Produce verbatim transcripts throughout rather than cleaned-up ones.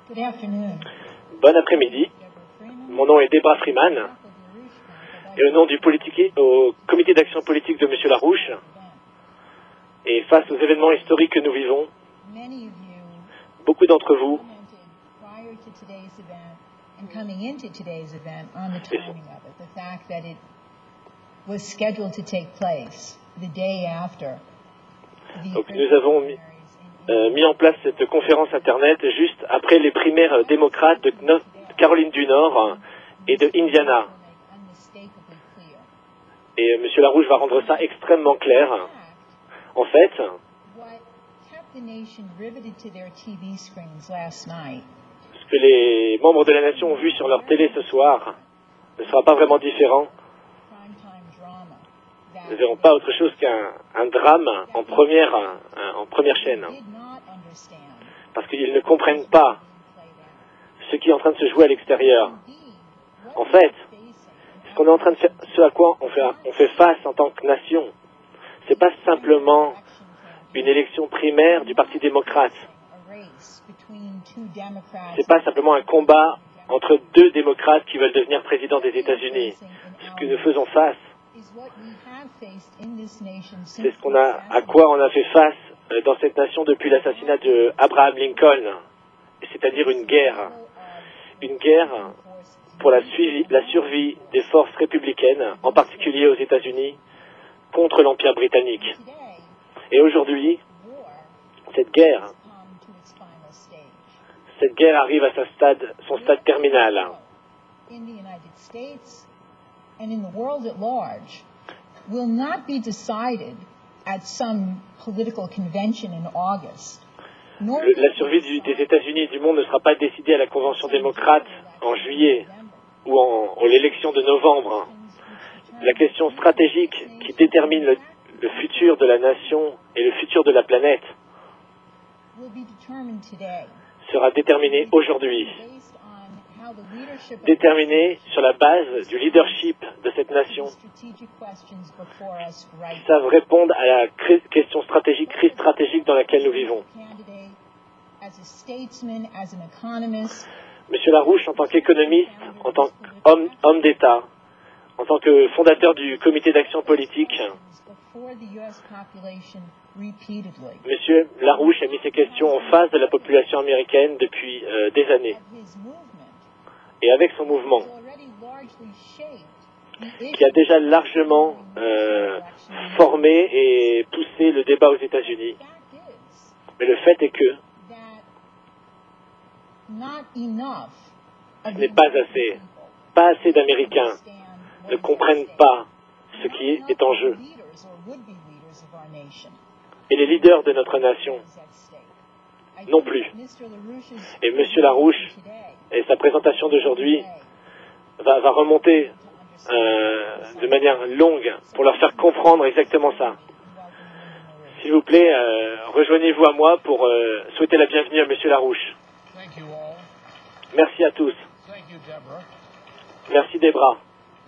Good afternoon. Bon après-midi. Mon nom est Debra Freeman. Et au nom du politique, au comité d'action politique de M. Larouche, et face aux événements historiques que nous vivons, beaucoup d'entre vous donc nous avons mis, euh, mis en place cette conférence Internet juste après les primaires démocrates de North Caroline du Nord et de Indiana. Et M. Larouche va rendre ça extrêmement clair. En fait, ce que les membres de la nation ont vu sur leur télé ce soir ne sera pas vraiment différent. Nous ne verrons pas autre chose qu'un un drame en première, un, en première chaîne. Parce qu'ils ne comprennent pas ce qui est en train de se jouer à l'extérieur. En fait, ce qu'on est en train de faire, ce à quoi on fait, on fait face en tant que nation, c'est pas simplement une élection primaire du Parti démocrate. C'est pas simplement un combat entre deux démocrates qui veulent devenir président des États-Unis. Ce que nous faisons face, c'est ce qu'on a, à quoi on a fait face dans cette nation depuis l'assassinat de Abraham Lincoln, c'est-à-dire une guerre, une guerre pour la, suivi, la survie des forces républicaines, en particulier aux États-Unis, contre l'Empire britannique. Et aujourd'hui, cette guerre, cette guerre arrive à sa stade, son stade terminal. Will not be decided at some political convention in August. Le, la survie du, des États-Unis et du monde ne sera pas décidée à la Convention démocrate en juillet ou en, en l'élection de novembre. La question stratégique qui détermine le, le futur de la nation et le futur de la planète sera déterminée aujourd'hui. Déterminée sur la base du leadership de cette nation, qui savent répondre à la crise, question stratégique, crise stratégique dans laquelle nous vivons. Monsieur Larouche, en tant qu'économiste, en tant qu'homme homme d'État, en tant que fondateur du comité d'action politique, Monsieur Larouche a mis ces questions en face de la population américaine depuis euh, des années. Et avec son mouvement, qui a déjà largement euh, formé et poussé le débat aux États-Unis. Mais le fait est que ce n'est pas assez. Pas assez d'Américains ne comprennent pas ce qui est en jeu. Et les leaders de notre nation non plus. Et M. Larouche, et sa présentation d'aujourd'hui va, va remonter euh, de manière longue pour leur faire comprendre exactement ça. S'il vous plaît, euh, rejoignez-vous à moi pour euh, souhaiter la bienvenue à M. Larouche. Merci à tous. Merci Debra.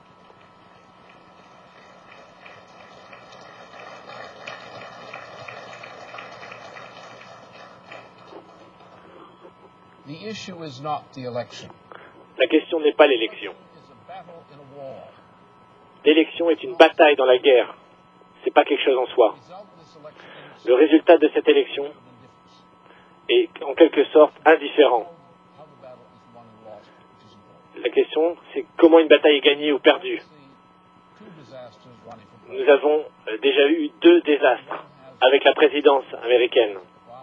The issue is not the election. La question n'est pas l'élection. L'élection est une bataille dans la guerre. C'est pas quelque chose en soi. Le résultat de cette élection est en quelque sorte indifférent. La question, c'est comment une bataille est gagnée ou perdue. Nous avons déjà eu deux désastres avec la présidence américaine.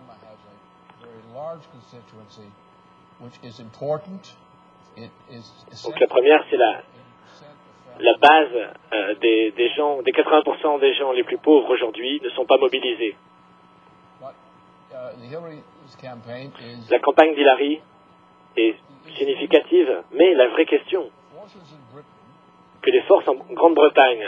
Donc la première, c'est la, la base euh, des, des gens, des quatre-vingts pour cent des gens les plus pauvres aujourd'hui ne sont pas mobilisés. La campagne d'Hillary est significative, mais la vraie question, que les forces en Grande-Bretagne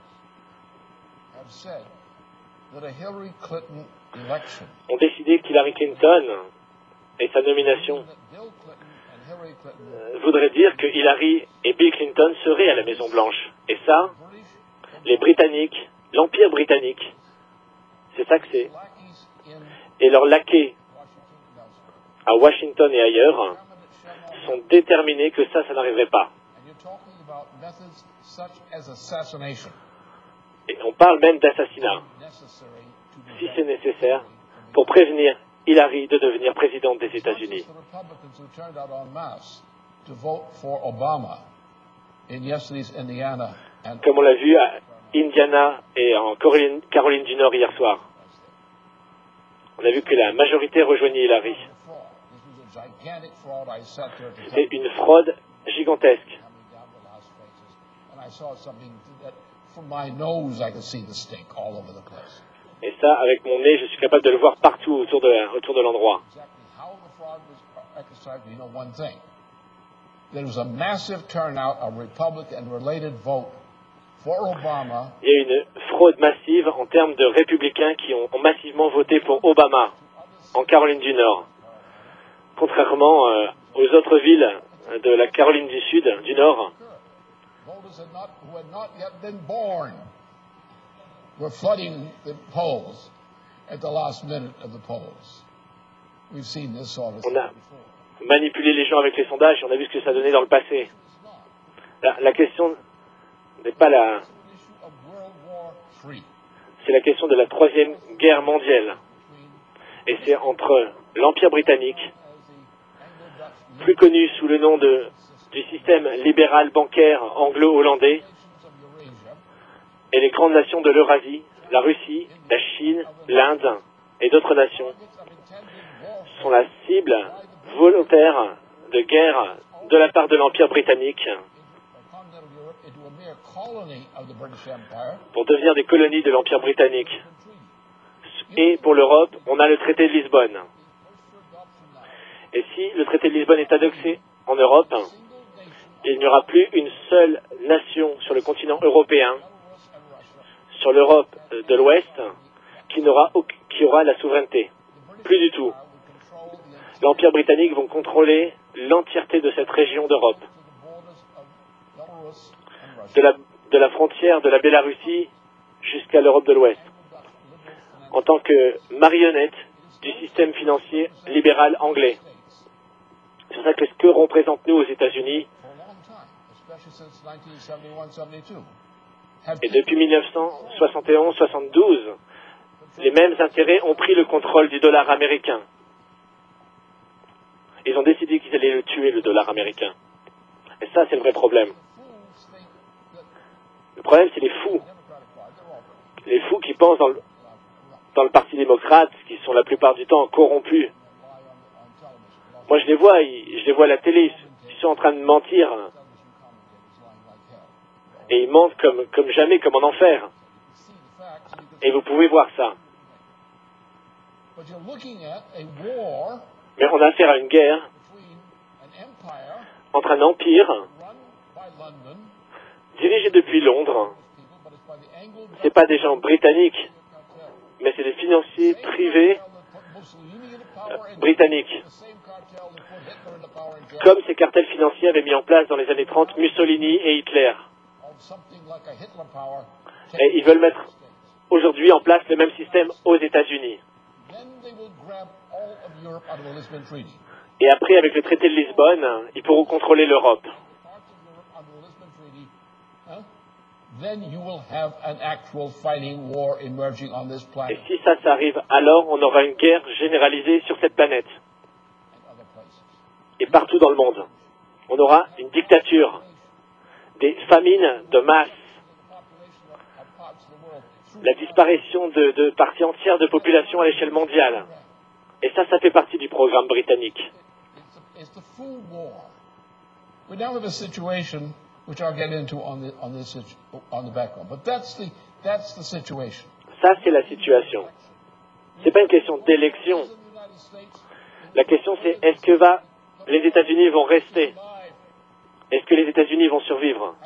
ont décidé qu'Hillary Clinton et sa nomination euh, voudrait dire que Hillary et Bill Clinton seraient à la Maison-Blanche. Et ça, les Britanniques, l'Empire britannique, c'est ça que c'est. Et leurs laquais à Washington et ailleurs, sont déterminés que ça, ça n'arriverait pas. Et on parle même d'assassinat, si c'est nécessaire, pour prévenir Hillary de devenir présidente des États-Unis. Comme on l'a vu à Indiana et en Caroline, Caroline du Nord hier soir. On a vu que la majorité rejoignait Hillary. C'était une fraude gigantesque. Et ça, avec mon nez, je suis capable de le voir partout autour de, autour de l'endroit. There was a massive turnout of Republican and related vote for Obama. Il y a une fraude massive en termes de républicains qui ont, ont massivement voté pour Obama en Caroline du Nord. Contrairement euh, aux autres villes de la Caroline du Sud, du Nord, Voters had not, who had not yet been born were flooding the polls at the last minute of the polls. We've seen this sort of thing on a before. manipulé les gens avec les sondages et on a vu ce que ça donnait dans le passé. La, la question n'est pas la... C'est la question de la Troisième Guerre mondiale. Et c'est entre l'Empire britannique, plus connu sous le nom de, du système libéral bancaire anglo-hollandais, et les grandes nations de l'Eurasie, la Russie, la Chine, l'Inde et d'autres nations, sont la cible volontaire de guerre de la part de l'Empire britannique pour devenir des colonies de l'Empire britannique. Et pour l'Europe, on a le traité de Lisbonne. Et si le traité de Lisbonne est adopté en Europe, il n'y aura plus une seule nation sur le continent européen, sur l'Europe de l'Ouest, qui, n'aura, qui aura la souveraineté. Plus du tout. L'Empire britannique va contrôler l'entièreté de cette région d'Europe. De la, de la frontière de la Bélarussie jusqu'à l'Europe de l'Ouest. En tant que marionnette du système financier libéral anglais. C'est ça que ce que représentent nous aux États-Unis. Et depuis mille neuf cent soixante et onze soixante-douze, les mêmes intérêts ont pris le contrôle du dollar américain. Ils ont décidé qu'ils allaient le tuer, le dollar américain. Et ça, c'est le vrai problème. Le problème, c'est les fous. Les fous qui pensent dans le, dans le Parti démocrate, qui sont la plupart du temps corrompus. Moi, je les vois, je les vois à la télé, ils sont en train de mentir. Et ils mentent comme, comme jamais, comme en enfer. Et vous pouvez voir ça. Mais on a affaire à une guerre entre un empire dirigé depuis Londres. Ce n'est pas des gens britanniques, mais c'est des financiers privés euh, britanniques. Comme ces cartels financiers avaient mis en place dans les années trente Mussolini et Hitler. Et ils veulent mettre aujourd'hui en place le même système aux États-Unis. Et après, avec le traité de Lisbonne, ils pourront contrôler l'Europe. Et si ça, ça arrive, alors on aura une guerre généralisée sur cette planète. Et partout dans le monde. On aura une dictature, des famines de masse, la disparition de, de parties entières de population à l'échelle mondiale. Et ça, ça fait partie du programme britannique. Ça, c'est la situation. C'est pas une question d'élection. La question, c'est est-ce que va, les États-Unis vont rester? Est-ce que les États-Unis vont survivre?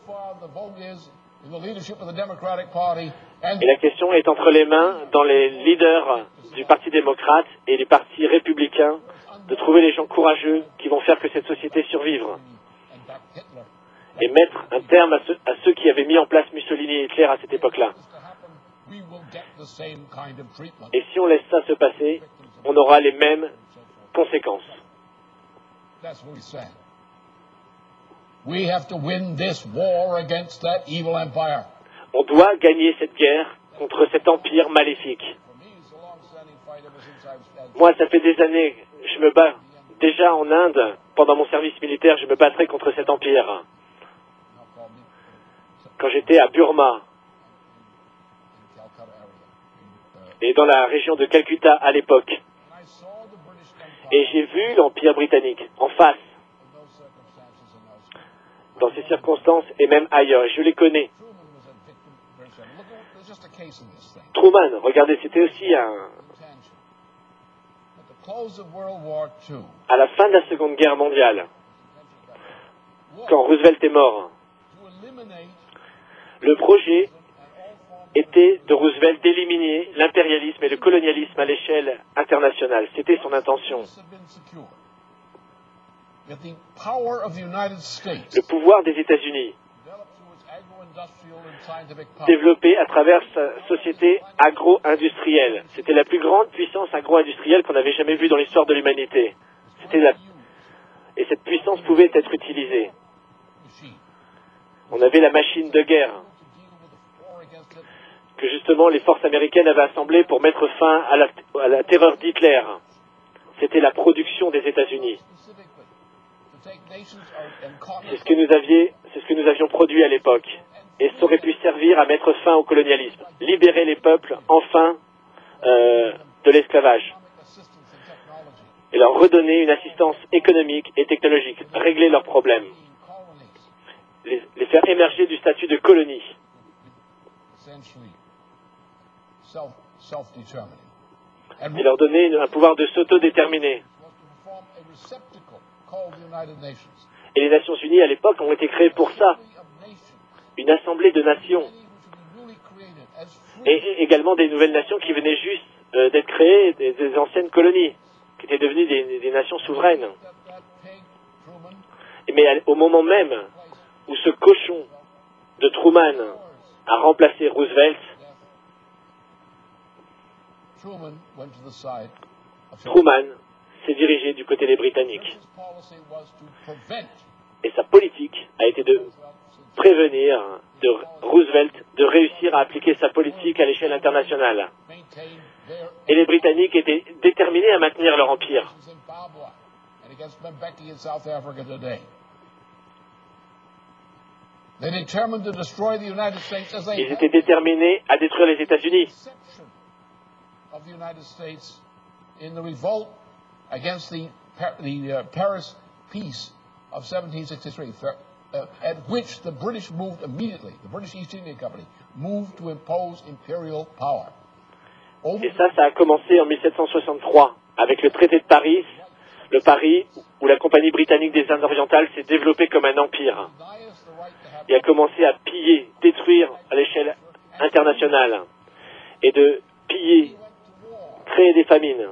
Et la question est entre les mains dans les leaders du Parti démocrate et du Parti républicain de trouver les gens courageux qui vont faire que cette société survive et mettre un terme à, ce, à ceux qui avaient mis en place Mussolini et Hitler à cette époque-là. Et si on laisse ça se passer, on aura les mêmes conséquences. That's what he's saying. We have to win this war against that evil empire. On doit gagner cette guerre contre cet empire maléfique. Moi, ça fait des années, je me bats. Déjà en Inde, pendant mon service militaire, je me battrais contre cet empire. Quand j'étais à Burma, et dans la région de Calcutta à l'époque, et j'ai vu l'empire britannique en face, dans ces circonstances et même ailleurs, et je les connais. Truman, regardez, c'était aussi un... À la fin de la Seconde Guerre mondiale, quand Roosevelt est mort, le projet était de Roosevelt d'éliminer l'impérialisme et le colonialisme à l'échelle internationale. C'était son intention. Le pouvoir des États-Unis, développé à travers sa société agro-industrielle. C'était la plus grande puissance agro-industrielle qu'on n'avait jamais vue dans l'histoire de l'humanité. C'était la... Et cette puissance pouvait être utilisée. On avait la machine de guerre que justement les forces américaines avaient assemblée pour mettre fin à la, à la terreur d'Hitler. C'était la production des États-Unis. C'est ce que nous aviez, c'est ce que nous avions produit à l'époque. Et ça aurait pu servir à mettre fin au colonialisme, libérer les peuples, enfin, euh, de l'esclavage, et leur redonner une assistance économique et technologique, régler leurs problèmes, les, les faire émerger du statut de colonie, et leur donner un pouvoir de s'autodéterminer. Et les Nations Unies, à l'époque, ont été créées pour ça. Une assemblée de nations. Et, et également des nouvelles nations qui venaient juste euh, d'être créées, des, des anciennes colonies, qui étaient devenues des, des nations souveraines. Et mais à, au moment même où ce cochon de Truman a remplacé Roosevelt, Truman s'est dirigé du côté des Britanniques. Et sa politique a été de prévenir de Roosevelt de réussir à appliquer sa politique à l'échelle internationale. Et les Britanniques étaient déterminés à maintenir leur empire. Ils étaient déterminés à détruire les États-Unis. Against the, the uh, Paris Peace of seventeen sixty-three, uh, at which the British moved immediately, the British East India Company moved to impose imperial power. Et ça, ça a commencé en mille sept cent soixante-trois, avec le traité de Paris, le Paris, où la Compagnie britannique des Indes orientales s'est développée comme un empire, et a commencé à piller, détruire à l'échelle internationale, et de piller, créer des famines.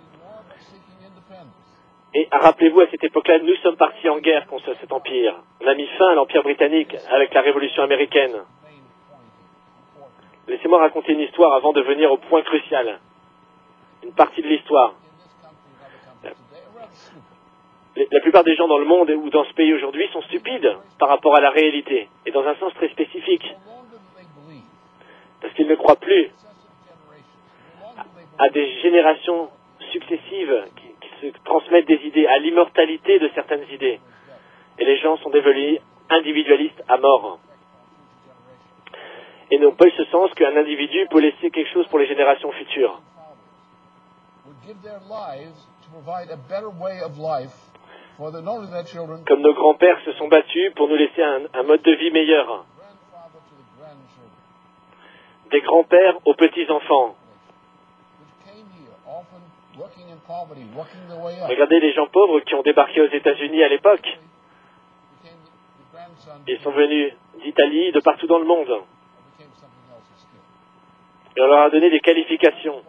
Et rappelez-vous, à cette époque-là, nous sommes partis en guerre contre cet empire. On a mis fin à l'empire britannique avec la Révolution américaine. Laissez-moi raconter une histoire avant de venir au point crucial. Une partie de l'histoire. La, la plupart des gens dans le monde ou dans ce pays aujourd'hui sont stupides par rapport à la réalité, et dans un sens très spécifique. Parce qu'ils ne croient plus à des générations successives qui se transmettent des idées, à l'immortalité de certaines idées. Et les gens sont devenus individualistes à mort. Et n'ont pas eu ce sens qu'un individu peut laisser quelque chose pour les générations futures. Comme nos grands-pères se sont battus pour nous laisser un, un mode de vie meilleur. Des grands-pères aux petits-enfants. Regardez les gens pauvres qui ont débarqué aux États-Unis à l'époque. Ils sont venus d'Italie, de partout dans le monde. Et on leur a donné des qualifications.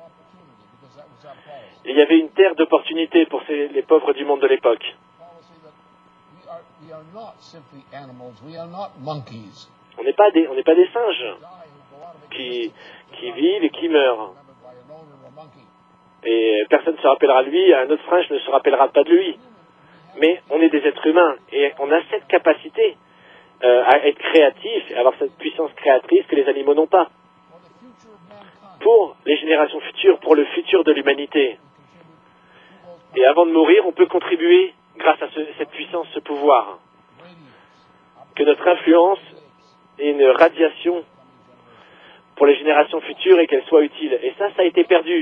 Il y avait une terre d'opportunités pour ces, les pauvres du monde de l'époque. On n'est pas des, on n'est pas des singes qui, qui vivent et qui meurent. Et personne ne se rappellera de lui, un autre singe ne se rappellera pas de lui. Mais on est des êtres humains et on a cette capacité euh, à être créatif et à avoir cette puissance créatrice que les animaux n'ont pas. Pour les générations futures, pour le futur de l'humanité. Et avant de mourir, on peut contribuer grâce à ce, cette puissance, ce pouvoir. Que notre influence ait une radiation pour les générations futures et qu'elle soit utile. Et ça, ça a été perdu.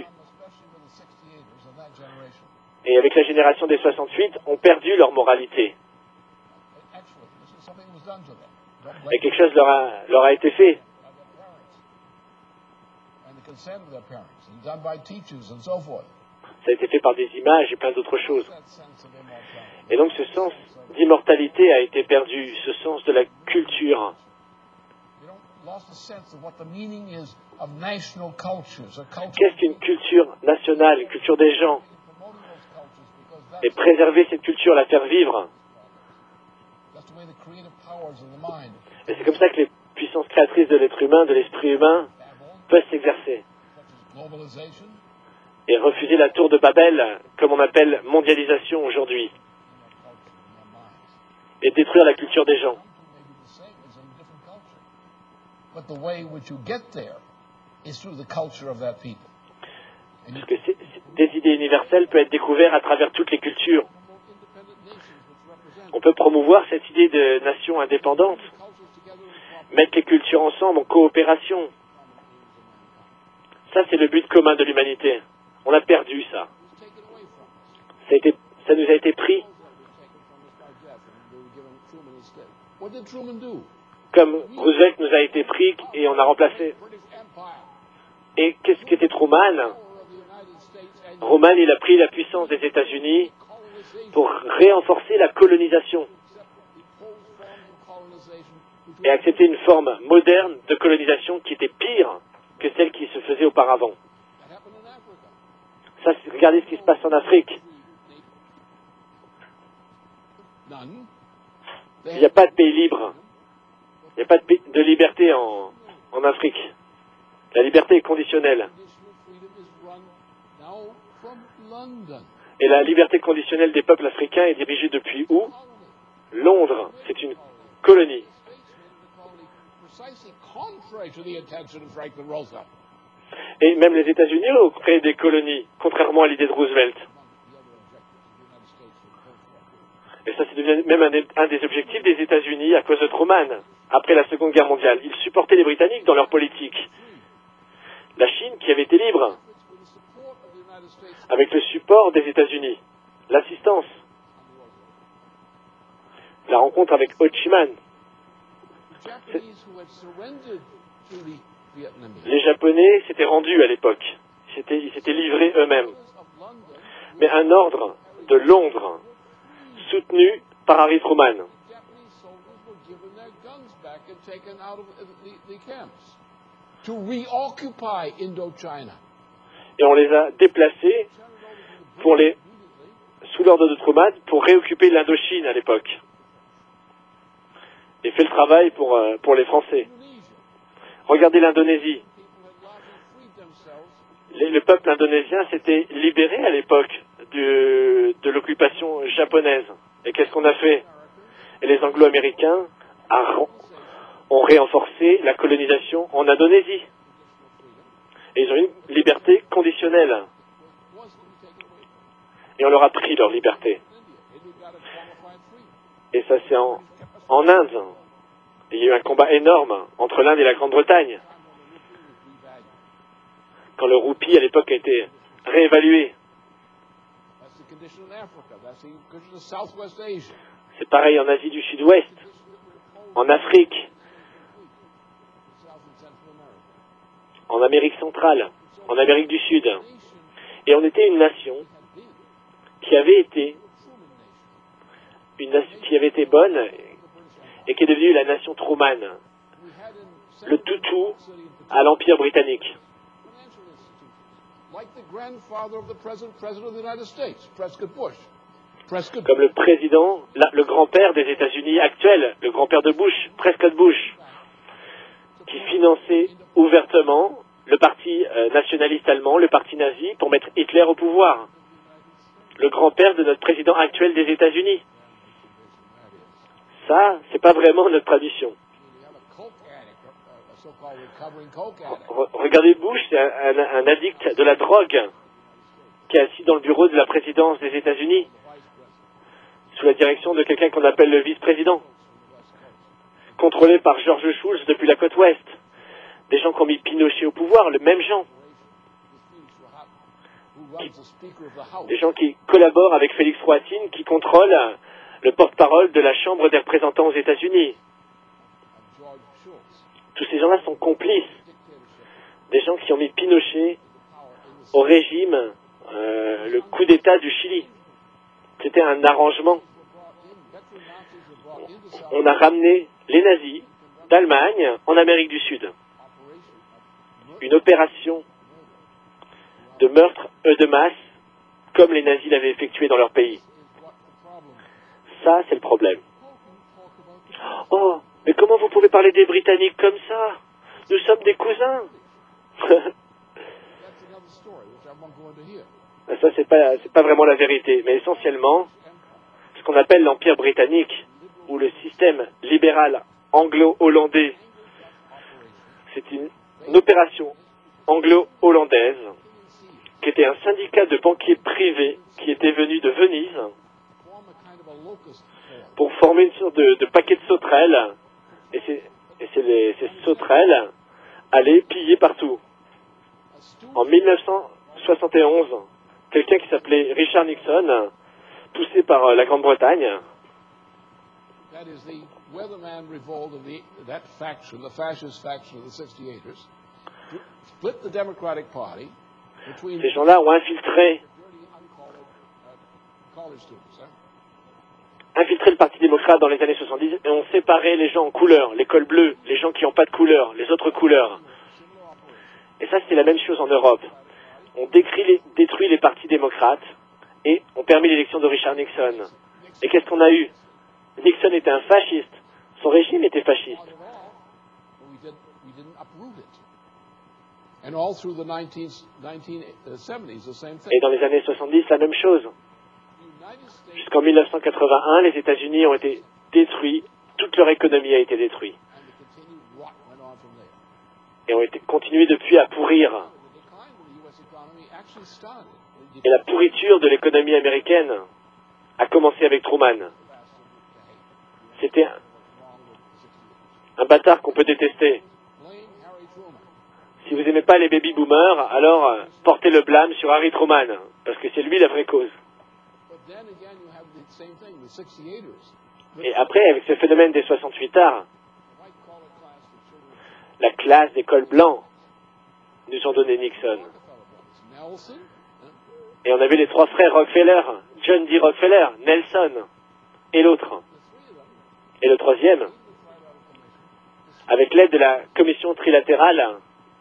Et avec la génération des soixante-huit, ont perdu leur moralité. Et quelque chose leur a, leur a été fait. Ça a été fait par des images et plein d'autres choses. Et donc ce sens d'immortalité a été perdu, ce sens de la culture. Qu'est-ce qu'une culture nationale, une culture des gens? Et préserver cette culture, la faire vivre. Et c'est comme ça que les puissances créatrices de l'être humain, de l'esprit humain, peuvent s'exercer. Et refuser la tour de Babel, comme on appelle mondialisation aujourd'hui. Et détruire la culture des gens. Parce que c'est, c'est, des idées universelles peuvent être découvertes à travers toutes les cultures. On peut promouvoir cette idée de nation indépendante, mettre les cultures ensemble en coopération. Ça, c'est le but commun de l'humanité. On a perdu ça. Ça, a été, ça nous a été pris. Comme Roosevelt nous a été pris et on a remplacé. Et qu'est-ce qu'était Truman? Truman, il a pris la puissance des États-Unis pour renforcer la colonisation et accepter une forme moderne de colonisation qui était pire que celle qui se faisait auparavant. Ça, regardez ce qui se passe en Afrique. Il n'y a pas de pays libre. Il n'y a pas de, pays, de liberté en, en Afrique. La liberté est conditionnelle. Et la liberté conditionnelle des peuples africains est dirigée depuis où? Londres. C'est une colonie. Et même les États-Unis ont créé des colonies, contrairement à l'idée de Roosevelt. Et ça, c'est devenu même un, un des objectifs des États-Unis à cause de Truman, après la Seconde Guerre mondiale. Ils supportaient les Britanniques dans leur politique. La Chine, qui avait été libre, avec le support des États-Unis, l'assistance, la rencontre avec Ho Chi Minh. Les Japonais s'étaient rendus à l'époque. Ils s'étaient, ils s'étaient livrés eux-mêmes. Mais un ordre de Londres, soutenu par Harry Truman. Et on les a déplacés pour les, sous l'ordre de Truman pour réoccuper l'Indochine à l'époque. Et fait le travail pour, euh, pour les Français. Regardez l'Indonésie. Les, le peuple indonésien s'était libéré à l'époque de, de l'occupation japonaise. Et qu'est-ce qu'on a fait? Et les Anglo-Américains a, ont renforcé la colonisation en Indonésie. Et ils ont une liberté conditionnelle. Et on leur a pris leur liberté. Et ça, c'est en, en Inde. Et il y a eu un combat énorme entre l'Inde et la Grande-Bretagne. Quand le roupie, à l'époque, a été réévalué. C'est pareil en Asie du Sud-Ouest, en Afrique, en Amérique centrale, en Amérique du Sud. Et on était une nation qui avait été une nation qui avait été bonne et qui est devenue la nation Truman, le toutou à l'Empire britannique. Comme le président, la, le grand-père des États-Unis actuel, le grand-père de Bush, Prescott Bush, qui finançait ouvertement le parti euh, nationaliste allemand, le parti nazi, pour mettre Hitler au pouvoir. Le grand-père de notre président actuel des États-Unis. Ça, c'est pas vraiment notre tradition. Re- regardez Bush, c'est un, un, un addict de la drogue qui est assis dans le bureau de la présidence des États-Unis, sous la direction de quelqu'un qu'on appelle le vice-président, contrôlé par George Shultz depuis la côte ouest. Des gens qui ont mis Pinochet au pouvoir, le même gens. Qui, des gens qui collaborent avec Félix Rouhatine, qui contrôle le porte-parole de la Chambre des représentants aux États-Unis. Tous ces gens-là sont complices. Des gens qui ont mis Pinochet au régime, euh, le coup d'État du Chili. C'était un arrangement. On a ramené les nazis d'Allemagne en Amérique du Sud. Une opération de meurtre eux de masse, comme les nazis l'avaient effectué dans leur pays. Ça, c'est le problème. Oh, mais comment vous pouvez parler des Britanniques comme ça? Nous sommes des cousins. Ça, c'est pas, c'est pas vraiment la vérité, mais essentiellement, ce qu'on appelle l'Empire britannique, ou le système libéral anglo-hollandais, c'est une, une opération anglo-hollandaise, qui était un syndicat de banquiers privés qui était venu de Venise pour former une sorte de, de paquet de sauterelles, et, c'est, et c'est les, ces sauterelles allaient piller partout. En mille neuf cent soixante et onze, quelqu'un qui s'appelait Richard Nixon, poussé par euh, la Grande-Bretagne, ces gens-là ont infiltré infiltré le Parti démocrate dans les années soixante-dix et ont séparé les gens en couleur, les cols bleus, les gens qui n'ont pas de couleur, les autres couleurs. Et ça, c'était la même chose en Europe. On décrit les, détruit les partis démocrates et on permet l'élection de Richard Nixon. Et qu'est-ce qu'on a eu? Nixon était un fasciste. Son régime était fasciste. Et dans les années soixante-dix, la même chose. Jusqu'en mille neuf cent quatre-vingt-un, les États-Unis ont été détruits, toute leur économie a été détruite. Et ont été continués depuis à pourrir. Et la pourriture de l'économie américaine a commencé avec Truman. C'était un, un bâtard qu'on peut détester. Si vous n'aimez pas les baby-boomers, alors euh, portez le blâme sur Harry Truman, parce que c'est lui la vraie cause. Et après, avec ce phénomène des soixante-huit arts, la classe des cols blancs nous ont donné Nixon. Et on avait les trois frères Rockefeller, John D. Rockefeller, Nelson, et l'autre. Et le troisième, avec l'aide de la commission trilatérale,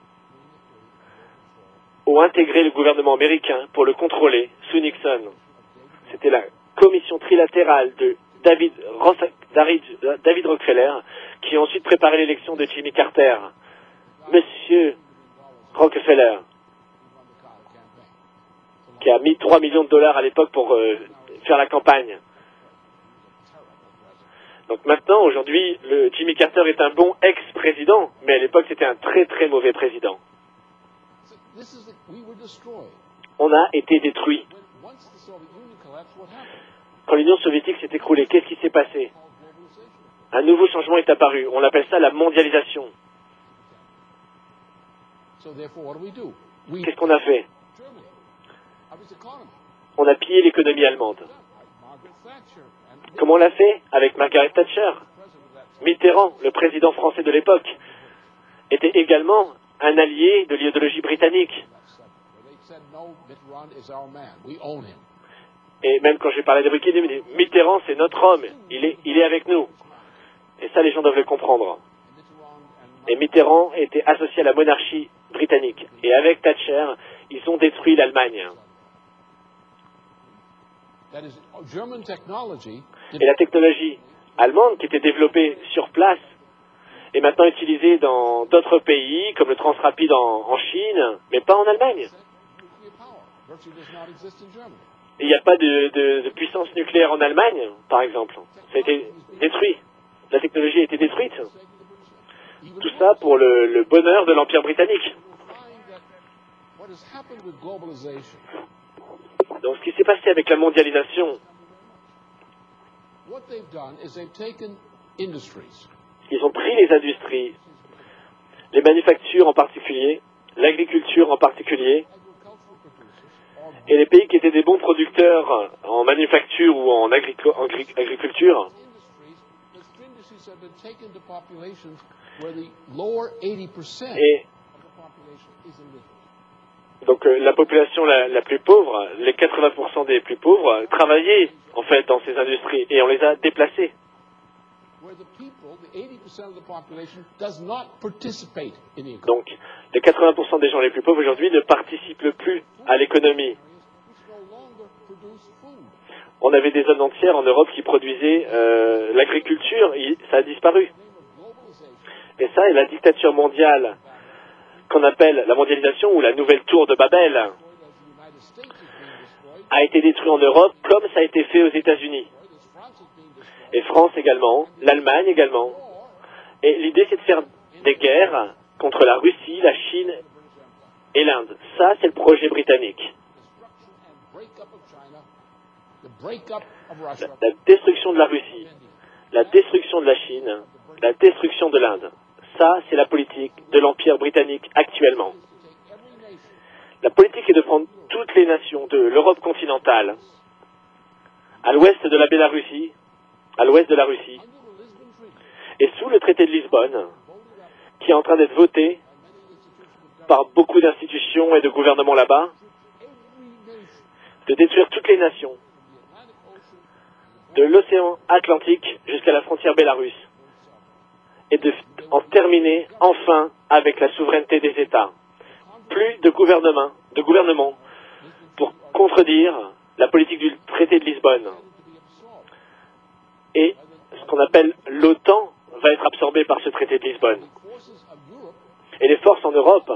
ont intégré le gouvernement américain pour le contrôler sous Nixon. C'était la commission trilatérale de David, Ross, David, David Rockefeller qui a ensuite préparé l'élection de Jimmy Carter. Monsieur Rockefeller, qui a mis trois millions de dollars à l'époque pour euh, faire la campagne. Donc maintenant, aujourd'hui, le Jimmy Carter est un bon ex-président, mais à l'époque, c'était un très très mauvais président. On a été détruits. Quand l'Union soviétique s'est écroulée, qu'est-ce qui s'est passé? Un nouveau changement est apparu. On appelle ça la mondialisation. Qu'est-ce qu'on a fait? On a pillé l'économie allemande. Comment on l'a fait? Avec Margaret Thatcher. Mitterrand, le président français de l'époque, était également un allié de l'idéologie britannique. Et même quand j'ai parlé de Britannique, Mitterrand, c'est notre homme. Il est, il est avec nous. Et ça, les gens doivent le comprendre. Et Mitterrand était associé à la monarchie britannique. Et avec Thatcher, ils ont détruit l'Allemagne. Et la technologie allemande qui était développée sur place est maintenant utilisé dans d'autres pays, comme le Transrapide en, en Chine, mais pas en Allemagne. Il n'y a pas de, de, de puissance nucléaire en Allemagne, par exemple. Ça a été détruit. La technologie a été détruite. Tout ça pour le, le bonheur de l'Empire britannique. Donc ce qui s'est passé avec la mondialisation, ils ont pris les industries, les manufactures en particulier, l'agriculture en particulier, et les pays qui étaient des bons producteurs en manufacture ou en, agric en agriculture, et donc euh, la population la, la plus pauvre, les quatre-vingts pour cent des plus pauvres, travaillaient en fait dans ces industries et on les a déplacés. Donc les quatre-vingts pour cent des gens les plus pauvres aujourd'hui ne participent plus à l'économie. On avait des zones entières en Europe qui produisaient euh, l'agriculture, ça a disparu. Et ça, et la dictature mondiale qu'on appelle la mondialisation ou la nouvelle tour de Babel a été détruite en Europe comme ça a été fait aux États-Unis. Et France également, l'Allemagne également. Et l'idée, c'est de faire des guerres contre la Russie, la Chine et l'Inde. Ça, c'est le projet britannique. La, la destruction de la Russie, la destruction de la Chine, la destruction de l'Inde. Ça, c'est la politique de l'Empire britannique actuellement. La politique est de prendre toutes les nations de l'Europe continentale, à l'ouest de la Bélarussie, à l'ouest de la Russie, et sous le traité de Lisbonne, qui est en train d'être voté par beaucoup d'institutions et de gouvernements là-bas, de détruire toutes les nations, de l'océan Atlantique jusqu'à la frontière bélarusse, et de en terminer enfin avec la souveraineté des États. Plus de gouvernement, de gouvernement pour contredire la politique du traité de Lisbonne. Et ce qu'on appelle l'OTAN va être absorbé par ce traité de Lisbonne. Et les forces en Europe,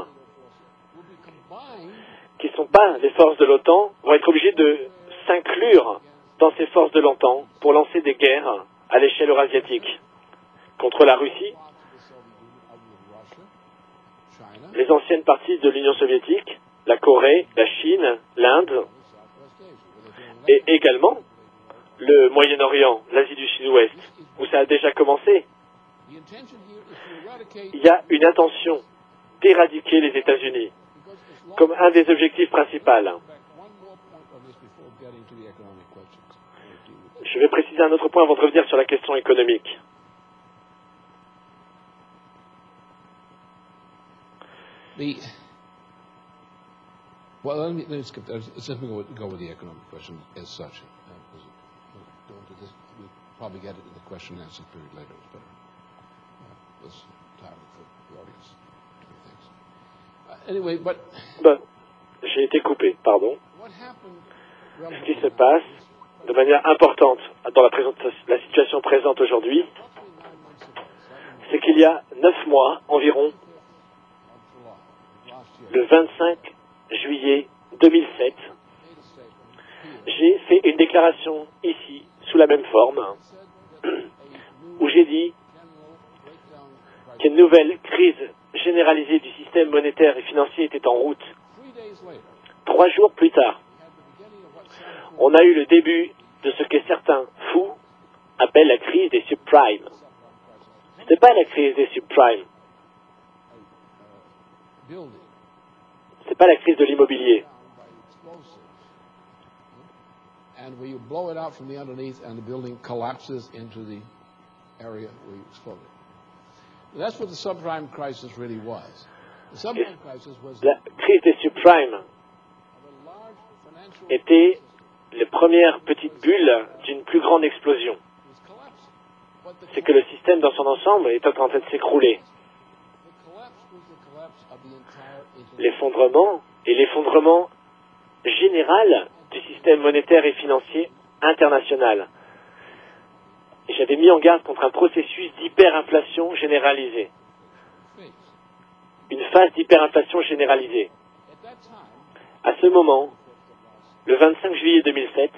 qui ne sont pas les forces de l'OTAN, vont être obligées de s'inclure dans ces forces de l'OTAN pour lancer des guerres à l'échelle eurasiatique contre la Russie, les anciennes parties de l'Union soviétique, la Corée, la Chine, l'Inde, et également le Moyen-Orient, l'Asie du Sud-Ouest, où ça a déjà commencé. Il y a une intention d'éradiquer les États-Unis comme un des objectifs principaux. Je vais préciser un autre point avant de revenir sur la question économique. The, well, let me, let me skip that. Let's let me go with, go with the economic question as such. Uh, we'll go into this. We'll probably get it in the question and answer period later. It's better. Uh, less time for the audience to do things. Uh, anyway, but... Bon, j'ai été coupé, pardon. Ce qui se passe de manière importante dans la, la situation présente aujourd'hui, c'est qu'il y a neuf mois environ, le vingt-cinq juillet deux mille sept, j'ai fait une déclaration ici, sous la même forme, où j'ai dit qu'une nouvelle crise généralisée du système monétaire et financier était en route. Trois jours plus tard, on a eu le début de ce que certains fous appellent la crise des subprimes. Ce n'était pas la crise des subprimes. C'est pas la crise de l'immobilier. And where you blow it out from the underneath and the building collapses into the area where you exploded. That's what the subprime crisis really was. The subprime crisis was la crise des subprimes était les premières petites bulles d'une plus grande explosion. C'est que le système dans son ensemble est en train de s'écrouler. L'effondrement et l'effondrement général du système monétaire et financier international. Et j'avais mis en garde contre un processus d'hyperinflation généralisée. Une phase d'hyperinflation généralisée. À ce moment, le vingt-cinq juillet deux mille sept,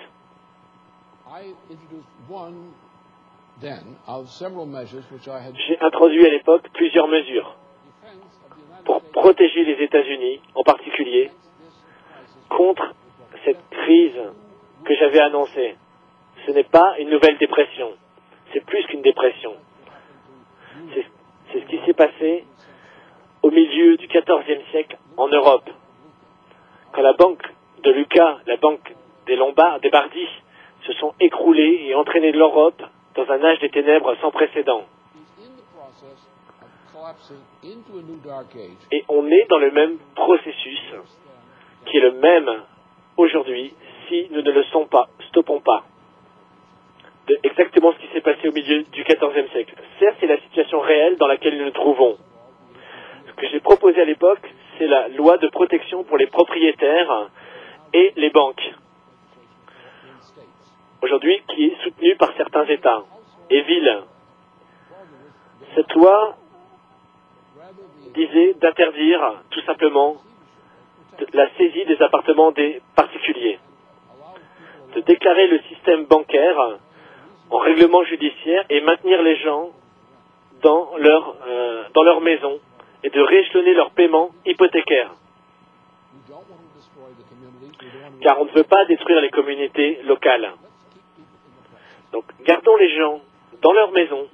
j'ai introduit à l'époque plusieurs mesures pour protéger les États-Unis, en particulier, contre cette crise que j'avais annoncée. Ce n'est pas une nouvelle dépression, c'est plus qu'une dépression. C'est, c'est ce qui s'est passé au milieu du quatorzième siècle en Europe, quand la banque de Lucca, la banque des Lombards, des Bardis, se sont écroulés et entraînés l'Europe dans un âge des ténèbres sans précédent. Et on est dans le même processus, qui est le même aujourd'hui, si nous ne le sommes pas, stoppons pas. De exactement ce qui s'est passé au milieu du quatorzième siècle. Certes, c'est la situation réelle dans laquelle nous nous trouvons. Ce que j'ai proposé à l'époque, c'est la loi de protection pour les propriétaires et les banques. Aujourd'hui, qui est soutenue par certains États et villes. Cette loi disait d'interdire, tout simplement, la saisie des appartements des particuliers, de déclarer le système bancaire en règlement judiciaire et maintenir les gens dans leur, euh, dans leur maison et de rééchelonner leurs paiements hypothécaires. Car on ne veut pas détruire les communautés locales. Donc, gardons les gens dans leur maison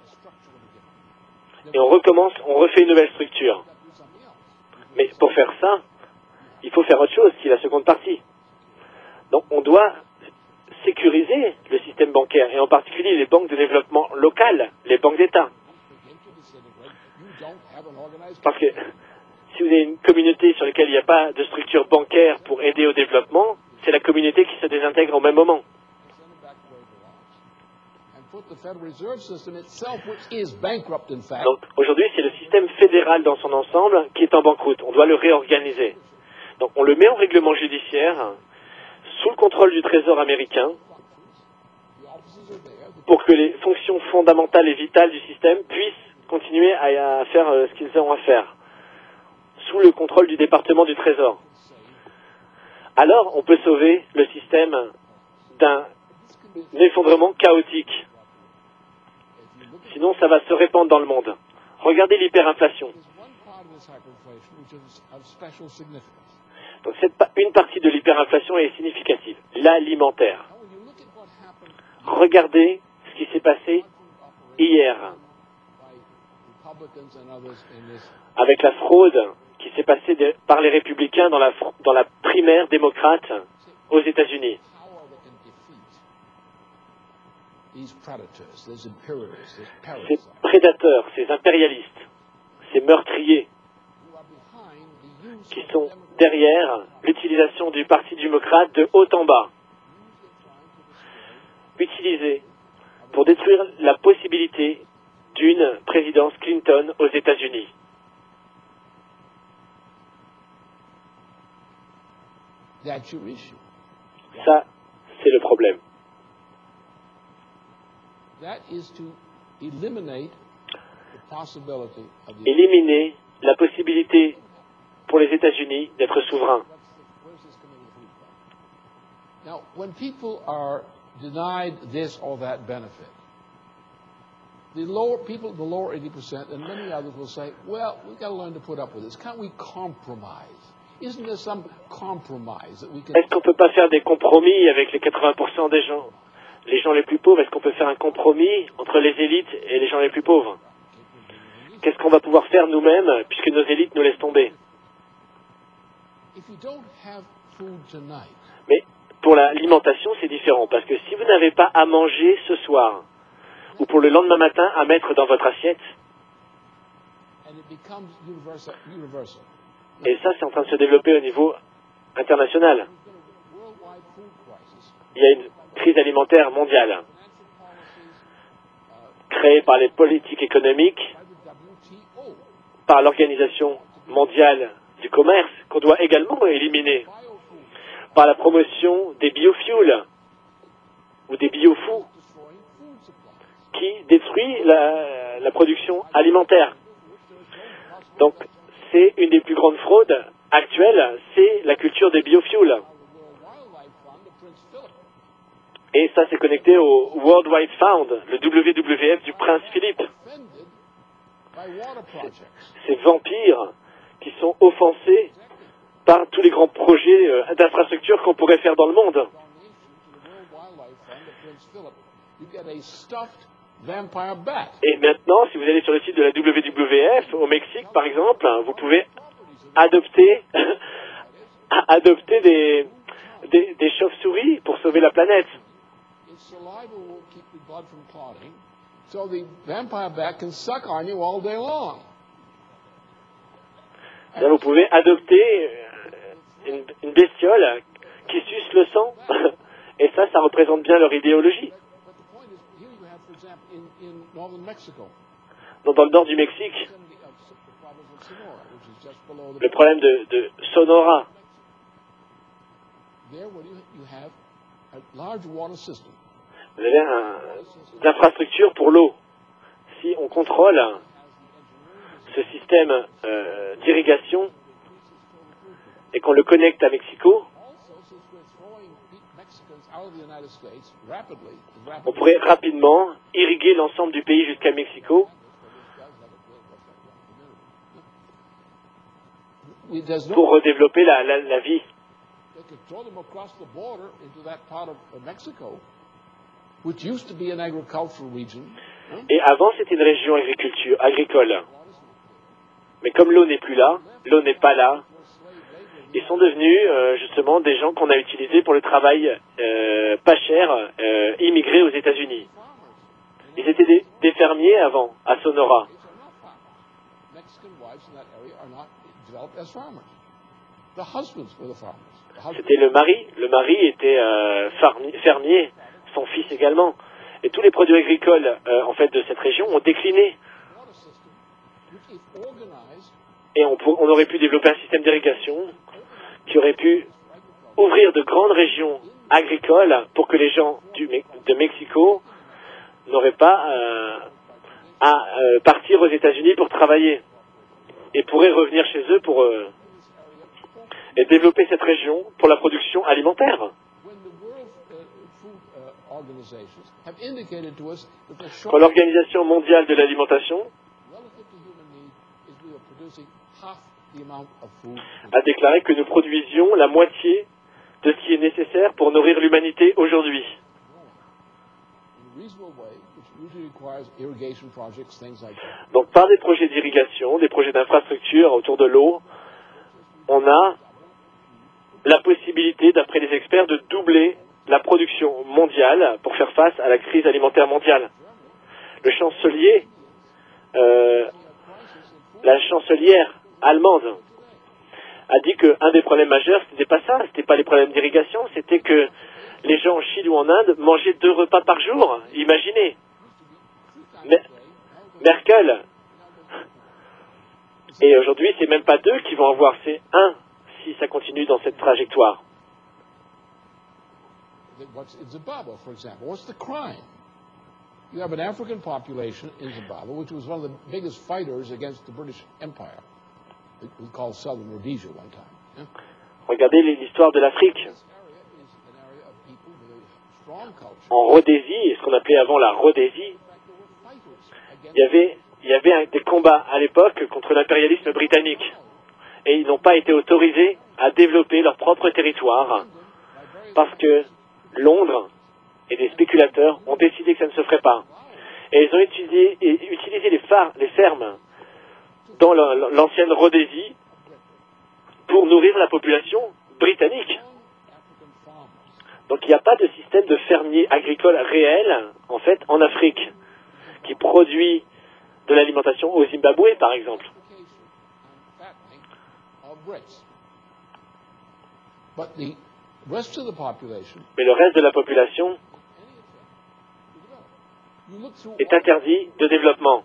et on recommence, on refait une nouvelle structure. Mais pour faire ça, il faut faire autre chose, qui est la seconde partie. Donc, on doit sécuriser le système bancaire, et en particulier les banques de développement local, les banques d'État. Parce que si vous avez une communauté sur laquelle il n'y a pas de structure bancaire pour aider au développement, c'est la communauté qui se désintègre au même moment. Donc aujourd'hui, c'est le système fédéral dans son ensemble qui est en banqueroute. On doit le réorganiser. Donc on le met en règlement judiciaire sous le contrôle du Trésor américain pour que les fonctions fondamentales et vitales du système puissent continuer à, à faire euh, ce qu'ils ont à faire sous le contrôle du département du Trésor. Alors on peut sauver le système d'un effondrement chaotique. Sinon, ça va se répandre dans le monde. Regardez l'hyperinflation. Donc, cette, une partie de l'hyperinflation est significative, l'alimentaire. Regardez ce qui s'est passé hier avec la fraude qui s'est passée de, par les républicains dans la, dans la primaire démocrate aux États-Unis. Ces prédateurs, ces impérialistes, ces meurtriers qui sont derrière l'utilisation du Parti démocrate de haut en bas, utilisés pour détruire la possibilité d'une présidence Clinton aux États-Unis. Ça, c'est le problème. Éliminer la possibilité pour les États-Unis d'être souverains. Now, when people are denied this or that benefit, the lower people, the lower eighty percent, and many others will say, "Well, we've got to learn to put up with this. Can't we compromise? Isn't there some compromise that we can?" Est-ce qu'on peut pas faire des compromis avec les quatre-vingts pour cent des gens? Les gens les plus pauvres, est-ce qu'on peut faire un compromis entre les élites et les gens les plus pauvres? Qu'est-ce qu'on va pouvoir faire nous-mêmes puisque nos élites nous laissent tomber? Mais pour l'alimentation, c'est différent parce que si vous n'avez pas à manger ce soir ou pour le lendemain matin à mettre dans votre assiette, et ça c'est en train de se développer au niveau international. Il y a une crise alimentaire mondiale, créée par les politiques économiques, par l'Organisation mondiale du commerce, qu'on doit également éliminer, par la promotion des biofuels ou des biofous, détruit la, la production alimentaire. Donc, c'est une des plus grandes fraudes actuelles, c'est la culture des biofuels. Et ça, c'est connecté au World Wide Fund, le W W F du prince Philippe. Ces vampires qui sont offensés par tous les grands projets euh, d'infrastructures qu'on pourrait faire dans le monde. Et maintenant, si vous allez sur le site de la W W F, au Mexique par exemple, vous pouvez adopter, adopter des, des, des chauves-souris pour sauver la planète. Là, vous pouvez adopter une, une bestiole qui suce le sang. Et ça, ça représente bien leur idéologie. Donc, dans le nord du Mexique, le problème de, de Sonora. Vous avez un, des infrastructures pour l'eau. Si on contrôle ce système euh, d'irrigation et qu'on le connecte à Mexico, on pourrait rapidement irriguer l'ensemble du pays jusqu'à Mexico. Pour redévelopper la, la, la vie. Et avant, c'était une région agriculture, agricole. Mais comme l'eau n'est plus là, l'eau n'est pas là, ils sont devenus euh, justement des gens qu'on a utilisés pour le travail euh, pas cher, euh, immigrés aux États-Unis. Ils étaient des, des fermiers avant, à Sonora. C'était le mari. Le mari était euh, fermier, son fils également. Et tous les produits agricoles euh, en fait, de cette région ont décliné. Et on, pour, on aurait pu développer un système d'irrigation qui aurait pu ouvrir de grandes régions agricoles pour que les gens du, de Mexico n'auraient pas euh, à euh, partir aux États-Unis pour travailler et pourraient revenir chez eux pour euh, et développer cette région pour la production alimentaire. Quand l'Organisation mondiale de l'alimentation a déclaré que nous produisions la moitié de ce qui est nécessaire pour nourrir l'humanité aujourd'hui. Donc par des projets d'irrigation, des projets d'infrastructure autour de l'eau, on a la possibilité, d'après les experts, de doubler la production mondiale pour faire face à la crise alimentaire mondiale. Le chancelier, euh, la chancelière allemande a dit qu'un des problèmes majeurs, ce n'était pas ça, ce n'était pas les problèmes d'irrigation, c'était que les gens en Chine ou en Inde mangeaient deux repas par jour. Imaginez. Mais Merkel. Et aujourd'hui, c'est même pas deux qui vont avoir, c'est un si ça continue dans cette trajectoire. What's in Zimbabwe, for example? What's the crime? You have an African population in Zimbabwe, which was one of the biggest fighters against the British Empire. We called Southern Rhodesia one time. Yeah? Regardez l'histoire de l'Afrique. En Rhodésie, ce qu'on appelait avant la Rhodésie, il y avait, il y avait un, des combats à l'époque contre l'impérialisme britannique. Et ils n'ont pas été autorisés à développer leur propre territoire parce que Londres et des spéculateurs ont décidé que ça ne se ferait pas. Et ils ont utilisé, utilisé les, phares, les fermes dans l'ancienne Rhodésie pour nourrir la population britannique. Donc il n'y a pas de système de fermier agricole réel, en fait, en Afrique, qui produit de l'alimentation au Zimbabwe, par exemple. Mais le reste de la population est interdit de développement.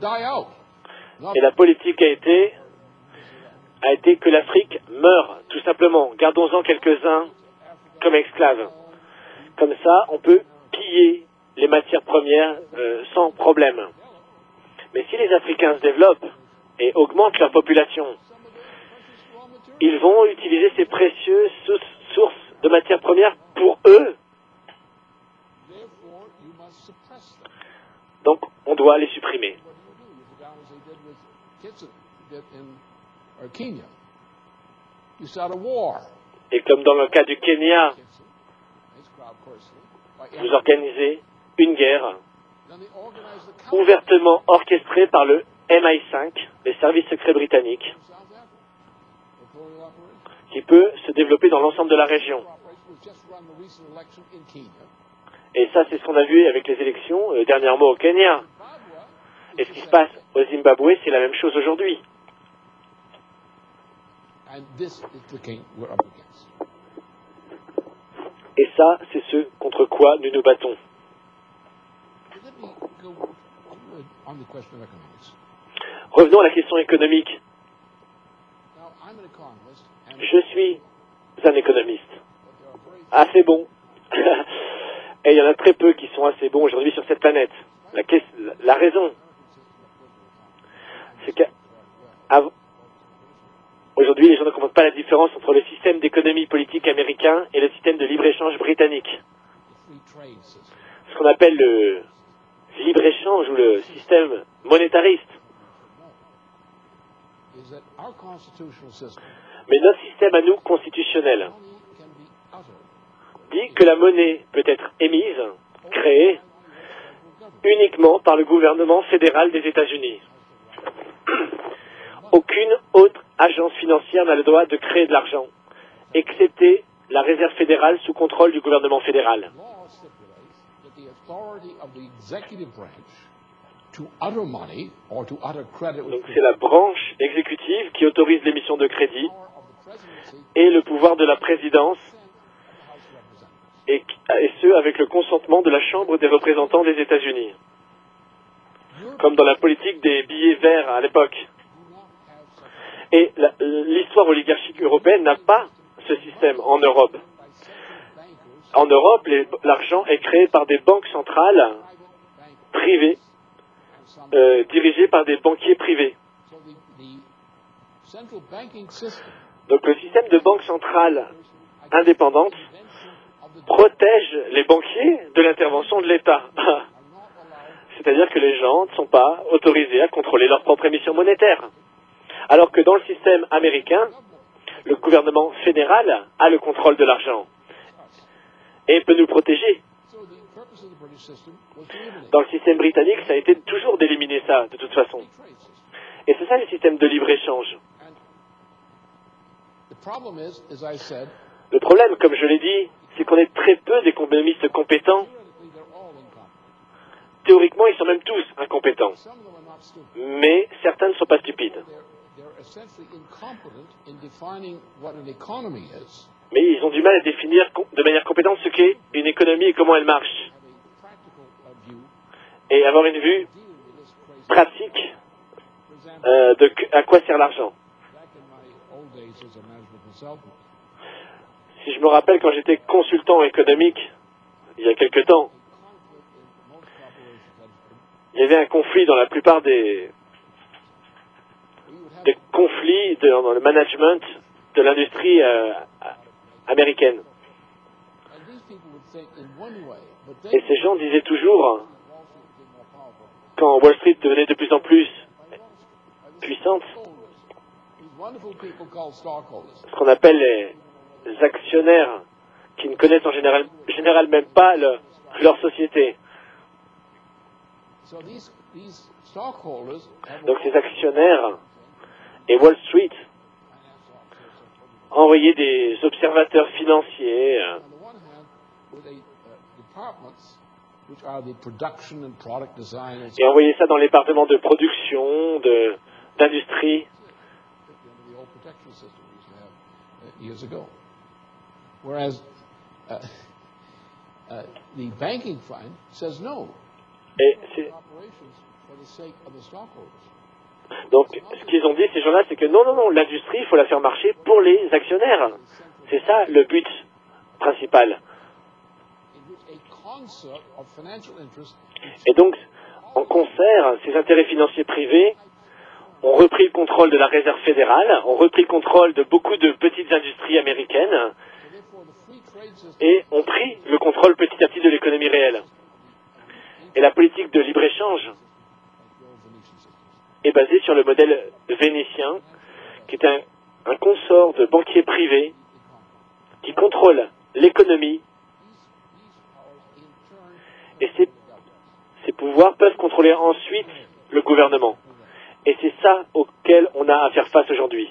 Et la politique a été, a été que l'Afrique meure, tout simplement. simplement, gardons-en quelques-uns comme esclaves. Comme ça, on peut piller les matières premières euh, sans problème. Mais si les Africains se développent et augmentent leur population, ils vont utiliser ces précieuses sources de matières premières pour eux. Donc, on doit les supprimer. Et comme dans le cas du Kenya, vous organisez une guerre ouvertement orchestrée par le M I cinq, les services secrets britanniques, qui peut se développer dans l'ensemble de la région. Et ça, c'est ce qu'on a vu avec les élections euh, dernièrement au Kenya. Et ce qui se passe au Zimbabwe, c'est la même chose aujourd'hui. Et ça, c'est ce contre quoi nous nous battons. Revenons à la question économique. Je suis un économiste. Assez bon. Et il y en a très peu qui sont assez bons aujourd'hui sur cette planète. La, la raison, c'est qu'aujourd'hui, les gens ne comprennent pas la différence entre le système d'économie politique américain et le système de libre-échange britannique. Ce qu'on appelle le libre-échange ou le système monétariste. Mais notre système à nous, constitutionnel, dit que la monnaie peut être émise, créée, uniquement par le gouvernement fédéral des États-Unis. Aucune autre agence financière n'a le droit de créer de l'argent, excepté la réserve fédérale sous contrôle du gouvernement fédéral. Donc c'est la branche exécutive qui autorise l'émission de crédit et le pouvoir de la présidence, et, et ce avec le consentement de la Chambre des représentants des États-Unis. Comme dans la politique des billets verts à l'époque. Et l'histoire oligarchique européenne n'a pas ce système en Europe. En Europe, l'argent est créé par des banques centrales privées, euh, dirigées par des banquiers privés. Donc le système de banque centrale indépendante protège les banquiers de l'intervention de l'État. C'est-à-dire que les gens ne sont pas autorisés à contrôler leur propre émission monétaire. Alors que dans le système américain, le gouvernement fédéral a le contrôle de l'argent et peut nous protéger. Dans le système britannique, ça a été toujours d'éliminer ça, de toute façon. Et c'est ça le système de libre-échange. Le problème, comme je l'ai dit, c'est qu'on est très peu d'économistes compétents. Théoriquement, ils sont même tous incompétents. Mais certains ne sont pas stupides. Mais ils ont du mal à définir de manière compétente ce qu'est une économie et comment elle marche. Et avoir une vue pratique euh, de à quoi sert l'argent. Si je me rappelle quand j'étais consultant économique, il y a quelque temps, il y avait un conflit dans la plupart des, des conflits de, dans le management de l'industrie euh, américaine. Et ces gens disaient toujours, quand Wall Street devenait de plus en plus puissante, ce qu'on appelle les, les actionnaires qui ne connaissent en général, général même pas le, leur société. Donc ces actionnaires et Wall Street envoyaient des observateurs financiers euh, et envoyaient ça dans les départements de production, de, d'industrie. Et c'est, Donc, ce qu'ils ont dit, ces gens-là, c'est que non, non, non, l'industrie, il faut la faire marcher pour les actionnaires. C'est ça le but principal. Et donc, en concert, ces intérêts financiers privés ont repris le contrôle de la Réserve fédérale, ont repris le contrôle de beaucoup de petites industries américaines et ont pris le contrôle petit à petit de l'économie réelle. Et la politique de libre-échange est basée sur le modèle vénitien, qui est un, un consort de banquiers privés qui contrôlent l'économie. Et ces, ces pouvoirs peuvent contrôler ensuite le gouvernement. Et c'est ça auquel on a à faire face aujourd'hui.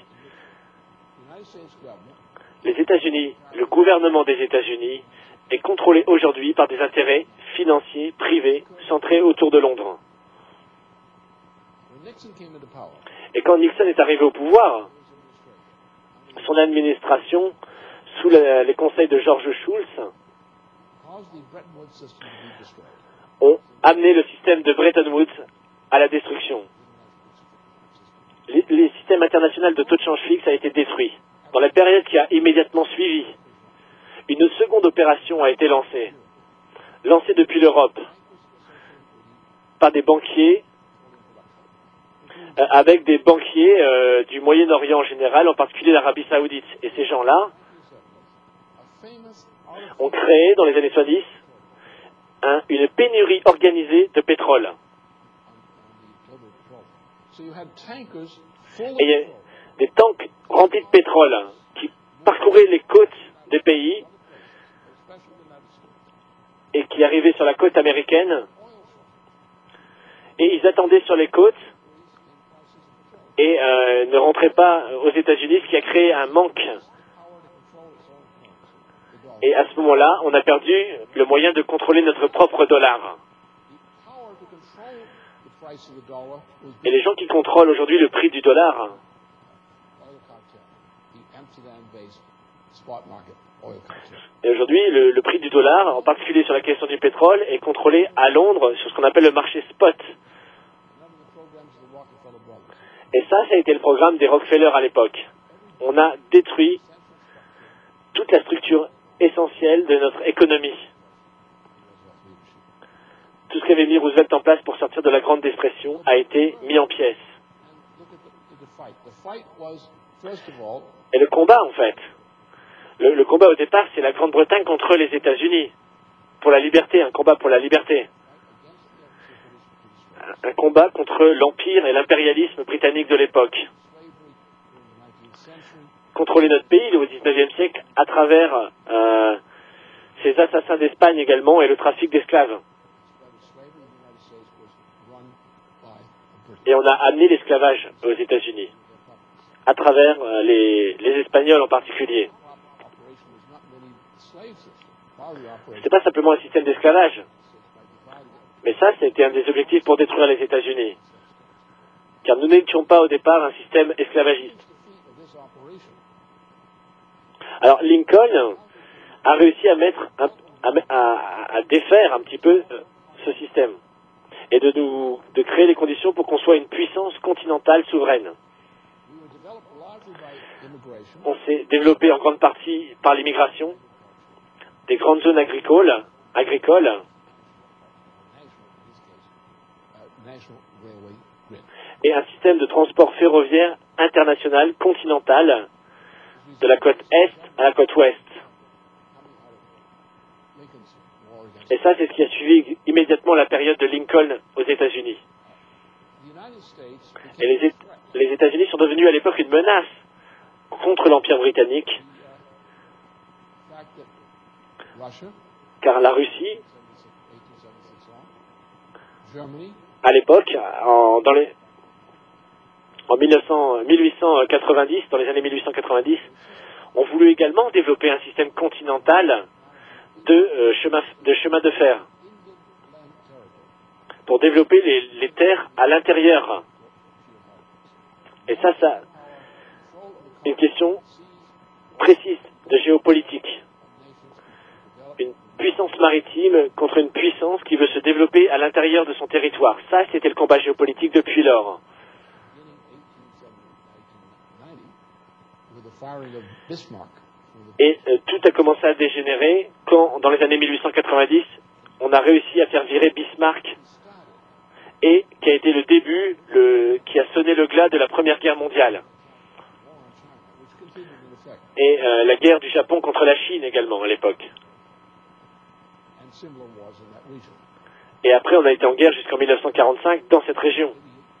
Les États-Unis, le gouvernement des États-Unis, est contrôlé aujourd'hui par des intérêts financiers privés centrés autour de Londres. Et quand Nixon est arrivé au pouvoir, son administration, sous le, les conseils de George Shultz, ont amené le système de Bretton Woods à la destruction. Les, les systèmes internationaux de taux de change fixe a été détruit. Dans la période qui a immédiatement suivi, une seconde opération a été lancée, lancée depuis l'Europe, par des banquiers, euh, avec des banquiers euh, du Moyen-Orient en général, en particulier l'Arabie Saoudite. Et ces gens-là ont créé, dans les années soixante-dix, un, une pénurie organisée de pétrole. Et il y a des tanks remplis de pétrole qui parcouraient les côtes des pays et qui arrivaient sur la côte américaine. Et ils attendaient sur les côtes et euh, ne rentraient pas aux États-Unis, ce qui a créé un manque. Et à ce moment-là, on a perdu le moyen de contrôler notre propre dollar. Et les gens qui contrôlent aujourd'hui le prix du dollar, et aujourd'hui, le, le prix du dollar, en particulier sur la question du pétrole, est contrôlé à Londres sur ce qu'on appelle le marché spot. Et ça, ça a été le programme des Rockefeller à l'époque. On a détruit toute la structure essentielle de notre économie. Tout ce qu'avait mis Roosevelt en place pour sortir de la Grande Dépression a été mis en pièces. Et le combat, en fait, le, le combat au départ, c'est la Grande-Bretagne contre les États-Unis, pour la liberté, un combat pour la liberté. Un combat contre l'empire et l'impérialisme britannique de l'époque. Contrôler notre pays au dix-neuvième siècle à travers euh, ces assassins d'Espagne également et le trafic d'esclaves. Et on a amené l'esclavage aux États-Unis, à travers euh, les, les Espagnols en particulier. C'était pas simplement un système d'esclavage, mais ça, c'était un des objectifs pour détruire les États-Unis. Car nous n'étions pas au départ un système esclavagiste. Alors Lincoln a réussi à mettre, un, à, à, à défaire un petit peu euh, ce système et de nous, de créer les conditions pour qu'on soit une puissance continentale souveraine. On s'est développé en grande partie par l'immigration, des grandes zones agricoles, agricoles, et un système de transport ferroviaire international, continental, de la côte Est à la côte Ouest. Et ça, c'est ce qui a suivi immédiatement la période de Lincoln aux États-Unis. Et les, les États-Unis sont devenus à l'époque une menace contre l'Empire britannique, car la Russie, à l'époque, en, dans les, en mille neuf cents, mille huit cent quatre-vingt-dix, dans les années mille huit cent quatre-vingt-dix, ont voulu également développer un système continental de, euh, chemin, de chemin de fer pour développer les, les terres à l'intérieur. Et ça, ça, une question précise de géopolitique. Une puissance maritime contre une puissance qui veut se développer à l'intérieur de son territoire. Ça, c'était le combat géopolitique depuis lors. Et euh, tout a commencé à dégénérer quand, dans les années mille huit cent quatre-vingt-dix, on a réussi à faire virer Bismarck, et qui a été le début, le, qui a sonné le glas de la Première Guerre mondiale. Et euh, la guerre du Japon contre la Chine également à l'époque. Et après, on a été en guerre jusqu'en mille neuf cent quarante-cinq dans cette région.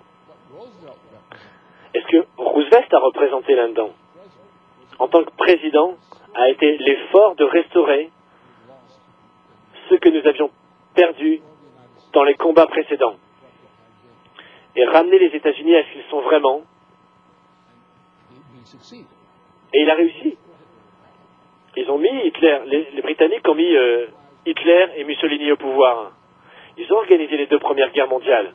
Est-ce que Roosevelt a représenté là-dedans, en tant que président, a été l'effort de restaurer ce que nous avions perdu dans les combats précédents et ramener les États-Unis à ce qu'ils sont vraiment. Et il a réussi. Ils ont mis Hitler, les, les Britanniques ont mis euh, Hitler et Mussolini au pouvoir. Ils ont organisé les deux premières guerres mondiales.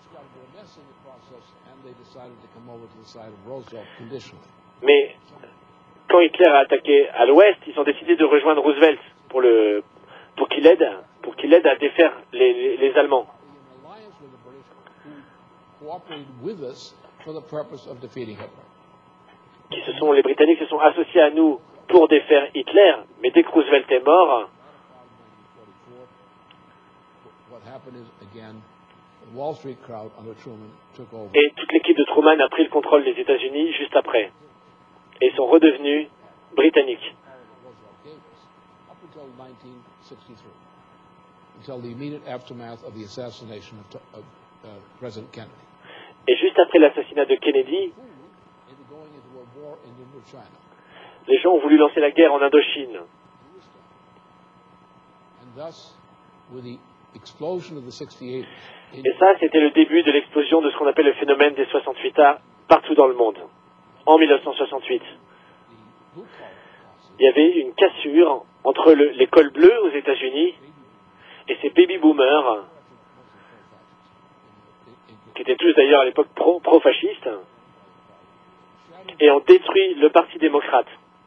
Mais quand Hitler a attaqué à l'ouest, ils ont décidé de rejoindre Roosevelt pour, le, pour qu'il aide, pour qu'il aide à défaire les, les, les Allemands. Qui se sont, les Britanniques se sont associés à nous pour défaire Hitler, mais dès que Roosevelt est mort, et toute l'équipe de Truman a pris le contrôle des États-Unis juste après, et sont redevenus britanniques. Et juste après l'assassinat de Kennedy, les gens ont voulu lancer la guerre en Indochine. Et ça, c'était le début de l'explosion de ce qu'on appelle le phénomène des soixante-huit A partout dans le monde, en mille neuf cent soixante-huit. Il y avait une cassure entre le, les cols bleus aux États-Unis et ces baby-boomers, qui étaient tous d'ailleurs à l'époque pro, pro-fascistes, et ont détruit le Parti démocrate.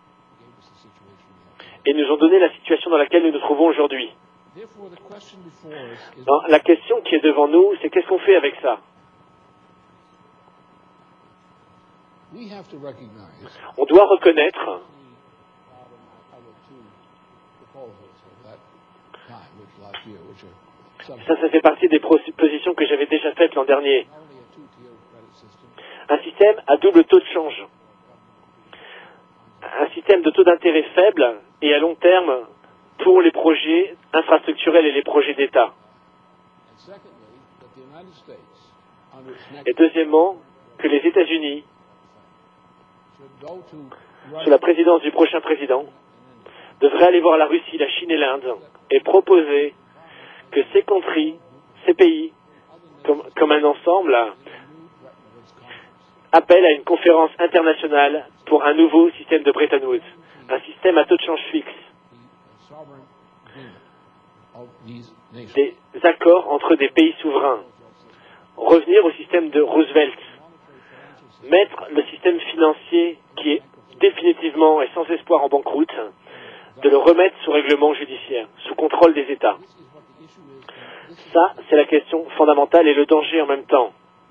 Et nous ont donné la situation dans laquelle nous nous trouvons aujourd'hui. Non, la question qui est devant nous, c'est qu'est-ce qu'on fait avec ça? On doit reconnaître ça, ça fait partie des propositions que j'avais déjà faites l'an dernier. Un système à double taux de change. Un système de taux d'intérêt faible et à long terme pour les projets infrastructurels et les projets d'État. Et deuxièmement, que les États-Unis, sous la présidence du prochain président, devraient aller voir la Russie, la Chine et l'Inde et proposer que ces countries, ces pays, comme, comme un ensemble, appellent à une conférence internationale pour un nouveau système de Bretton Woods, un système à taux de change fixe. Des accords entre des pays souverains. Revenir au système de Roosevelt. Mettre le système financier qui est définitivement et sans espoir en banqueroute, de le remettre sous règlement judiciaire, sous contrôle des États. Ça, c'est la question fondamentale et le danger en même temps.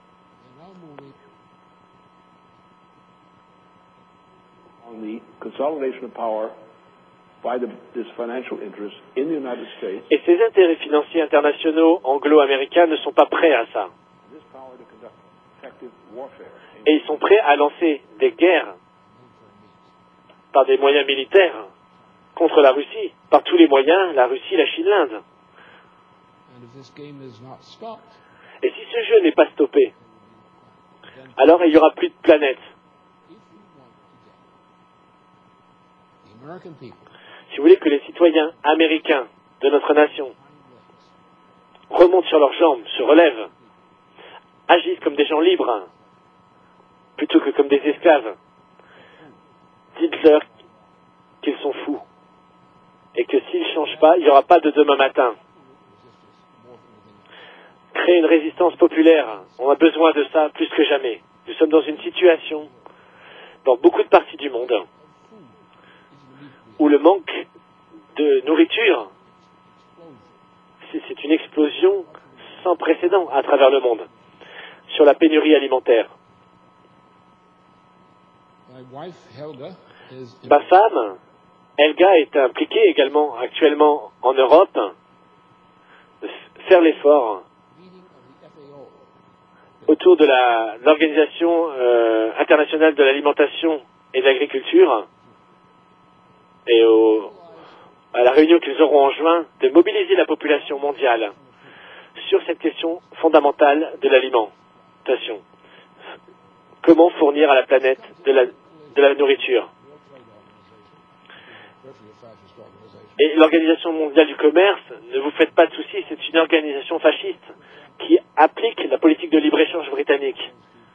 Et ces intérêts financiers internationaux anglo-américains ne sont pas prêts à ça. Et ils sont prêts à lancer des guerres par des moyens militaires contre la Russie, par tous les moyens, la Russie, la Chine, l'Inde. Et si ce jeu n'est pas stoppé, alors il n'y aura plus de planète. Si vous voulez que les citoyens américains de notre nation remontent sur leurs jambes, se relèvent, agissent comme des gens libres, plutôt que comme des esclaves, dites-leur qu'ils sont fous. Et que s'ils ne changent pas, il n'y aura pas de demain matin. Créer une résistance populaire, on a besoin de ça plus que jamais. Nous sommes dans une situation, dans beaucoup de parties du monde, où le manque de nourriture, c'est une explosion sans précédent à travers le monde, sur la pénurie alimentaire. Ma femme, Helga, est impliquée également actuellement en Europe de faire l'effort autour de la- l'Organisation euh, internationale de l'alimentation et de l'agriculture et au, à la réunion qu'ils auront en juin, de mobiliser la population mondiale sur cette question fondamentale de l'alimentation. Comment fournir à la planète de la, de la nourriture. Et l'Organisation mondiale du commerce, ne vous faites pas de soucis, c'est une organisation fasciste qui applique la politique de libre-échange britannique,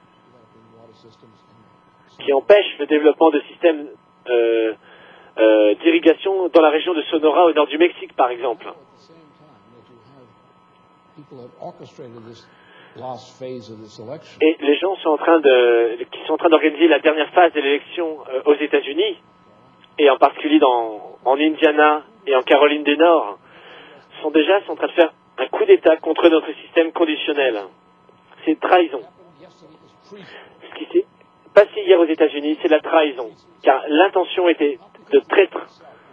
qui empêche le développement de systèmes euh, euh, d'irrigation dans la région de Sonora au nord du Mexique, par exemple. Et les gens sont en train de, qui sont en train d'organiser la dernière phase de l'élection euh, aux États-Unis, et en particulier dans, en Indiana et en Caroline du Nord, sont déjà sont en train de faire un coup d'État contre notre système conditionnel. C'est trahison. Ce qui s'est passé hier aux États-Unis, c'est la trahison, car l'intention était de traître.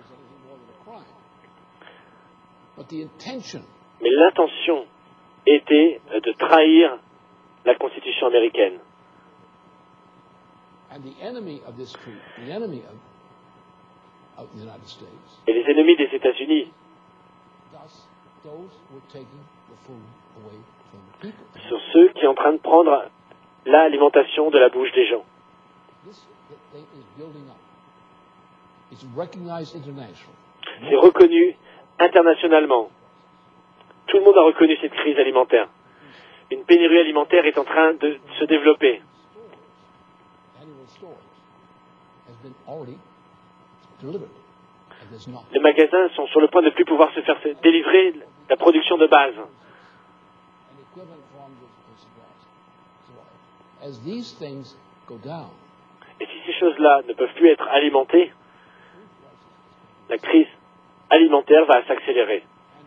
Mais l'intention était de trahir la Constitution américaine. Et les ennemis des États-Unis sont ceux qui sont en train de prendre l'alimentation de la bouche des gens. C'est reconnu internationalement. Tout le monde a reconnu cette crise alimentaire. Une pénurie alimentaire est en train de se développer. Les magasins sont sur le point de ne plus pouvoir se faire délivrer la production de base. Et si ces choses-là ne peuvent plus être alimentées, la crise alimentaire va s'accélérer.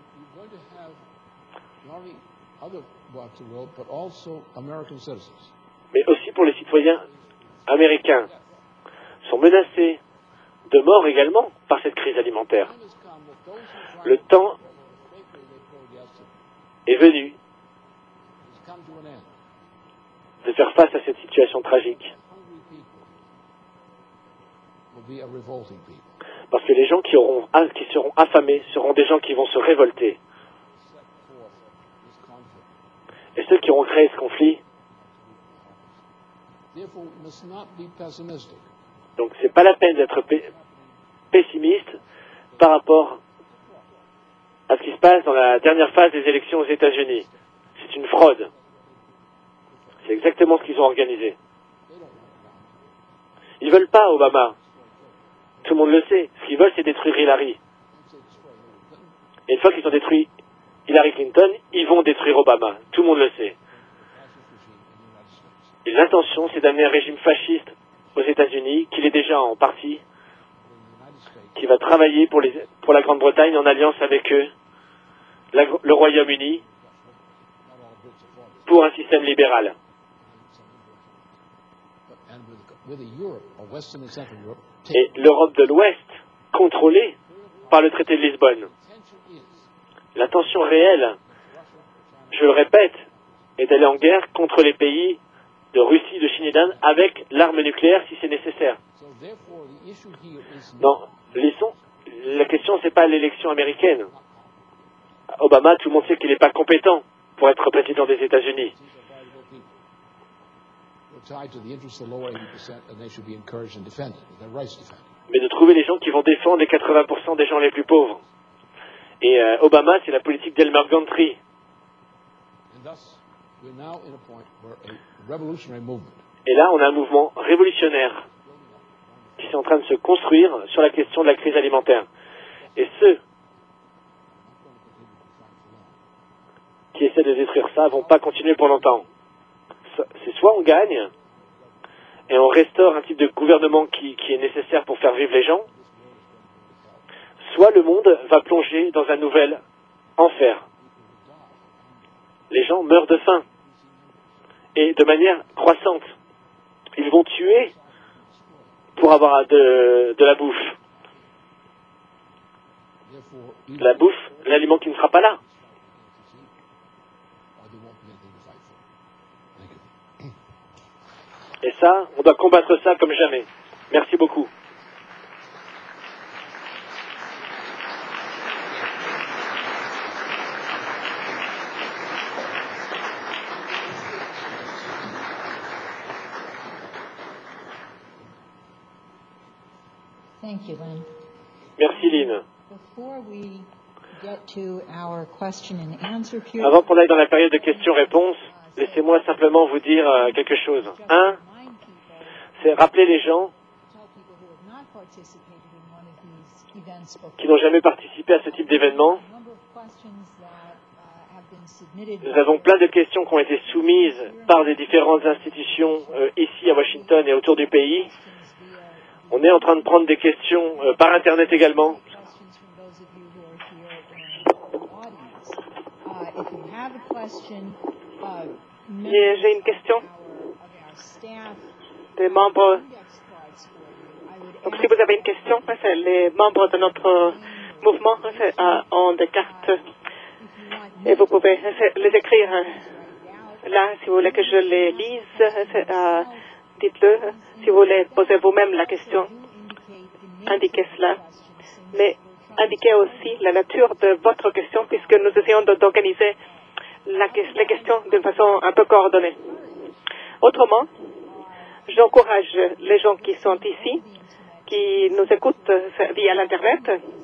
Mais aussi pour les citoyens américains, sont menacés de mort également par cette crise alimentaire. Le temps est venu de faire face à cette situation tragique. Parce que les gens qui, auront, qui seront affamés seront des gens qui vont se révolter. Et ceux qui auront créé ce conflit, donc c'est pas la peine d'être pessimiste par rapport à ce qui se passe dans la dernière phase des élections aux États-Unis. C'est une fraude. C'est exactement ce qu'ils ont organisé. Ils veulent pas Obama. Tout le monde le sait. Ce qu'ils veulent, c'est détruire Hillary. Et une fois qu'ils ont détruit Hillary Clinton, ils vont détruire Obama. Tout le monde le sait. Et l'intention, c'est d'amener un régime fasciste aux États-Unis, qu'il est déjà en partie, qui va travailler pour, les, pour la Grande-Bretagne en alliance avec eux, la, le Royaume-Uni, pour un système libéral. Et l'Europe de l'Ouest, contrôlée par le traité de Lisbonne. L'intention réelle, je le répète, est d'aller en guerre contre les pays de Russie, de Chine et d'Inde avec l'arme nucléaire si c'est nécessaire. Non, laissons, la question c'est pas l'élection américaine. Obama, tout le monde sait qu'il n'est pas compétent pour être président des États-Unis. Mais de trouver les gens qui vont défendre les quatre-vingts pour cent des gens les plus pauvres. Et euh, Obama, c'est la politique d'Elmer Gantry. Et là, on a un mouvement révolutionnaire qui est en train de se construire sur la question de la crise alimentaire. Et ceux qui essaient de détruire ça ne vont pas continuer pour longtemps. C'est soit on gagne et on restaure un type de gouvernement qui, qui est nécessaire pour faire vivre les gens, soit le monde va plonger dans un nouvel enfer. Les gens meurent de faim. Et de manière croissante. Ils vont tuer pour avoir de, de la bouffe. La bouffe, l'aliment qui ne sera pas là. Et ça, on doit combattre ça comme jamais. Merci beaucoup. Thank you, Lynn. Merci, Lynn. Before we get to our question and answer period, avant qu'on aille dans la période de questions-réponses, laissez-moi simplement vous dire euh, quelque chose. Un, c'est rappeler les gens qui n'ont jamais participé à ce type d'événement. Nous avons plein de questions qui ont été soumises par des différentes institutions euh, ici à Washington et autour du pays. On est en train de prendre des questions euh, par Internet également. J'ai une question des membres. Donc, si vous avez une question, les membres de notre mouvement ont des cartes et vous pouvez les écrire là. Si vous voulez que je les lise, dites-le. Si vous voulez poser vous-même la question, indiquez cela. Mais indiquez aussi la nature de votre question, puisque nous essayons d'organiser la, les questions d'une façon un peu coordonnée. Autrement, j'encourage les gens qui sont ici, qui nous écoutent via l'Internet,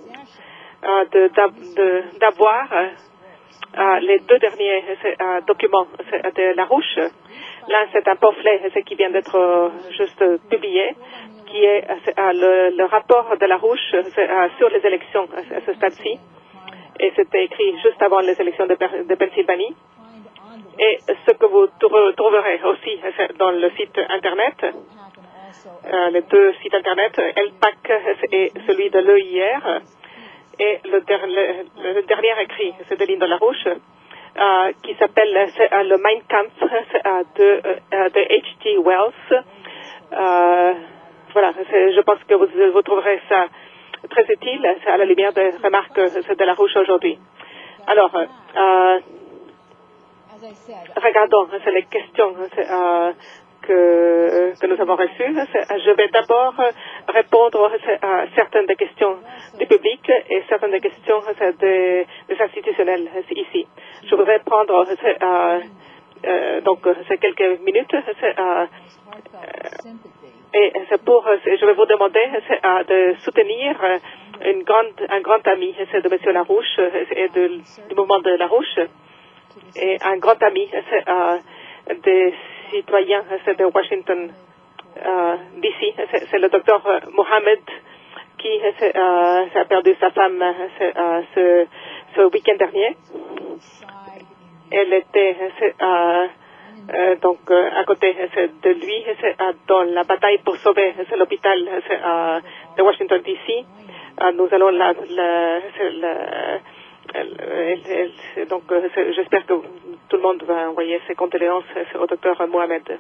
d'avoir euh, les deux derniers euh, documents de Larouche. L'un, c'est un pamphlet qui vient d'être euh, juste publié, qui est euh, le, le rapport de Larouche euh, sur les élections à ce stade-ci. Et c'était écrit juste avant les élections de, de Pennsylvanie. Et ce que vous trouverez aussi dans le site Internet, euh, les deux sites Internet, L P A C et celui de l'E I R, et le, der, le, le dernier écrit, c'est de Lynn de Larouche, euh, qui s'appelle euh, le Mein Kampf euh, de, euh, de H G Wells. Euh, voilà, je pense que vous, vous trouverez ça très utile à la lumière des remarques de Larouche aujourd'hui. Alors, euh, regardons les questions euh, que, que nous avons reçues. Je vais d'abord répondre à certaines des questions du public et certaines des questions des, des institutionnels ici. Je voudrais prendre euh, euh, donc ces quelques minutes euh, et c'est pour, je vais vous demander euh, de soutenir une grande, un grand ami de M. Larouche et de, du mouvement de Larouche et un grand ami euh, des citoyens de Washington euh, d'ici. C'est le docteur Mohamed qui euh, a perdu sa femme euh, ce, ce week-end dernier. Elle était euh, euh, donc euh, à côté de lui euh, dans la bataille pour sauver l'hôpital euh, de Washington D C. Euh, nous allons la, la, la donc, j'espère que tout le monde va envoyer ses condoléances au docteur Mohamed.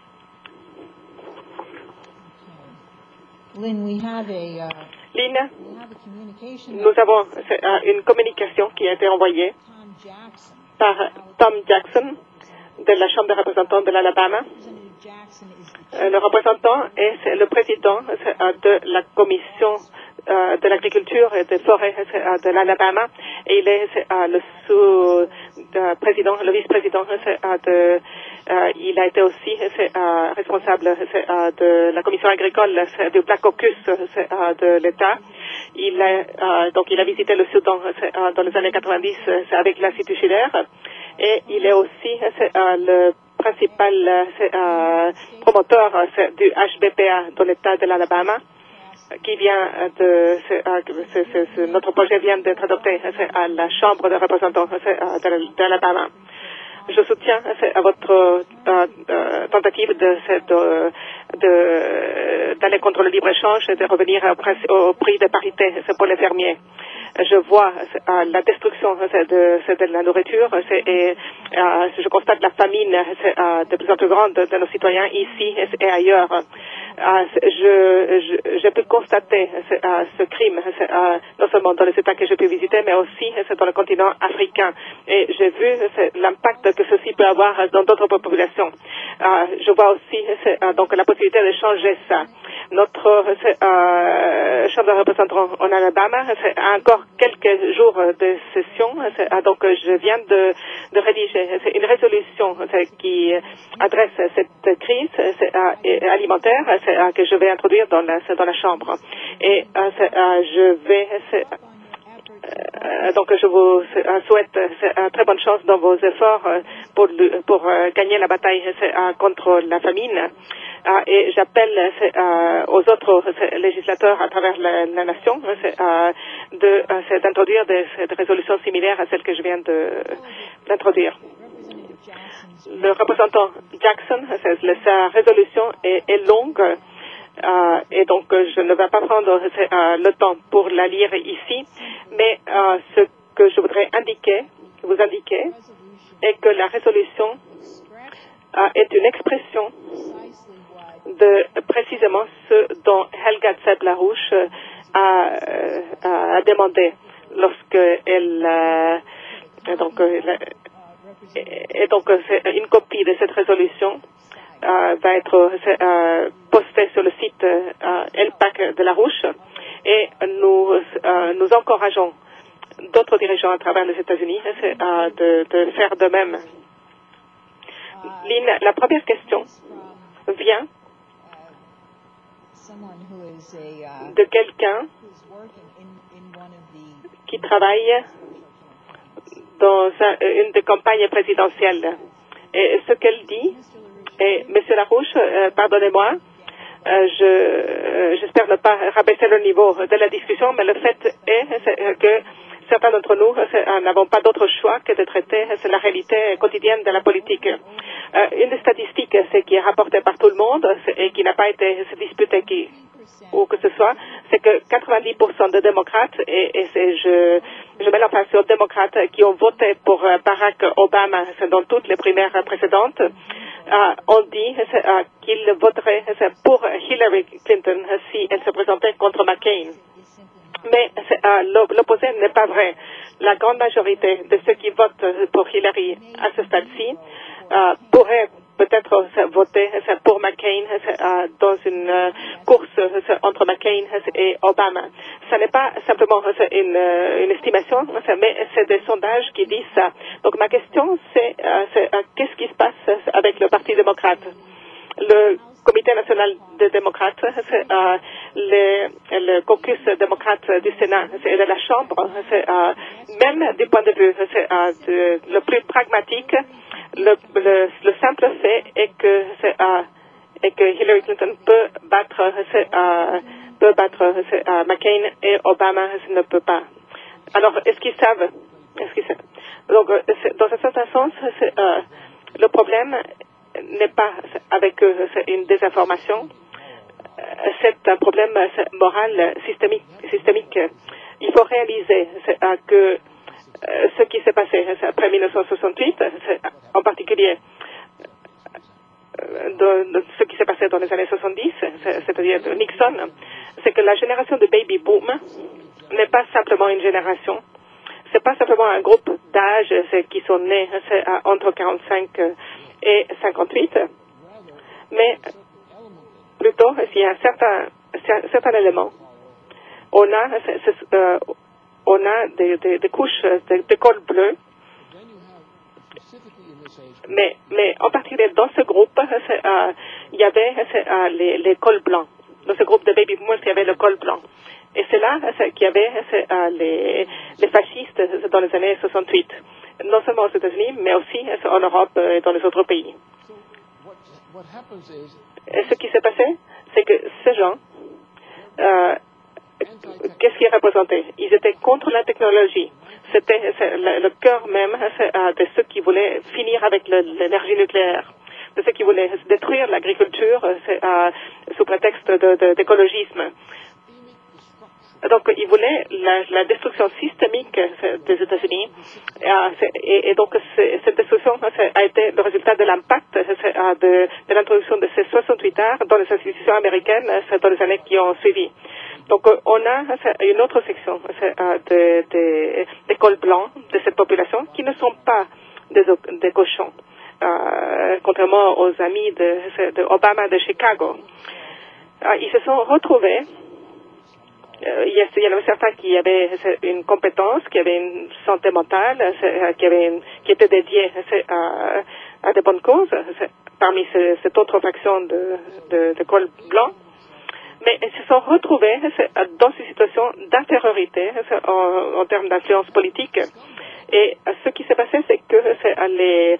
Lynn, we have a, uh, Lynn, we have a communication nous avons uh, une communication qui a été envoyée Tom Jackson. par Tom Jackson de la Chambre des représentants de l'Alabama. Euh, le représentant est le président de la commission euh, de l'agriculture et des forêts euh, de l'Alabama et il est euh, le sous-président, le vice-président euh, de, euh, il a été aussi euh, responsable euh, de la commission agricole euh, du Black Caucus euh, de l'État. Il a, euh, donc il a visité le Soudan euh, dans les années quatre-vingt-dix euh, avec l'Institut Schiller et il est aussi euh, le principal euh, promoteur euh, du H B P A dans l'État de l'Alabama, qui vient de, ce, ce, ce, notre projet vient d'être adopté à la Chambre des représentants de l'Alabama. Je soutiens à votre euh, euh, tentative de, de, de, d'aller contre le libre-échange et de revenir au, au prix de parité pour les fermiers. je vois euh, la destruction de, de la nourriture et euh, je constate la famine euh, de plus en plus grande de nos citoyens ici et ailleurs. Euh, je, je, j'ai pu constater euh, ce crime euh, non seulement dans les États que j'ai pu visiter, mais aussi euh, dans le continent africain. Et j'ai vu euh, l'impact que ceci peut avoir dans d'autres populations. Euh, je vois aussi euh, donc la possibilité de changer ça. Notre euh, Chambre de représentants en Alabama a encore quelques jours de session. Donc je viens de, de rédiger une résolution qui adresse cette crise alimentaire que je vais introduire dans la, dans la Chambre. Et je vais... Donc je vous souhaite très bonne chance dans vos efforts pour, pour gagner la bataille contre la famine. Uh, et j'appelle uh, aux autres uh, législateurs à travers la, la nation uh, de, uh, d'introduire des, des résolutions similaires à celles que je viens de, d'introduire. Le représentant Jackson, sa résolution est, est longue uh, et donc je ne vais pas prendre uh, le temps pour la lire ici, mais uh, ce que je voudrais indiquer, vous indiquer, est que la résolution uh, est une expression de précisément ce dont Helga Tsep-Larouche a, a, a demandé lorsqu'elle euh, donc euh, et, et donc c'est une copie de cette résolution euh, va être euh, postée sur le site euh, L P A C de Larouche et nous euh, nous encourageons d'autres dirigeants à travers les États-Unis euh, de, de faire de même. Lynn, la première question vient de quelqu'un qui travaille dans un, une des campagnes présidentielles. Et ce qu'elle dit, et Monsieur Larouche, euh, pardonnez-moi, euh, je, euh, j'espère ne pas rabaisser le niveau de la discussion, mais le fait est que certains d'entre nous euh, n'avons pas d'autre choix que de traiter c'est la réalité quotidienne de la politique. Euh, une des statistiques, c'est qui est rapportée par tout le monde et qui n'a pas été disputée qui, ou que ce soit, c'est que quatre-vingt-dix pour cent de démocrates, et, et c'est, je, je mets l'emphase démocrates qui ont voté pour euh, Barack Obama dans toutes les primaires précédentes, euh, ont dit euh, qu'ils voteraient pour Hillary Clinton si elle se présentait contre McCain. Mais euh, l'opposé n'est pas vrai. La grande majorité de ceux qui votent pour Hillary à ce stade-ci euh, pourraient peut-être voter pour McCain euh, dans une euh, course entre McCain et Obama. Ce n'est pas simplement une, une estimation, mais c'est des sondages qui disent ça. Donc ma question, c'est, euh, c'est euh, qu'est-ce qui se passe avec le Parti démocrate? Le Comité national des démocrates, euh, les, le caucus démocrate du Sénat et de la Chambre, euh, même du point de vue euh, de, le plus pragmatique, le, le, le simple fait est que, euh, est que Hillary Clinton peut battre, euh, peut battre euh, McCain et Obama ne peut pas. Alors, est-ce qu'ils savent? Est-ce qu'ils savent? Donc, dans un certain sens, euh, le problème n'est pas avec eux, c'est une désinformation. C'est un problème moral systémique. systémique. Il faut réaliser que ce qui s'est passé après mille neuf cent soixante-huit, en particulier de, de ce qui s'est passé dans les années soixante-dix, c'est-à-dire de Nixon, c'est que la génération de baby boom n'est pas simplement une génération. C'est pas simplement un groupe d'âge qui sont nés entre quarante-cinq et cinquante-huit, mais plutôt s'il y a un certain, un certain élément. On a, c'est, c'est, euh, on a des, des, des couches de, de col bleu, mais, mais en particulier dans ce groupe, euh, il y avait euh, les, les cols blancs. Dans ce groupe de baby boomers, il y avait le col blanc. Et c'est là qu'il y avait euh, les, les fascistes dans les années soixante-huit. Non seulement aux États-Unis, mais aussi en Europe et dans les autres pays. Et ce qui s'est passé, c'est que ces gens, euh, qu'est-ce qu'ils représentaient? Ils étaient contre la technologie. C'était le, le cœur même de ceux qui voulaient finir avec le, l'énergie nucléaire, de ceux qui voulaient détruire l'agriculture euh, sous prétexte de, de, d'écologisme. Donc, ils voulaient la, la destruction systémique des États-Unis. Et, et donc, cette destruction a été le résultat de l'impact de, de l'introduction de ces soixante-huit heures dans les institutions américaines dans les années qui ont suivi. Donc, on a une autre section de, de, des cols blancs de cette population qui ne sont pas des, des cochons, euh, contrairement aux amis de, de Obama de Chicago. Ils se sont retrouvés. Euh, il, y a, il y en avait certains qui avaient une compétence, qui avaient une santé mentale, qui, avaient une, qui étaient dédiés à, à de bonnes causes, parmi ce, cette autre faction de, de, de col blanc. Mais ils se sont retrouvés dans une situation d'infériorité en, en termes d'influence politique. Et ce qui s'est passé, c'est que les,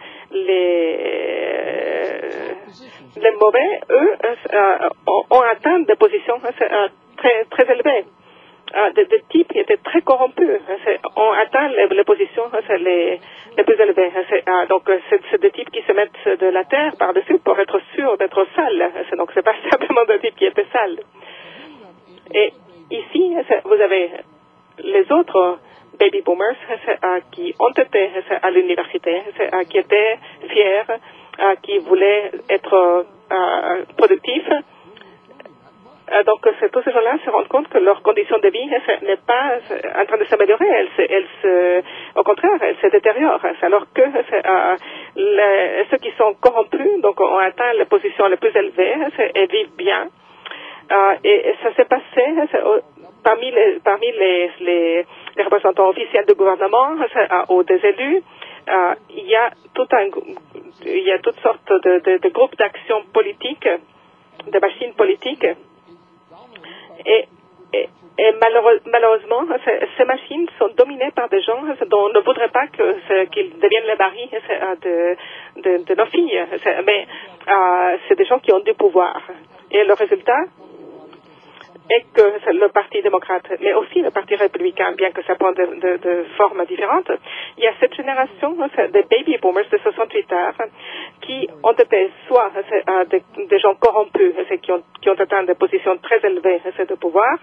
les, les mauvais, eux, ont atteint des positions très, très élevées. Des, des types qui étaient très corrompus ont atteint les, les positions les, les plus élevées. Donc, c'est des types qui se mettent de la terre par-dessus pour être sûrs d'être sales. Donc, c'est pas simplement des types qui étaient sales. Et ici, vous avez les autres baby boomers qui ont été à l'université, qui étaient fiers, qui voulaient être productifs. Donc, tous ces gens-là se rendent compte que leur condition de vie n'est pas en train de s'améliorer. Elle se, elle se, au contraire, elle se détériore. Alors que euh, les, ceux qui sont corrompus, donc ont atteint les positions les plus élevées et vivent bien. Euh, et, et ça s'est passé parmi les, parmi les, les, les représentants officiels du gouvernement ou des élus. Euh, il y a tout un, il y a toutes sortes de, de, de groupes d'action politique, de machines politiques. Et, et, et malheureux, malheureusement, ces machines sont dominées par des gens dont on ne voudrait pas que, qu'ils deviennent les maris de, de, de nos filles. Mais euh, c'est des gens qui ont du pouvoir. Et le résultat est que le Parti démocrate, mais aussi le Parti républicain, bien que ça prenne de, de, de formes différentes, il y a cette génération des baby boomers de soixante-huit heures qui ont été soit euh, des, des gens corrompus, qui ont, qui ont atteint des positions très élevées de pouvoir,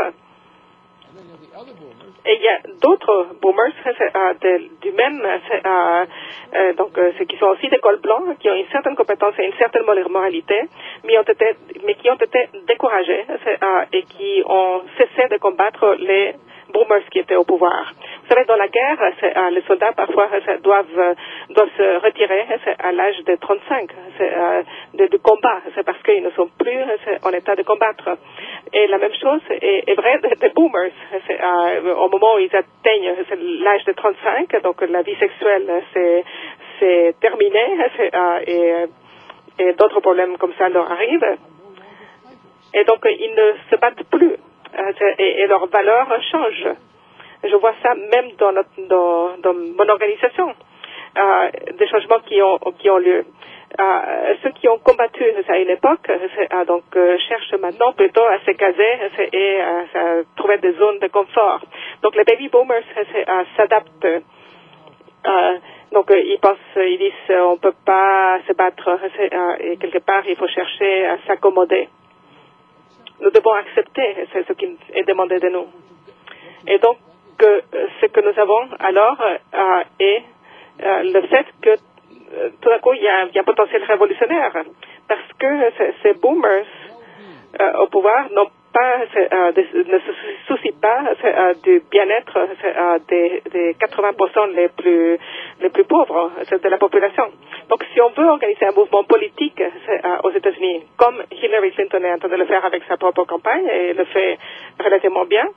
et il y a d'autres boomers euh, de, du même, euh, euh, donc euh, ceux qui sont aussi des cols blancs, qui ont une certaine compétence et une certaine moralité, mais, ont été, mais qui ont été découragés euh, et qui ont cessé de combattre les boomers qui étaient au pouvoir. Vous savez, dans la guerre, euh, les soldats parfois euh, doivent, euh, doivent se retirer à l'âge de trente-cinq euh, de, du combat. C'est parce qu'ils ne sont plus en état de combattre. Et la même chose est, est vraie des, des boomers. Euh, au moment où ils atteignent l'âge de trente-cinq, donc la vie sexuelle c'est terminé euh, et, et d'autres problèmes comme ça leur arrivent. Et donc ils ne se battent plus. Et, et leurs valeurs changent. Je vois ça même dans, notre, dans, dans mon organisation, euh, des changements qui ont, qui ont lieu. Euh, ceux qui ont combattu à une époque euh, donc, euh, cherchent maintenant plutôt à se caser et à, à trouver des zones de confort. Donc les baby boomers euh, s'adaptent. Euh, donc euh, ils pensent, ils disent on ne peut pas se battre euh, et quelque part il faut chercher à s'accommoder. Nous devons accepter ce qui est demandé de nous. Et donc, euh, ce que nous avons alors euh, est euh, le fait que euh, tout d'un coup, il y, a, il y a un potentiel révolutionnaire. Parce que ces boomers euh, au pouvoir n'ont pas, euh, de, ne se soucient pas euh, du bien-être euh, des, des quatre-vingts pour cent les plus, les plus pauvres de la population. Donc, si on veut organiser un mouvement politique euh, aux États-Unis, comme Hillary Clinton est en train de le faire avec sa propre campagne et le fait relativement bien,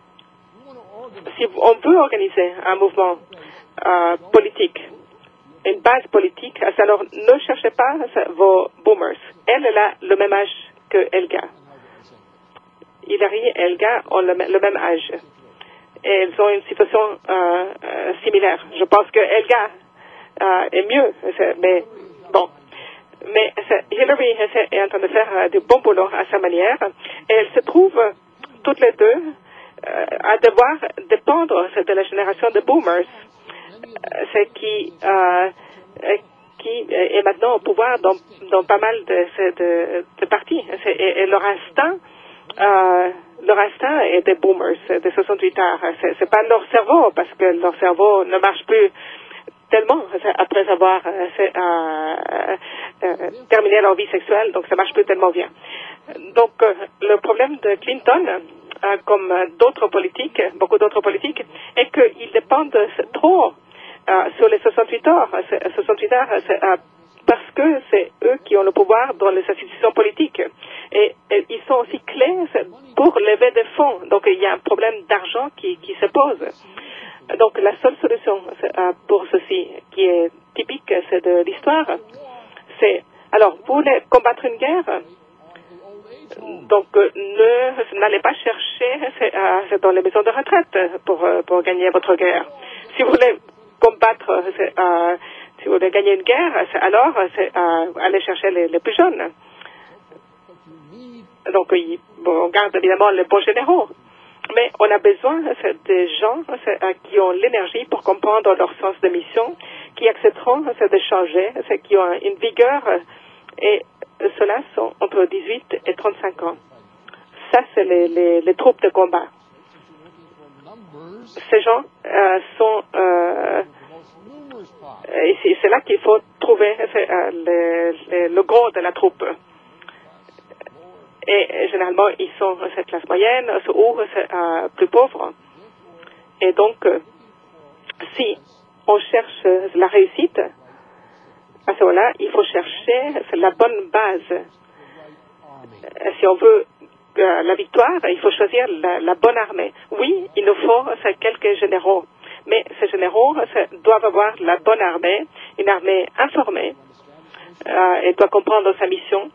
si on veut organiser un mouvement euh, politique, une base politique, alors ne cherchez pas vos boomers. Elle, elle a le même âge que Elga. Hillary et Elga ont le, le même âge. Et elles ont une situation euh, euh, similaire. Je pense que Elga euh, est mieux, mais bon. Mais Hillary est en train de faire euh, du bon boulot à sa manière. Et elles se trouvent toutes les deux euh, à devoir dépendre de la génération de boomers, c'est qui euh, qui est maintenant au pouvoir dans, dans pas mal de, de, de partis. Et, et leur instinct euh, le restant est des boomers, des soixante-huit heures. C'est, c'est pas leur cerveau, parce que leur cerveau ne marche plus tellement après avoir euh, euh, euh, terminé leur vie sexuelle, donc ça marche plus tellement bien. Donc euh, le problème de Clinton, euh, comme d'autres politiques, beaucoup d'autres politiques, est qu'ils dépendent trop euh, sur les soixante-huit heures, soixante-huit heures euh, parce que c'est eux qui ont le pouvoir dans les institutions politiques. Et, et ils sont aussi clés pour lever des fonds. Donc il y a un problème d'argent qui, qui se pose. Donc la seule solution pour ceci, qui est typique c'est de l'histoire, c'est, alors, vous voulez combattre une guerre, donc ne n'allez pas chercher c'est, euh, dans les maisons de retraite pour, pour gagner votre guerre. Si vous voulez combattre, c'est, euh, si vous voulez gagner une guerre, c'est, alors c'est, euh, allez chercher les, les plus jeunes. Donc il, bon, on garde évidemment les bons généraux. Mais on a besoin des gens qui ont l'énergie pour comprendre leur sens de mission, qui accepteront de changer, qui ont une vigueur, et ceux-là sont entre dix-huit et trente-cinq ans. Ça, c'est les, les, les troupes de combat. Ces gens euh, sont... Euh, et c'est, c'est là qu'il faut trouver euh, le, le, le gros de la troupe. Et généralement, ils sont cette classe moyenne ou euh, plus pauvres. Et donc, euh, si on cherche la réussite, à ce moment-là, il faut chercher la bonne base. Si on veut euh, la victoire, il faut choisir la, la bonne armée. Oui, il nous faut quelques généraux, mais ces généraux doivent avoir la bonne armée, une armée informée, euh, et doit comprendre sa mission.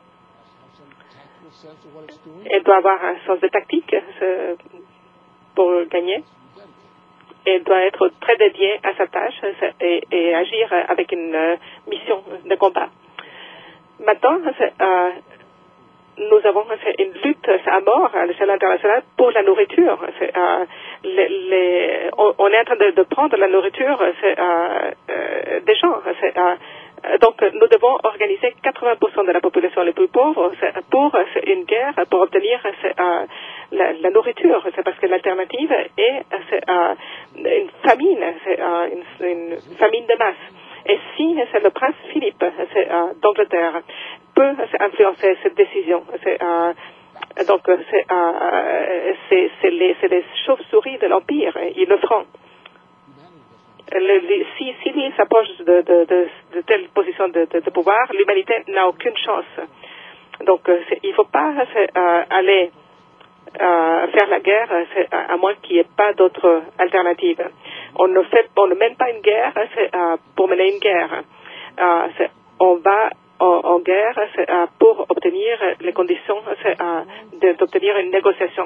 Elle doit avoir un sens de tactique euh, pour gagner. Elle doit être très dédiée à sa tâche et, et agir avec une euh, mission de combat. Maintenant, euh, nous avons une lutte à mort à l'échelle internationale pour la nourriture. Euh, les, les, on, on est en train de, de prendre la nourriture c'est, euh, euh, des gens. C'est, euh, Donc, nous devons organiser quatre-vingts pour cent de la population les plus pauvres pour une guerre, pour obtenir euh, la, la nourriture. C'est parce que l'alternative est euh, une famine, c'est euh, une, une famine de masse. Et si c'est le prince Philippe c'est, euh, d'Angleterre peut influencer cette décision, c'est, euh, donc c'est, euh, c'est, c'est les, c'est les chauves-souris de l'Empire, ils le feront. Le, le, si, si lui s'approche de, de, de, de telle position de, de, de pouvoir, l'humanité n'a aucune chance. Donc, il ne faut pas euh, aller euh, faire la guerre à, à moins qu'il n'y ait pas d'autre alternative. On ne fait, on ne mène pas une guerre euh, pour mener une guerre. Euh, on va en, en guerre euh, pour obtenir les conditions euh, de, d'obtenir une négociation.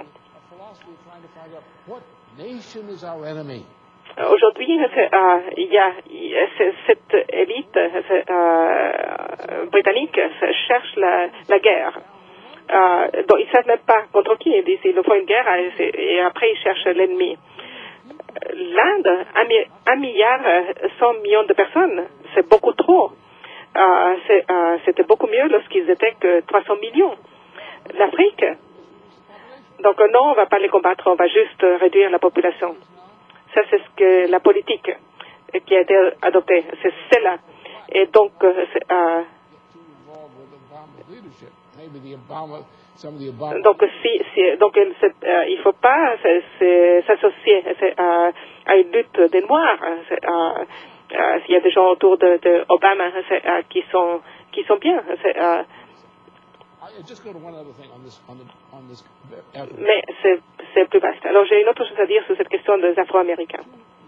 Aujourd'hui, euh, il y a cette élite euh, britannique cherche la, la guerre. Euh, donc ils ne savent même pas contre qui. Ils disent qu'il nous faut une guerre et après ils cherchent l'ennemi. L'Inde, un, un milliard cent millions de personnes, c'est beaucoup trop. Euh, c'est, euh, c'était beaucoup mieux lorsqu'ils étaient que trois cents millions. L'Afrique, donc non, on ne va pas les combattre, on va juste réduire la population. Ça, c'est ce que la politique qui a été adoptée, c'est celle-là. Et donc, c'est, euh, donc, si, si, donc c'est, euh, il ne faut pas c'est, c'est, s'associer c'est, euh, à une lutte des Noirs. C'est, euh, euh, s'il y a des gens autour de, de Obama c'est, euh, qui sont qui sont bien. C'est, euh, mais c'est, c'est plus vaste. Alors j'ai une autre chose à dire sur cette question des Afro-Américains.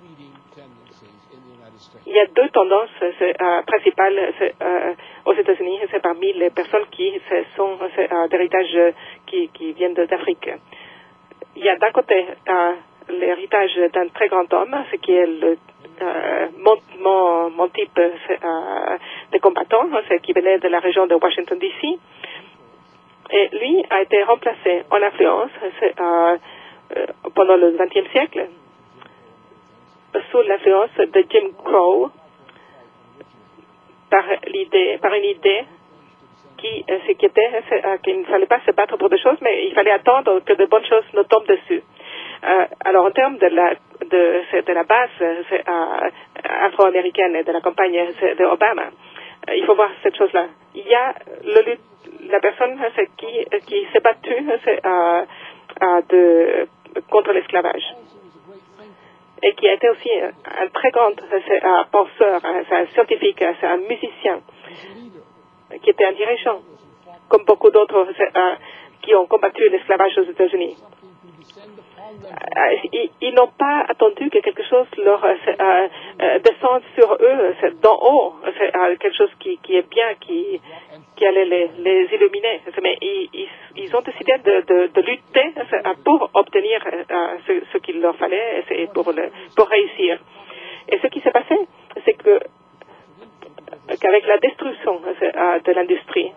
Il y a deux tendances c'est, euh, principales c'est, euh, aux États-Unis, c'est parmi les personnes qui c'est, sont c'est, euh, d'héritage qui, qui viennent d'Afrique. Il y a d'un côté euh, l'héritage d'un très grand homme, ce qui est le, euh, mon, mon, mon type c'est, euh, de combattant, c'est, qui venait de la région de Washington D C. Et lui a été remplacé en influence c'est, euh, euh, pendant le vingtième siècle sous l'influence de Jim Crow par l'idée, par une idée qui qui, ce qui était qu'il ne fallait pas se battre pour des choses, mais il fallait attendre que de bonnes choses nous tombent dessus. Euh, alors, en termes de la, de, de la base euh, afro-américaine et de la campagne d'Obama, euh, il faut voir cette chose-là. Il y a le, la personne qui, qui s'est battue euh, euh, de, contre l'esclavage et qui a été aussi un très grand euh, penseur, un scientifique, un musicien, qui était un dirigeant, comme beaucoup d'autres euh, qui ont combattu l'esclavage aux États-Unis. Euh, ils, ils n'ont pas attendu que quelque chose leur euh, euh, descende sur eux d'en haut, euh, quelque chose qui, qui est bien, qui, qui allait les, les illuminer. Mais ils, ils, ils ont décidé de, de, de lutter pour obtenir euh, ce, ce qu'il leur fallait et pour, le, pour réussir. Et ce qui s'est passé, c'est que qu'avec la destruction euh, de l'industrie,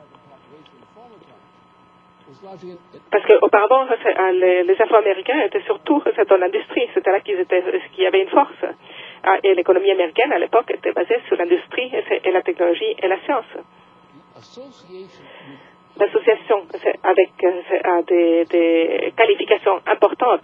parce qu'auparavant, les, les Afro-Américains étaient surtout dans l'industrie. C'était là qu'ils étaient, qu'il y avait une force. Et l'économie américaine, à l'époque, était basée sur l'industrie et la technologie et la science. L'association avec des, des qualifications importantes.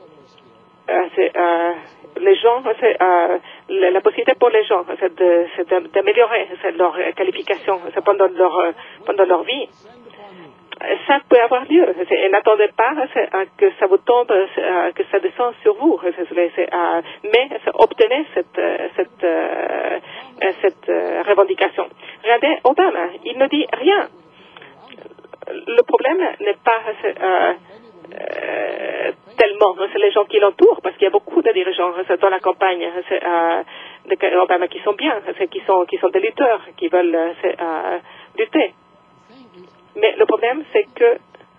Les gens, la possibilité pour les gens, c'est d'améliorer leurs qualifications pendant leur, pendant leur vie. Ça peut avoir lieu. Et n'attendez pas que ça vous tombe, que ça descend sur vous. Mais obtenez cette, cette, cette revendication. Regardez Obama, il ne dit rien. Le problème n'est pas euh, euh, tellement c'est les gens qui l'entourent, parce qu'il y a beaucoup de dirigeants dans la campagne euh, de Obama qui sont bien, qui sont, qui sont des lutteurs, qui veulent euh, lutter. Mais le problème, c'est que,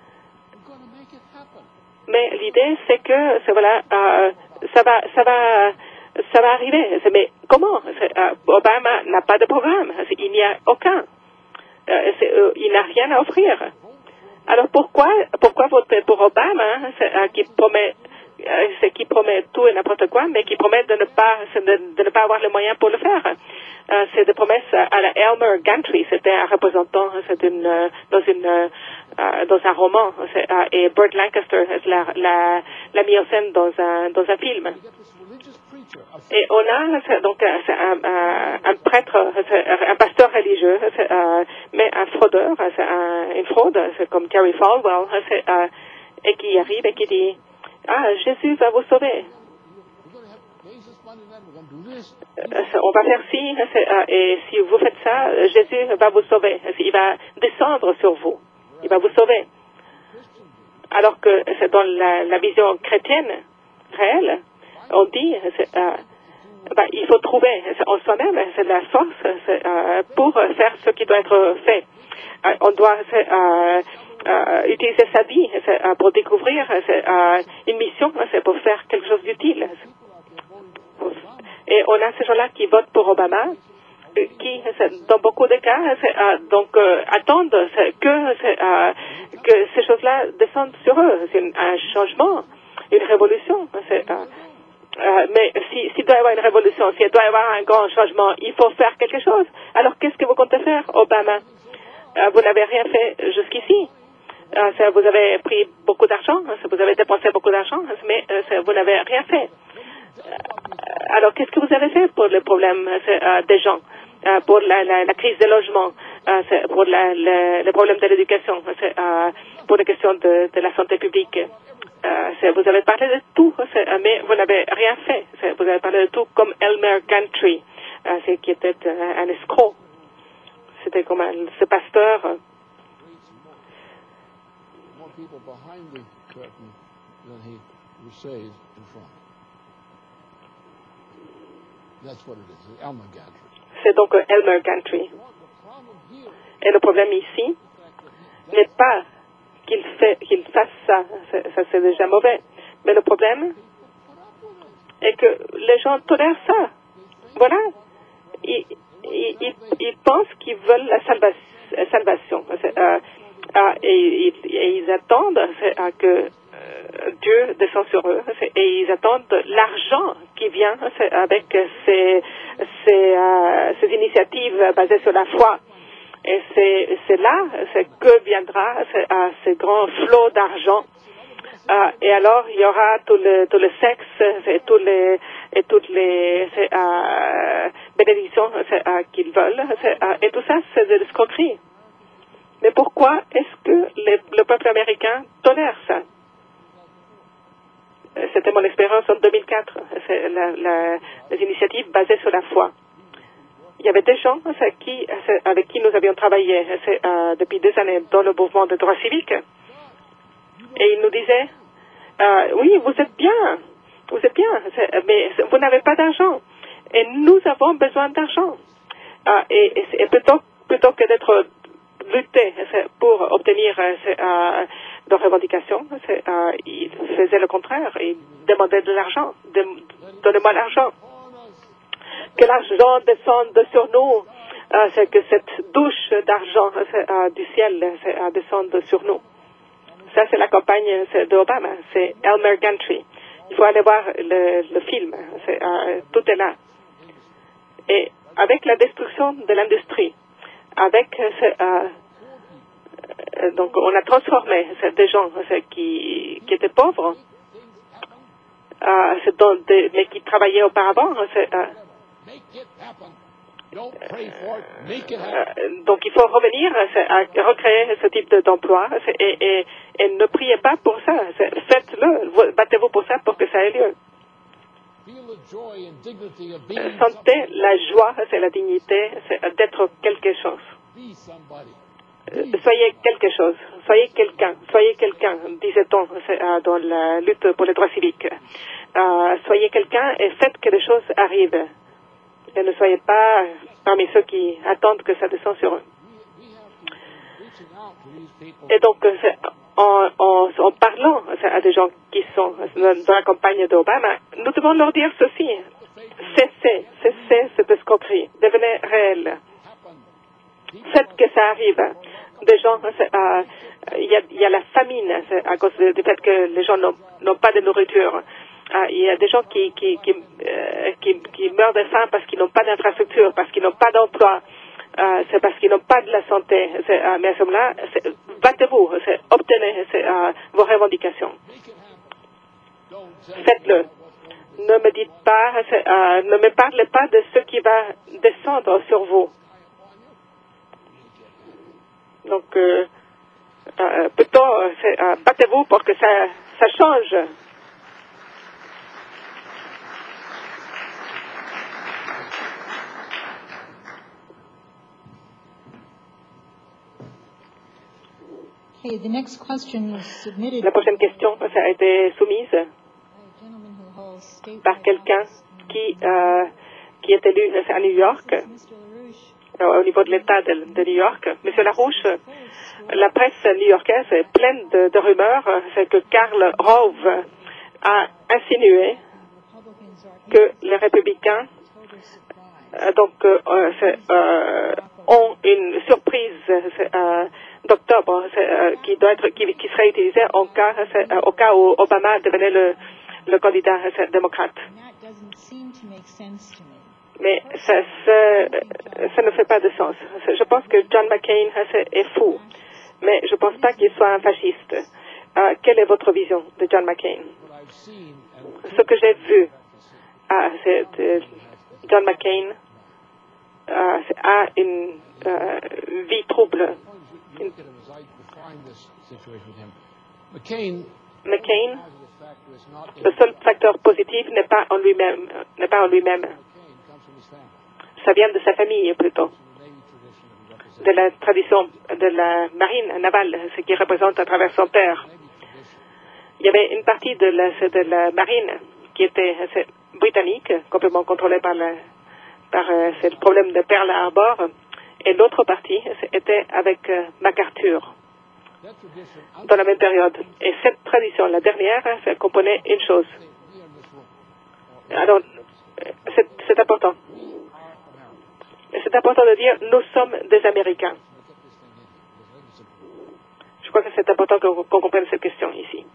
mais l'idée, c'est que, c'est, voilà, euh, ça va, ça va, ça va arriver. C'est, mais comment? Euh, Obama n'a pas de programme. Il n'y a aucun. Euh, euh, il n'a rien à offrir. Alors pourquoi, pourquoi voter pour Obama, euh, qui promet, euh, c'est qui promet tout et n'importe quoi, mais qui promet de ne pas, de, de ne pas avoir les moyens pour le faire? Euh, c'est des promesses à la Elmer Gantry, c'était un représentant, c'est une, euh, dans une, euh, dans un roman, euh, et Burt Lancaster l'a, l'a, l'a mis en scène dans un, dans un film. Et on a donc un, un, un prêtre, un pasteur religieux, euh, mais un fraudeur, c'est un, une fraude, c'est comme Jerry Falwell, c'est, euh, et qui arrive et qui dit, ah, Jésus va vous sauver. On va faire ci, et si vous faites ça, Jésus va vous sauver. Il va descendre sur vous. Il va vous sauver. Alors que c'est dans la, la vision chrétienne réelle, on dit, c'est, euh, ben, il faut trouver en soi-même la force euh, pour faire ce qui doit être fait. Euh, on doit euh, euh, utiliser sa vie euh, pour découvrir euh, une mission, pour faire quelque chose d'utile. Et on a ces gens-là qui votent pour Obama, qui, dans beaucoup de cas, euh, donc euh, attendent que, euh, que ces choses-là descendent sur eux. C'est un changement, une révolution. C'est, euh, euh, mais si, s'il doit y avoir une révolution, s'il doit y avoir un grand changement, il faut faire quelque chose. Alors qu'est-ce que vous comptez faire, Obama? Euh, vous n'avez rien fait jusqu'ici. Euh, ça, vous avez pris beaucoup d'argent, vous avez dépensé beaucoup d'argent, mais euh, ça, vous n'avez rien fait. Alors, qu'est-ce que vous avez fait pour le problème euh, des gens, euh, pour la, la, la crise des logements, euh, pour la, la, le problème de l'éducation, euh, pour les questions de, de la santé publique? Euh, vous avez parlé de tout, mais vous n'avez rien fait. Vous avez parlé de tout comme Elmer Gantry, euh, qui était un, un escroc. C'était comme un, ce pasteur. C'est donc Elmer Gantry. Et le problème ici n'est pas qu'il fait, qu'il fasse ça, ça c'est déjà mauvais. Mais le problème est que les gens tolèrent ça. Voilà. Ils, ils, ils, ils pensent qu'ils veulent la salvation. salvation. Euh, euh, et, et, et ils attendent euh, que euh, Dieu descend sur eux. Et ils attendent l'argent qui vient avec ces, ces, euh, ces initiatives basées sur la foi. Et c'est, c'est là c'est que viendra c'est, euh, ce grand flot d'argent. Euh, et alors, il y aura tout le, tout le sexe et, tous les, et toutes les c'est, euh, bénédictions c'est, euh, qu'ils veulent. C'est, euh, et tout ça, c'est de l'escroquerie. Mais pourquoi est-ce que les, le peuple américain tolère ça? C'était mon expérience en deux mille quatre. C'est la, la, les initiatives basées sur la foi. Il y avait des gens c'est, qui, c'est, avec qui nous avions travaillé c'est, euh, depuis des années dans le mouvement de droits civiques. Et ils nous disaient, euh, oui, vous êtes bien, vous êtes bien, mais vous n'avez pas d'argent. Et nous avons besoin d'argent. Euh, et, et, et plutôt, plutôt que d'être lutté pour obtenir euh, nos revendications, euh, ils faisaient le contraire. Ils demandaient de l'argent. De, donnez-moi l'argent. Que l'argent descende sur nous. Euh, c'est que cette douche d'argent euh, du ciel euh, descende sur nous. Ça, c'est la campagne d'Obama. C'est Elmer Gantry. Il faut aller voir le, le film. C'est, euh, tout est là. Et avec la destruction de l'industrie, avec euh, euh, donc on a transformé des gens qui, qui étaient pauvres, euh, dans des, mais qui travaillaient auparavant. Euh, Euh, donc il faut revenir à recréer ce type d'emploi et, et, et ne priez pas pour ça. Faites-le, battez-vous pour ça pour que ça ait lieu. Sentez la joie, c'est la dignité, c'est d'être quelque chose. Soyez quelque chose, soyez quelqu'un, soyez quelqu'un, disait-on dans la lutte pour les droits civiques. Euh, soyez quelqu'un et faites que les choses arrivent. Et ne soyez pas parmi ceux qui attendent que ça descende sur eux. Et donc, en, en, en parlant à des gens qui sont dans la campagne d'Obama, nous devons leur dire ceci. Cessez, cessez cette escroquerie. Devenez réel. Faites que ça arrive. Des gens, euh, il y, a, il y a la famine à cause du fait que les gens n'ont, n'ont pas de nourriture. Ah, il y a des gens qui, qui, qui, euh, qui, qui meurent de faim parce qu'ils n'ont pas d'infrastructure, parce qu'ils n'ont pas d'emploi, euh, c'est parce qu'ils n'ont pas de la santé. Euh, mais à ce moment-là, battez-vous, obtenez euh, vos revendications. Faites-le. Ne me dites pas, euh, ne me parlez pas de ce qui va descendre sur vous. Donc, euh, euh, plutôt, euh, battez-vous pour que ça, ça change. La prochaine question ça a été soumise par quelqu'un qui, euh, qui est élu à New York, au niveau de l'État de, de New York. Monsieur Larouche, la presse new-yorkaise est pleine de, de rumeurs. C'est que Karl Rove a insinué que les républicains euh, donc, euh, euh, ont une surprise euh, d'octobre euh, qui doit être qui, qui serait utilisée en cas, euh, au cas où Obama devenait le, le candidat euh, démocrate. Mais ça, ça, ça ne fait pas de sens. Je pense que John McCain est fou, mais je ne pense pas qu'il soit un fasciste. Euh, quelle est votre vision de John McCain? Ce que j'ai vu, ah, c'est euh, John McCain euh, a une euh, vie trouble. Une... McCain, le seul facteur positif n'est pas en lui-même, n'est pas en lui-même. Ça vient de sa famille plutôt, de la tradition de la marine navale, ce qui représente à travers son père. Il y avait une partie de la, de la marine qui était britannique, complètement contrôlée par, la, par euh, le problème de Pearl Harbor, et l'autre partie était avec euh, MacArthur, dans la même période. Et cette tradition, la dernière, ça comprenait une chose. Alors, c'est, c'est important. C'est important de dire, nous sommes des Américains. Je crois que c'est important qu'on, qu'on comprenne cette question ici.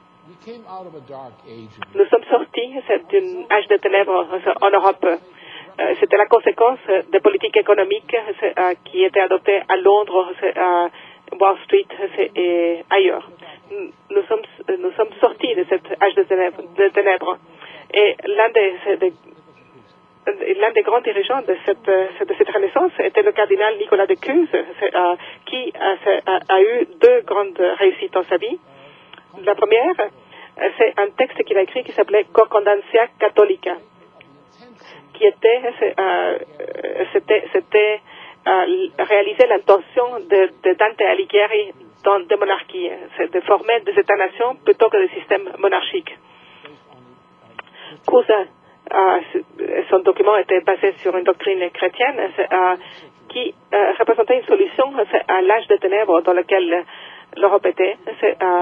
Nous sommes sortis d'un âge de ténèbres en Europe. euh, c'était la conséquence des politiques économiques euh, qui étaient adoptées à Londres, à Wall Street et ailleurs. Nous sommes, nous sommes sortis de cet âge de ténèbres. De ténèbres. Et l'un des, des L'un des grands dirigeants de cette, de cette renaissance était le cardinal Nicolas de Cuses, euh, qui a, a, a eu deux grandes réussites dans sa vie. La première, c'est un texte qu'il a écrit qui s'appelait Concordancia Catholica, qui était, euh, c'était, c'était euh, réaliser l'intention de, de Dante Alighieri dans des monarchies, c'est de former des États-nations plutôt que des systèmes monarchiques. Cousin, Euh, son document était basé sur une doctrine chrétienne euh, qui euh, représentait une solution à l'âge des ténèbres dans lequel l'Europe était, euh,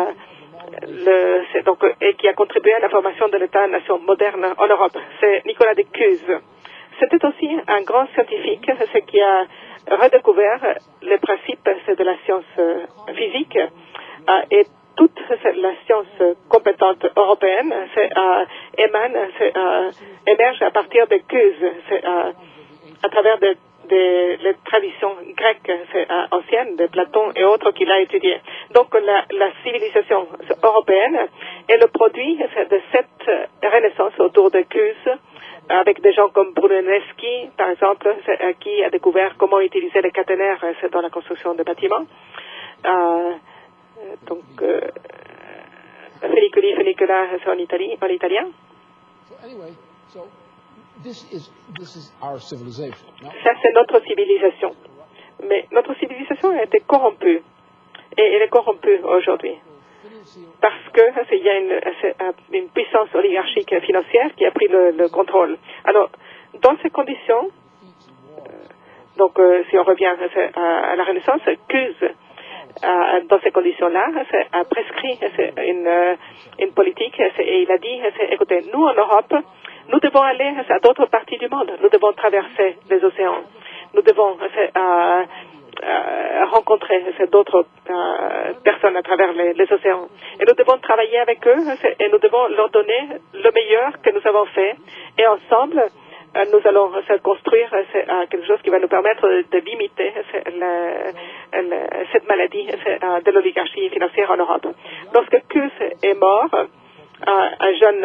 le, donc, et qui a contribué à la formation de l'État-nation moderne en Europe. C'est Nicolas de Cuses. C'était aussi un grand scientifique qui a redécouvert les principes de la science physique euh, et toute la science compétente européenne euh, émane, euh, émerge à partir de Cuses, euh, à travers de, de, les traditions grecques euh, anciennes, de Platon et autres qu'il a étudiées. Donc la, la civilisation européenne est le produit de cette renaissance autour de Cuses, avec des gens comme Brunelleschi, par exemple, euh, qui a découvert comment utiliser les caténaires euh, dans la construction de bâtiments. Euh, Donc, euh, Féliculi, Félicula, c'est en, Italie, en italien. So anyway, so this is, this is our civilization. Now, ça, c'est notre civilisation. Mais notre civilisation a été corrompue. Et elle est corrompue aujourd'hui. Parce qu'il y a une, une puissance oligarchique financière qui a pris le, le contrôle. Alors, dans ces conditions, euh, donc euh, si on revient à, à la Renaissance, Cuses, Euh, dans ces conditions-là, a prescrit une, une politique et il a dit, écoutez, nous en Europe, nous devons aller à d'autres parties du monde, nous devons traverser les océans, nous devons euh, euh, rencontrer d'autres euh, personnes à travers les, les océans et nous devons travailler avec eux et nous devons leur donner le meilleur que nous avons fait et ensemble, nous allons construire quelque chose qui va nous permettre de limiter la, la, cette maladie de l'oligarchie financière en Europe. Lorsque Cuses est mort, un jeune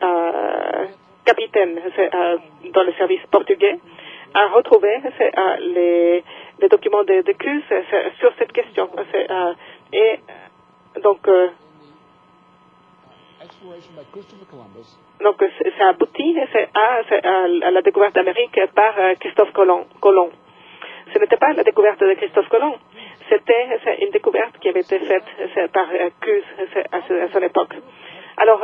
capitaine dans le service portugais a retrouvé les, les documents de, de Cuses sur cette question. Et donc, Donc, ça aboutit à, à la découverte d'Amérique par Christophe Colomb. Colomb. Ce n'était pas la découverte de Christophe Colomb, c'était une découverte qui avait été faite par Cuses à son époque. Alors,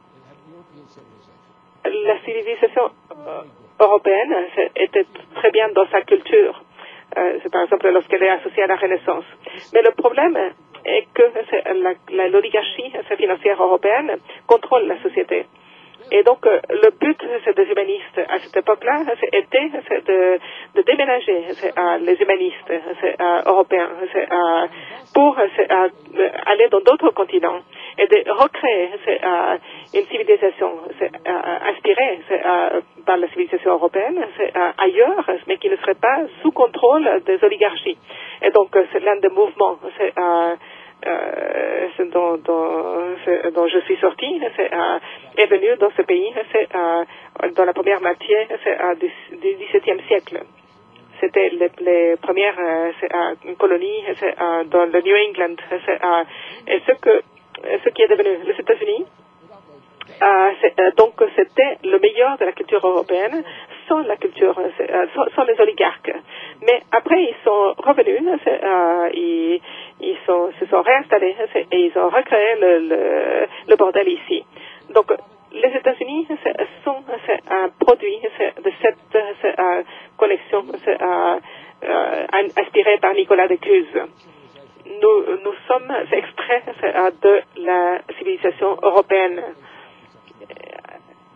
la civilisation européenne était très bien dans sa culture, c'est par exemple lorsqu'elle est associée à la Renaissance. Mais le problème est que l'oligarchie financière européenne contrôle la société. Et donc, euh, le but des humanistes à cette époque-là était de, de déménager euh, les humanistes euh, européens euh, pour euh, aller dans d'autres continents et de recréer euh, une civilisation euh, inspirée euh, par la civilisation européenne euh, ailleurs, mais qui ne serait pas sous contrôle des oligarchies. Et donc, c'est l'un des mouvements euh, Euh, dont, dont, dont je suis sortie euh, est venu dans ce pays euh, dans la première moitié euh, du, du dix-septième siècle. C'était les, les premières euh, colonies euh, dans le New England. Euh, et ce, que, ce qui est devenu les États-Unis, euh, euh, donc c'était le meilleur de la culture européenne sans la culture, euh, sans, sans les oligarques. Mais après, ils sont revenus, euh, ils, ils sont, se sont réinstallés et ils ont recréé le, le, le bordel ici. Donc, les États-Unis sont un produit de cette euh, connexion euh, euh, inspirée par Nicolas de Cuses. Nous, nous sommes extraits de la civilisation européenne.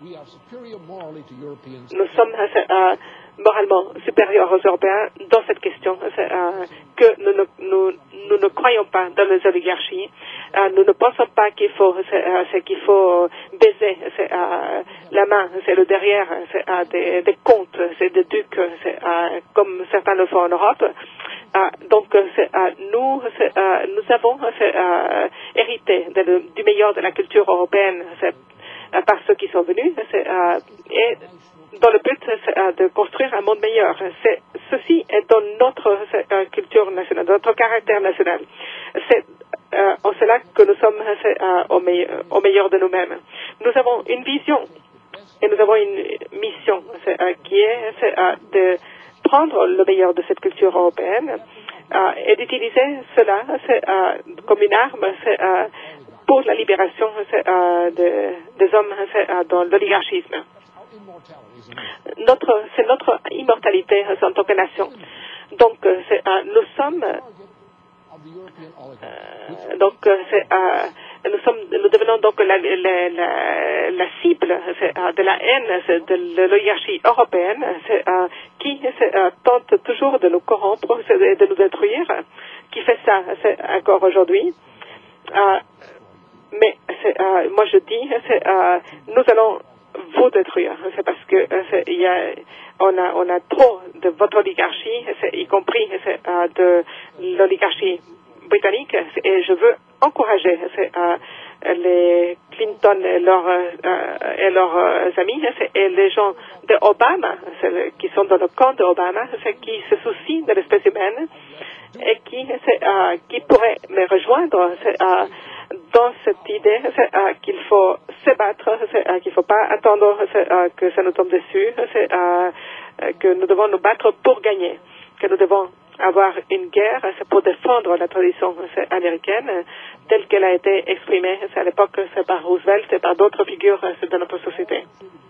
Nous sommes euh, moralement supérieurs aux Européens dans cette question, euh, que nous ne, nous, nous ne croyons pas dans les oligarchies. Euh, nous ne pensons pas qu'il faut, euh, c'est qu'il faut baiser c'est, euh, la main, c'est le derrière, c'est, euh, des, des comtes, c'est des ducs, c'est, euh, comme certains le font en Europe. Euh, donc, c'est, euh, nous, c'est, euh, nous avons c'est, euh, hérité de, de, du meilleur de la culture européenne. C'est, par ceux qui sont venus, c'est, euh, et dans le but euh, de construire un monde meilleur. C'est, ceci est dans notre euh, culture nationale, dans notre caractère national. C'est euh, en cela que nous sommes euh, au, meilleur, au meilleur de nous-mêmes. Nous avons une vision et nous avons une mission euh, qui est euh, de prendre le meilleur de cette culture européenne euh, et d'utiliser cela euh, comme une arme euh, pour la libération euh, de, des hommes euh, dans l'oligarchisme. Notre, c'est notre immortalité euh, en tant que nation. Donc, euh, c'est, euh, nous sommes, euh, donc, euh, c'est, euh, nous sommes, nous devenons donc la, la, la, la cible c'est, euh, de la haine c'est, de l'oligarchie européenne, c'est, euh, qui c'est, euh, tente toujours de nous corrompre, c'est, de nous détruire, qui fait ça c'est, encore aujourd'hui. Euh, Mais c'est, euh, moi je dis, c'est, euh, nous allons vous détruire. C'est parce que c'est, y a, on a, on a trop de votre oligarchie, c'est, y compris c'est, euh, de l'oligarchie britannique, et je veux encourager c'est, euh, les Clinton et leurs, euh, et leurs euh, amis et les gens d'Obama qui sont dans le camp d'Obama, qui se soucient de l'espèce humaine et qui, euh, qui pourraient me rejoindre euh, dans cette idée euh, qu'il faut se battre, euh, qu'il ne faut pas attendre euh, que ça nous tombe dessus, euh, que nous devons nous battre pour gagner, que nous devons avoir une guerre pour défendre la tradition américaine telle qu'elle a été exprimée à l'époque par Roosevelt et par d'autres figures de notre société.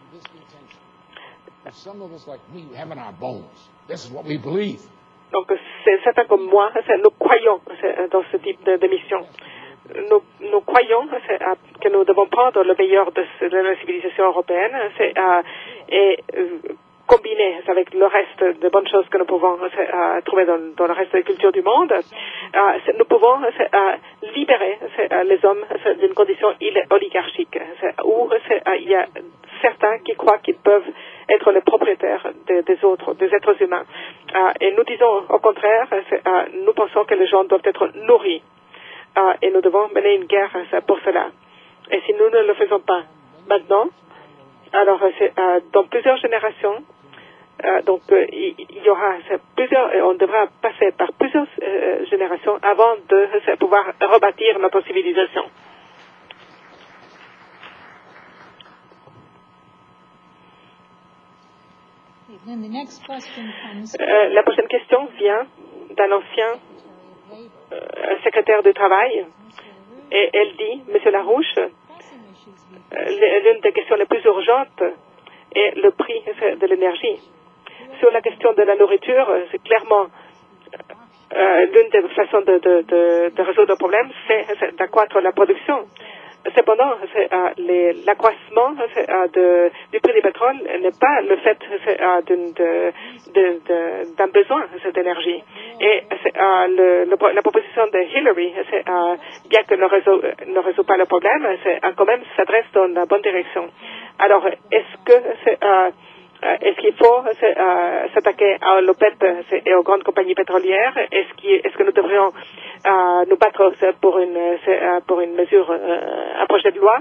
Donc, c'est certains comme moi, nous croyons dans ce type de, de mission. Nous, nous croyons que nous devons prendre le meilleur de, de la civilisation européenne et combiner avec le reste de bonnes choses que nous pouvons euh, trouver dans, dans le reste des cultures du monde, euh, nous pouvons euh, libérer euh, les hommes d'une condition oligarchique, où euh, il y a certains qui croient qu'ils peuvent être les propriétaires de, des autres, des êtres humains. Euh, et nous disons au contraire, euh, nous pensons que les gens doivent être nourris. Euh, et nous devons mener une guerre pour cela. Et si nous ne le faisons pas maintenant, alors c'est, euh, dans plusieurs générations, euh, donc euh, il, il y aura plusieurs, on devra passer par plusieurs euh, générations avant de euh, pouvoir rebâtir notre civilisation. Euh, la prochaine question vient d'un ancien euh, secrétaire du travail et elle dit, Monsieur Larouche, euh, l'une des questions les plus urgentes est le prix de l'énergie. Sur la question de la nourriture, c'est clairement euh, l'une des façons de, de, de, de résoudre le problème, c'est, c'est d'accroître la production. Cependant, euh, l'accroissement euh, de, du prix du pétrole n'est pas le fait euh, d'une, de, de, de, d'un besoin d'énergie. Et euh, le, le, la proposition de Hillary, euh, bien que ne résout, ne résout pas le problème, c'est, euh, quand même s'adresse dans la bonne direction. Alors, est-ce que c'est, euh, est-ce qu'il faut euh, s'attaquer à l'OPEP et aux grandes compagnies pétrolières? Est-ce, qu'il, est-ce que nous devrions euh, nous battre pour une, pour une mesure, euh, un projet de loi?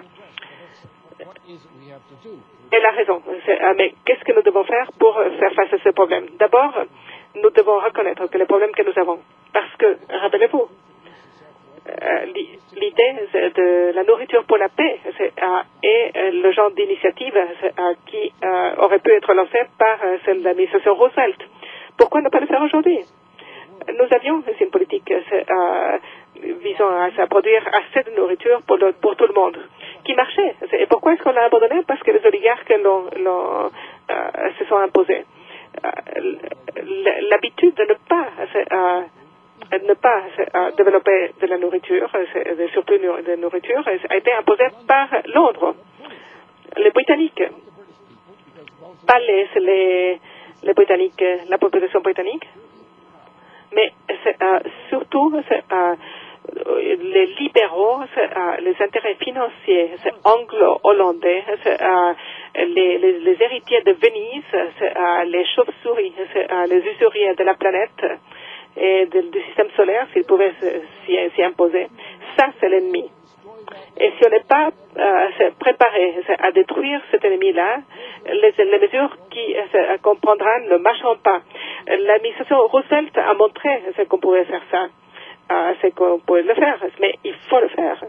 Elle a raison. Euh, mais qu'est-ce que nous devons faire pour faire face à ce problème? D'abord, nous devons reconnaître que les problèmes que nous avons, parce que, rappelez-vous, Euh, l'idée de la nourriture pour la paix c'est, euh, est euh, le genre d'initiative euh, qui euh, aurait pu être lancée par euh, celle de l'administration Roosevelt. Pourquoi ne pas le faire aujourd'hui? Nous avions une politique euh, visant à, à produire assez de nourriture pour, le, pour tout le monde, qui marchait. Et pourquoi est-ce qu'on l'a abandonné? Parce que les oligarques l'ont, l'ont, euh, se sont imposés. Euh, l'habitude de ne pas euh, ne pas euh, développer de la nourriture, de surplus de nourriture, a été imposée par Londres. les Britanniques, pas les, les, les Britanniques, la population britannique, mais c'est, euh, surtout c'est, euh, les libéraux, c'est, euh, les intérêts financiers, c'est anglo-hollandais, c'est, euh, les, les, les héritiers de Venise, c'est, euh, les chauves-souris, c'est, euh, les usuriers de la planète et de, du système solaire, s'ils pouvaient s'y, s'y imposer. Ça, c'est l'ennemi. Et si on n'est pas euh, préparé à détruire cet ennemi-là, les, les mesures qui, euh, qu'on prendra ne marcheront pas. L'administration Roosevelt a montré qu'on pouvait faire ça. Euh, c'est qu'on pouvait le faire, mais il faut le faire.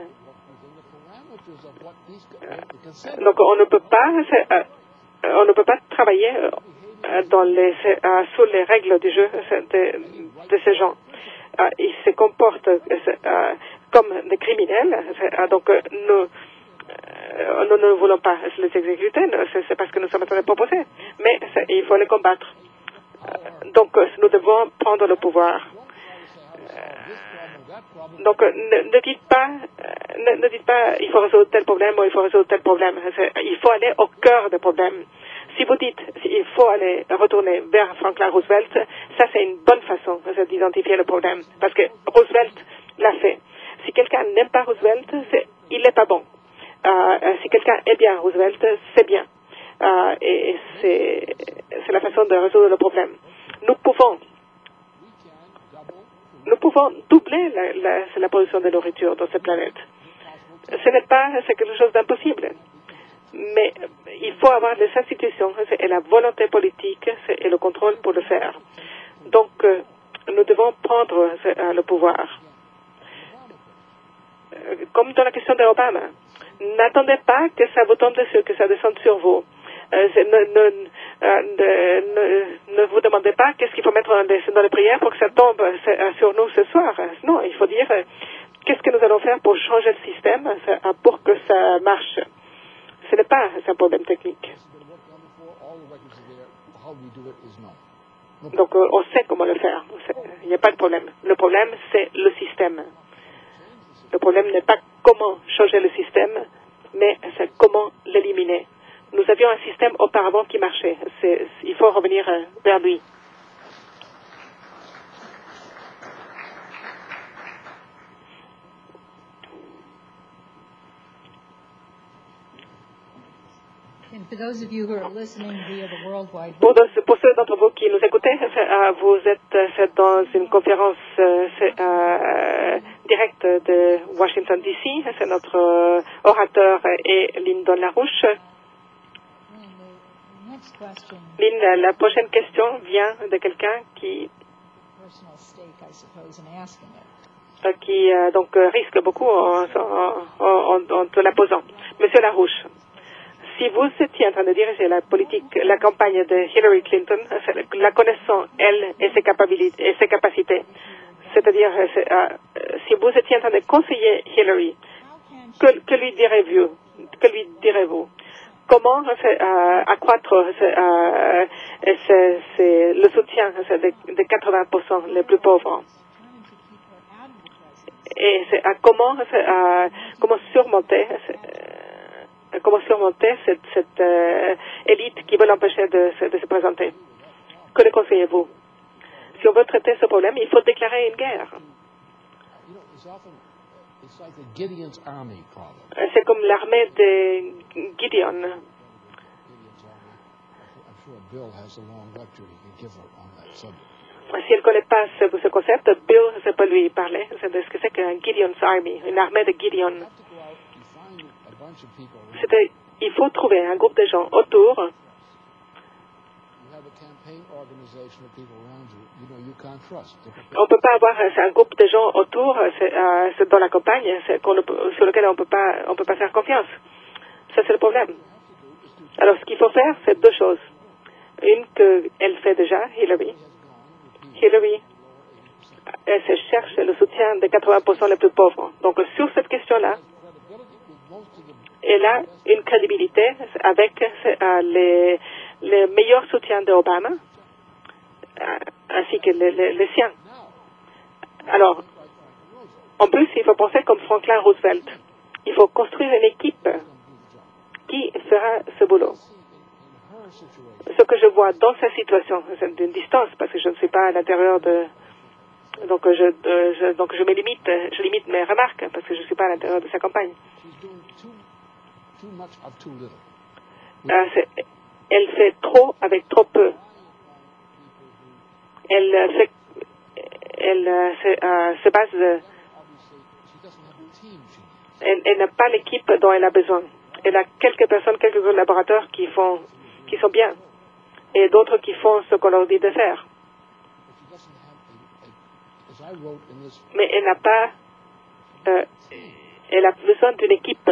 Euh, donc on ne peut pas, euh, on ne peut pas travailler euh, dans les, euh, sous les règles du jeu de, de ces gens. Euh, ils se comportent euh, comme des criminels, euh, donc euh, nous, euh, nous ne voulons pas les exécuter, c'est, c'est parce que nous sommes en train de proposer, mais il faut les combattre. Euh, donc euh, nous devons prendre le pouvoir. Donc, ne, ne dites pas, ne, ne dites pas, il faut résoudre tel problème ou il faut résoudre tel problème. Il faut aller au cœur des problèmes. Si vous dites, il faut aller retourner vers Franklin Roosevelt, ça c'est une bonne façon d'identifier le problème. Parce que Roosevelt l'a fait. Si quelqu'un n'aime pas Roosevelt, c'est, il n'est pas bon. Euh, si quelqu'un aime bien Roosevelt, c'est bien. Euh, et c'est, c'est la façon de résoudre le problème. Nous pouvons Nous pouvons doubler la, la, la production de nourriture dans cette planète. Ce n'est pas c'est quelque chose d'impossible. Mais il faut avoir les institutions et la volonté politique et le contrôle pour le faire. Donc, euh, nous devons prendre euh, le pouvoir. Euh, comme dans la question d'Obama, n'attendez pas que ça vous tombe dessus, que ça descende sur vous. Euh, ne, ne, euh, ne, ne vous demandez pas qu'est-ce qu'il faut mettre dans les, dans les prières pour que ça tombe euh, sur nous ce soir. Non, il faut dire euh, qu'est-ce que nous allons faire pour changer le système euh, pour que ça marche. Ce n'est pas un problème technique. Donc euh, on sait comment le faire. Il n'y a pas de problème. Le problème, c'est le système. Le problème n'est pas comment changer le système, mais c'est comment l'éliminer. Nous avions un système auparavant qui marchait. C'est, il faut revenir euh, vers lui. Pour, de, pour ceux d'entre vous qui nous écoutez, euh, vous êtes euh, dans une conférence euh, euh, directe de Washington D C. C'est notre euh, orateur est Lyndon LaRouche. Lynn, la prochaine question vient de quelqu'un qui, euh, qui euh, donc euh, risque beaucoup en, en, en, en te la posant. Monsieur LaRouche, si vous étiez en train de diriger la politique, la campagne de Hillary Clinton, la connaissant, elle, et ses capacités, et ses capacités, c'est-à-dire euh, si vous étiez en train de conseiller Hillary, que, que lui direz-vous, que lui direz-vous? Comment euh, accroître euh, c'est, c'est le soutien c'est de, de quatre-vingts pour cent les plus pauvres? Et c'est, euh, comment, euh, comment surmonter, euh, comment surmonter cette, cette euh, élite qui veut l'empêcher de, de se présenter? Que le conseillez-vous? Si on veut traiter ce problème, il faut déclarer une guerre. C'est comme l'armée de Gideon. Si elle ne connaît pas ce, ce concept, Bill peut lui parler de ce que c'est qu'un Gideon's Army, une armée de Gideon. C'était, il faut trouver un groupe de gens autour. On ne peut pas avoir un groupe de gens autour c'est, euh, c'est dans la campagne c'est qu'on ne, sur lequel on ne peut pas on peut pas faire confiance. Ça, c'est le problème. Alors, ce qu'il faut faire, c'est deux choses. Une qu'elle fait déjà, Hillary. Hillary, elle se cherche le soutien des quatre-vingts pour cent les plus pauvres. Donc, sur cette question-là, elle a une crédibilité avec euh, les, les meilleurs soutiens d'Obama, euh, ainsi que les, les, les siens. Alors, en plus, il faut penser comme Franklin Roosevelt. Il faut construire une équipe qui fera ce boulot? Ce que je vois dans sa situation, c'est d'une distance, parce que je ne suis pas à l'intérieur de... Donc je, euh, je, donc je me limite, je limite mes remarques, parce que je ne suis pas à l'intérieur de sa campagne. Euh, elle fait trop avec trop peu. Elle, euh, fait, elle euh, se, euh, se base... Euh, elle elle n'a pas l'équipe dont elle a besoin. Elle a quelques personnes, quelques collaborateurs qui font, qui sont bien, et d'autres qui font ce qu'on leur dit de faire. Mais elle n'a pas, euh, elle a besoin d'une équipe.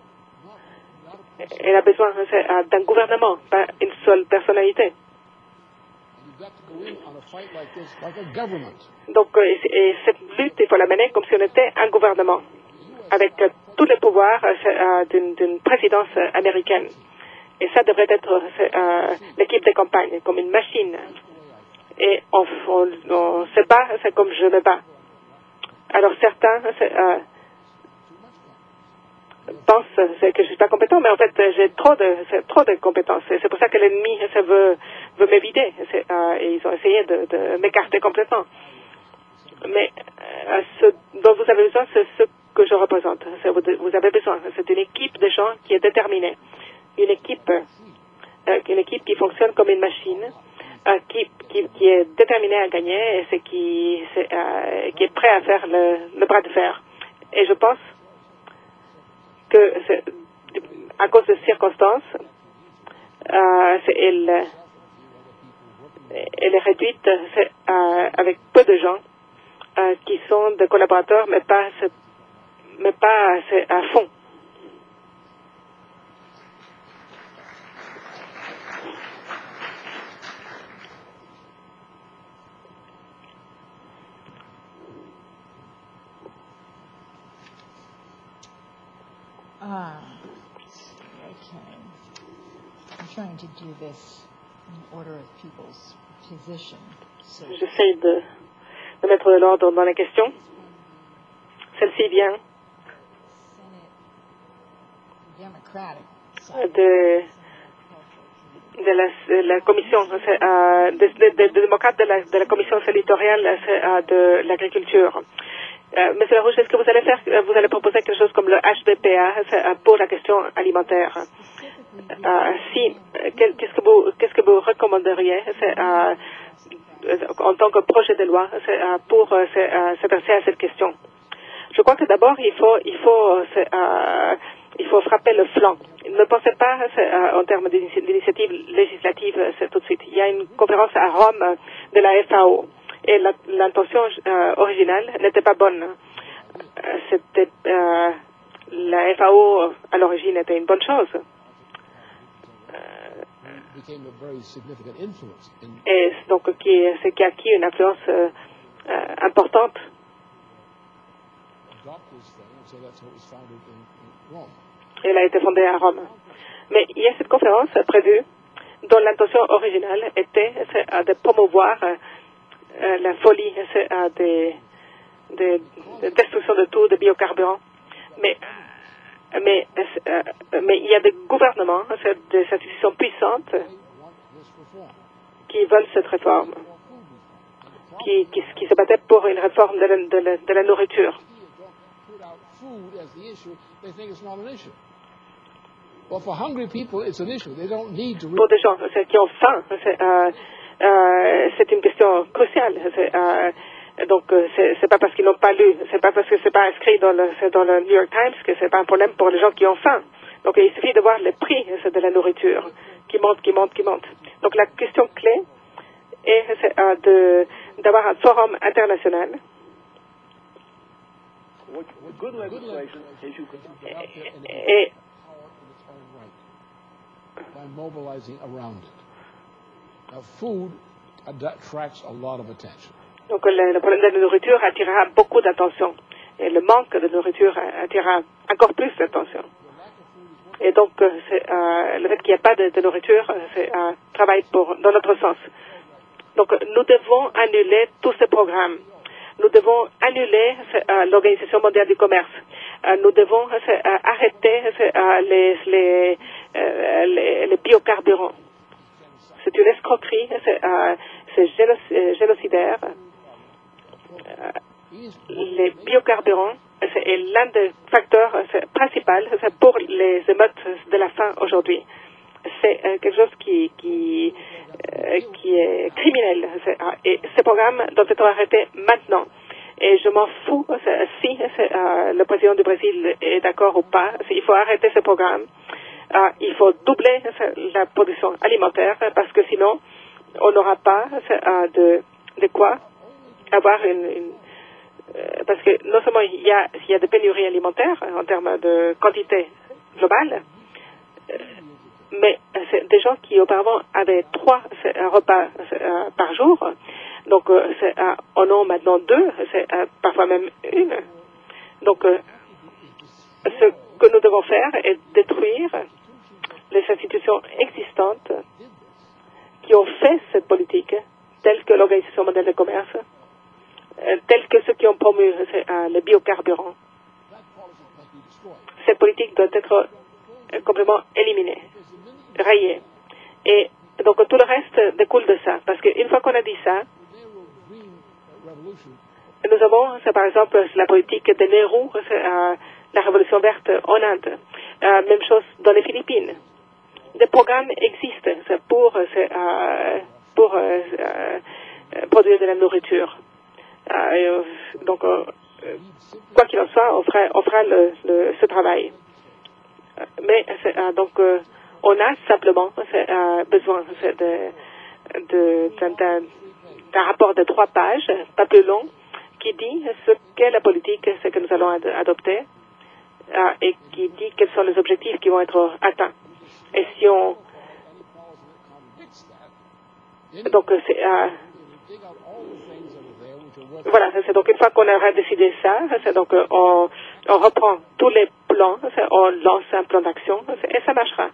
Elle a besoin euh, d'un gouvernement, pas une seule personnalité. Donc, euh, et cette lutte, il faut la mener comme si on était un gouvernement, avec euh, tous les pouvoirs euh, d'une, d'une présidence américaine. Et ça devrait être euh, l'équipe de campagne, comme une machine. Et on, on, on se bat, c'est comme je me bats. Alors certains euh, pensent que je ne suis pas compétent, mais en fait j'ai trop de, trop de compétences. Et c'est pour ça que l'ennemi ça veut, veut m'éviter. Euh, et ils ont essayé de, de m'écarter complètement. Mais euh, ce dont vous avez besoin, c'est ce que je représente. Vous, vous avez besoin. C'est une équipe de gens qui est déterminée. Une équipe, euh, une équipe qui fonctionne comme une machine. Euh, qui, qui, qui est déterminé à gagner et c'est qui, c'est, euh, qui est prêt à faire le, le bras de fer. Et je pense que c'est, à cause de circonstances, euh, c'est, elle, elle est réduite c'est, euh, avec peu de gens euh, qui sont des collaborateurs, mais pas, c'est, mais pas c'est, à fond. Ah, okay. I'm trying to do this in order of people's position. So J'essaie de, de mettre de l'ordre dans les questions. Celle-ci vient de, de la, la commission euh, des de, de, de démocrates de la, de la commission sénatoriale euh, de l'agriculture. Euh, Monsieur Larouche, est-ce que vous allez faire, vous allez proposer quelque chose comme le H B P A pour la question alimentaire? Euh, si, qu'est-ce que vous, qu'est-ce que vous recommanderiez euh, en tant que projet de loi euh, pour euh, s'adresser à cette question? Je crois que d'abord il faut, il faut, euh, il faut frapper le flanc. Ne pensez pas euh, en termes d'initiative législative tout de suite. Il y a une conférence à Rome de la F A O. Et la, l'intention euh, originale n'était pas bonne. Euh, c'était, euh, la F A O, à l'origine, était une bonne chose. Euh, et donc, qui, c'est qui a acquis une influence euh, euh, importante. Elle a été fondée à Rome. Mais il y a cette conférence prévue dont l'intention originale était euh, de promouvoir euh, Euh, la folie euh, des, des, des destructions de tout, de biocarburants. Mais, mais, euh, mais il y a des gouvernements, des institutions puissantes qui veulent cette réforme, qui, qui, qui se battaient pour une réforme de la, de la, de la nourriture. Pour des gens qui ont faim, c'est, euh, Euh, c'est une question cruciale. C'est, euh, donc, euh, c'est, c'est pas parce qu'ils n'ont pas lu, c'est pas parce que c'est pas inscrit dans le, c'est dans le New York Times que c'est pas un problème pour les gens qui ont faim. Donc, il suffit de voir les prix de la nourriture qui montent, qui montent, qui montent. Donc, la question clé est c'est, euh, de, d'avoir un forum international. Et, et Now, food attracts a lot of attention. Donc le, le problème de la nourriture attirera beaucoup d'attention. Et le manque de nourriture attirera encore plus d'attention. Et donc c'est, euh, le fait qu'il n'y ait pas de, de nourriture, c'est un travail pour, dans notre sens. Donc nous devons annuler tous ces programmes. nous devons annuler euh, l'Organisation mondiale du commerce. Euh, nous devons euh, arrêter euh, les, les, euh, les, les biocarburants. C'est une escroquerie, c'est euh, génoc génocidaire. Euh, les biocarburants est l'un des facteurs principaux pour les émeutes de la faim aujourd'hui. C'est euh, quelque chose qui, qui, euh, qui est criminel. Est, et ce programme doit être arrêté maintenant. Et je m'en fous si euh, le président du Brésil est d'accord ou pas. Il faut arrêter ce programme. Euh, il faut doubler la production alimentaire parce que sinon, on n'aura pas euh, de, de quoi avoir une, une euh, parce que non seulement il y a, il y a des pénuries alimentaires en termes de quantité globale, euh, mais c'est des gens qui auparavant avaient trois repas euh, par jour, donc euh, euh, en ont maintenant deux, euh, parfois même une. Donc euh, ce que nous devons faire est détruire les institutions existantes qui ont fait cette politique, telles que l'Organisation mondiale du commerce, euh, telles que ceux qui ont promu euh, les biocarburants. Cette politique doit être euh, complètement éliminée, rayée. Et donc tout le reste découle de ça, parce qu'une fois qu'on a dit ça, nous avons, c'est par exemple la politique de Nehru, euh, la révolution verte en Inde, euh, même chose dans les Philippines. Des programmes existent pour, euh, pour euh, euh, produire de la nourriture. Euh, donc, euh, quoi qu'il en soit, on fera, on fera le, le, ce travail. Mais euh, donc, euh, on a simplement euh, besoin de, de, d'un, d'un rapport de trois pages, pas plus long, qui dit ce qu'est la politique, ce que nous allons ad adopter, euh, et qui dit quels sont les objectifs qui vont être atteints. Et si on... Donc, c'est... Euh, voilà, c'est donc une fois qu'on aura décidé ça, c'est donc on, on reprend tous les plans, on lance un plan d'action, et ça marchera.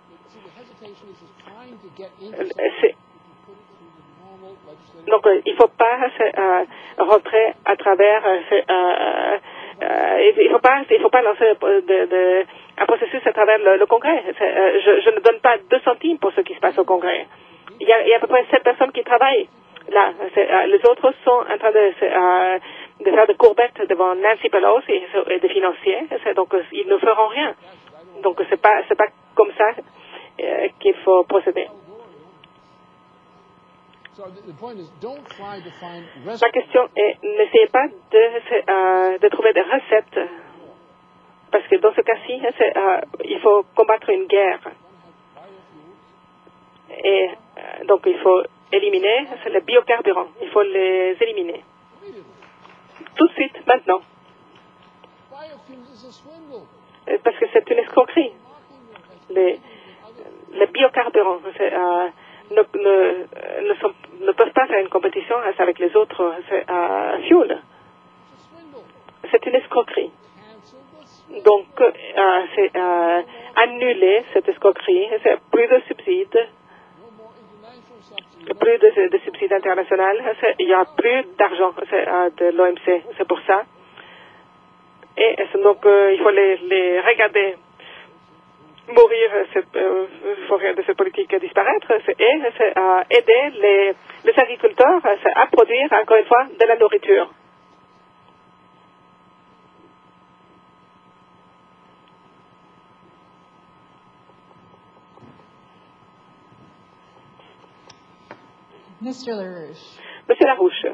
Donc, il ne faut pas euh, rentrer à travers... Euh, euh, euh, il ne faut pas, il faut pas lancer de, de, un processus à travers le, le Congrès. Euh, je, je ne donne pas deux centimes pour ce qui se passe au Congrès. Il y a, il y a à peu près sept personnes qui travaillent là. Euh, les autres sont en train de, euh, de faire des courbettes devant Nancy Pelosi et, et des financiers. Donc, ils ne feront rien. Donc, c'est pas, c'est pas comme ça euh, qu'il faut procéder. Ma question est, n'essayez pas de, euh, de trouver des recettes, parce que dans ce cas-ci, euh, il faut combattre une guerre. Et euh, donc, il faut éliminer les biocarburants. Il faut les éliminer. Tout de suite, maintenant. Parce que c'est une escroquerie. Les, les biocarburants, c'est... Euh, Ne, ne, ne, sont, ne peuvent pas faire une compétition avec les autres euh, fuels. C'est une escroquerie. Donc, euh, c'est euh, annuler cette escroquerie. C'est plus de subsides, plus de, de subsides internationaux. Il n'y a plus d'argent euh, de l'O M C. C'est pour ça. Et donc, euh, il faut les, les regarder mourir cette, euh, de cette politique disparaître et euh, aider les, les agriculteurs à produire, encore une fois, de la nourriture. Monsieur Larouche. Monsieur Larouche.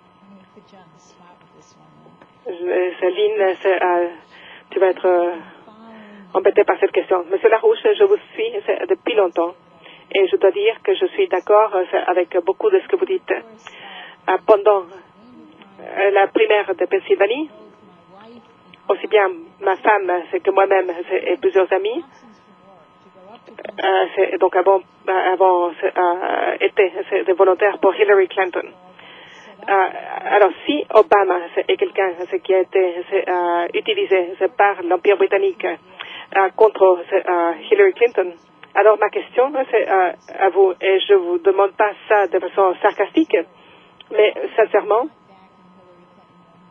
Céline, euh, tu vas être... Euh, embêté par cette question. Monsieur Larouche, je vous suis depuis longtemps et je dois dire que je suis d'accord avec beaucoup de ce que vous dites. Pendant la primaire de Pennsylvanie, aussi bien ma femme que moi-même et plusieurs amis, euh, donc avons, avons euh, été des volontaires pour Hillary Clinton. Euh, alors, si Obama est quelqu'un qui a été euh, utilisé par l'Empire britannique Euh, contre euh, Hillary Clinton. Alors ma question c'est euh, à vous, et je vous demande pas ça de façon sarcastique, mais sincèrement,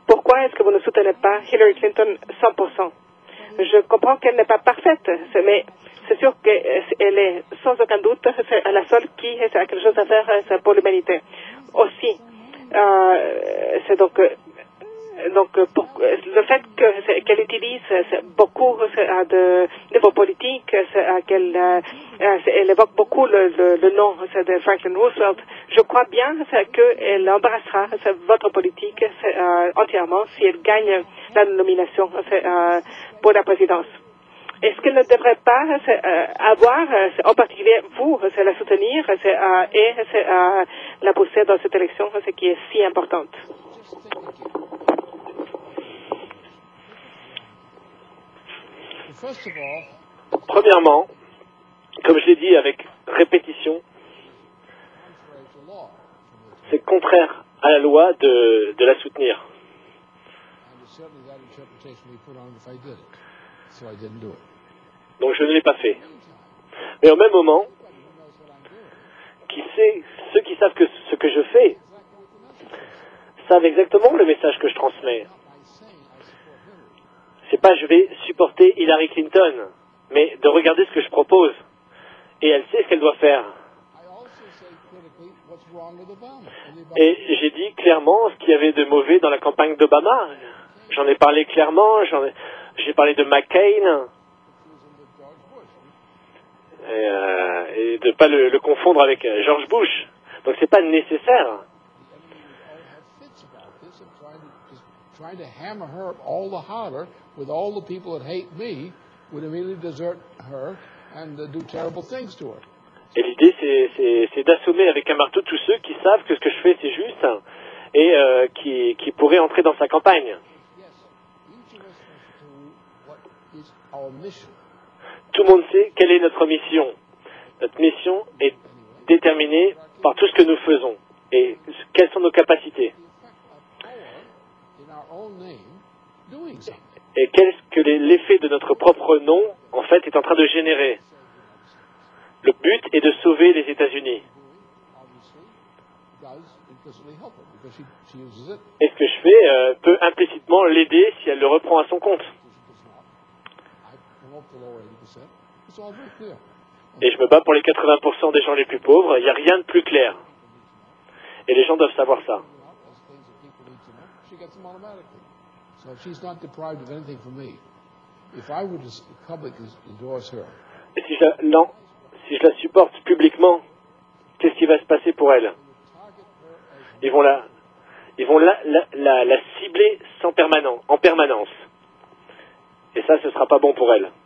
pourquoi est-ce que vous ne soutenez pas Hillary Clinton cent pour cent? Je comprends qu'elle n'est pas parfaite, mais c'est sûr qu'elle est sans aucun doute la seule qui a quelque chose à faire pour l'humanité. Aussi, euh, c'est donc, donc pour, le fait que, qu'elle utilise beaucoup de niveaux politiques, qu'elle elle évoque beaucoup le, le, le nom de Franklin Roosevelt, je crois bien qu'elle embrassera votre politique entièrement si elle gagne la nomination pour la présidence. Est-ce qu'elle ne devrait pas euh, avoir, euh, en particulier vous, euh, la soutenir euh, et euh, la pousser dans cette élection, ce qui est si importante? Premièrement, comme je l'ai dit avec répétition, c'est contraire à la loi de, de la soutenir. Donc je ne l'ai pas fait. Mais au même moment, qui sait, ceux qui savent que ce que je fais savent exactement le message que je transmets. C'est pas je vais supporter Hillary Clinton, mais de regarder ce que je propose. Et elle sait ce qu'elle doit faire. Et j'ai dit clairement ce qu'il y avait de mauvais dans la campagne d'Obama. J'en ai parlé clairement, j'en ai, j'ai parlé de McCain. Et, euh, et de ne pas le, le confondre avec euh, George Bush. Donc c'est pas nécessaire. Et l'idée c'est, c'est, c'est d'assommer avec un marteau tous ceux qui savent que ce que je fais c'est juste et euh, qui, qui pourraient entrer dans sa campagne. Tout le monde sait quelle est notre mission. Notre mission est déterminée par tout ce que nous faisons et quelles sont nos capacités. Et qu'est-ce que l'effet de notre propre nom, en fait, est en train de générer. Le but est de sauver les États-Unis. Et ce que je fais euh, peut implicitement l'aider si elle le reprend à son compte. Et je me bats pour les quatre-vingts pour cent des gens les plus pauvres. Il n'y a rien de plus clair. Et les gens doivent savoir ça. Et si je, la, non, si je la supporte publiquement, qu'est-ce qui va se passer pour elle? Ils vont la, ils vont la, la, la, la cibler sans permanent, en permanence. Et ça, ce ne sera pas bon pour elle.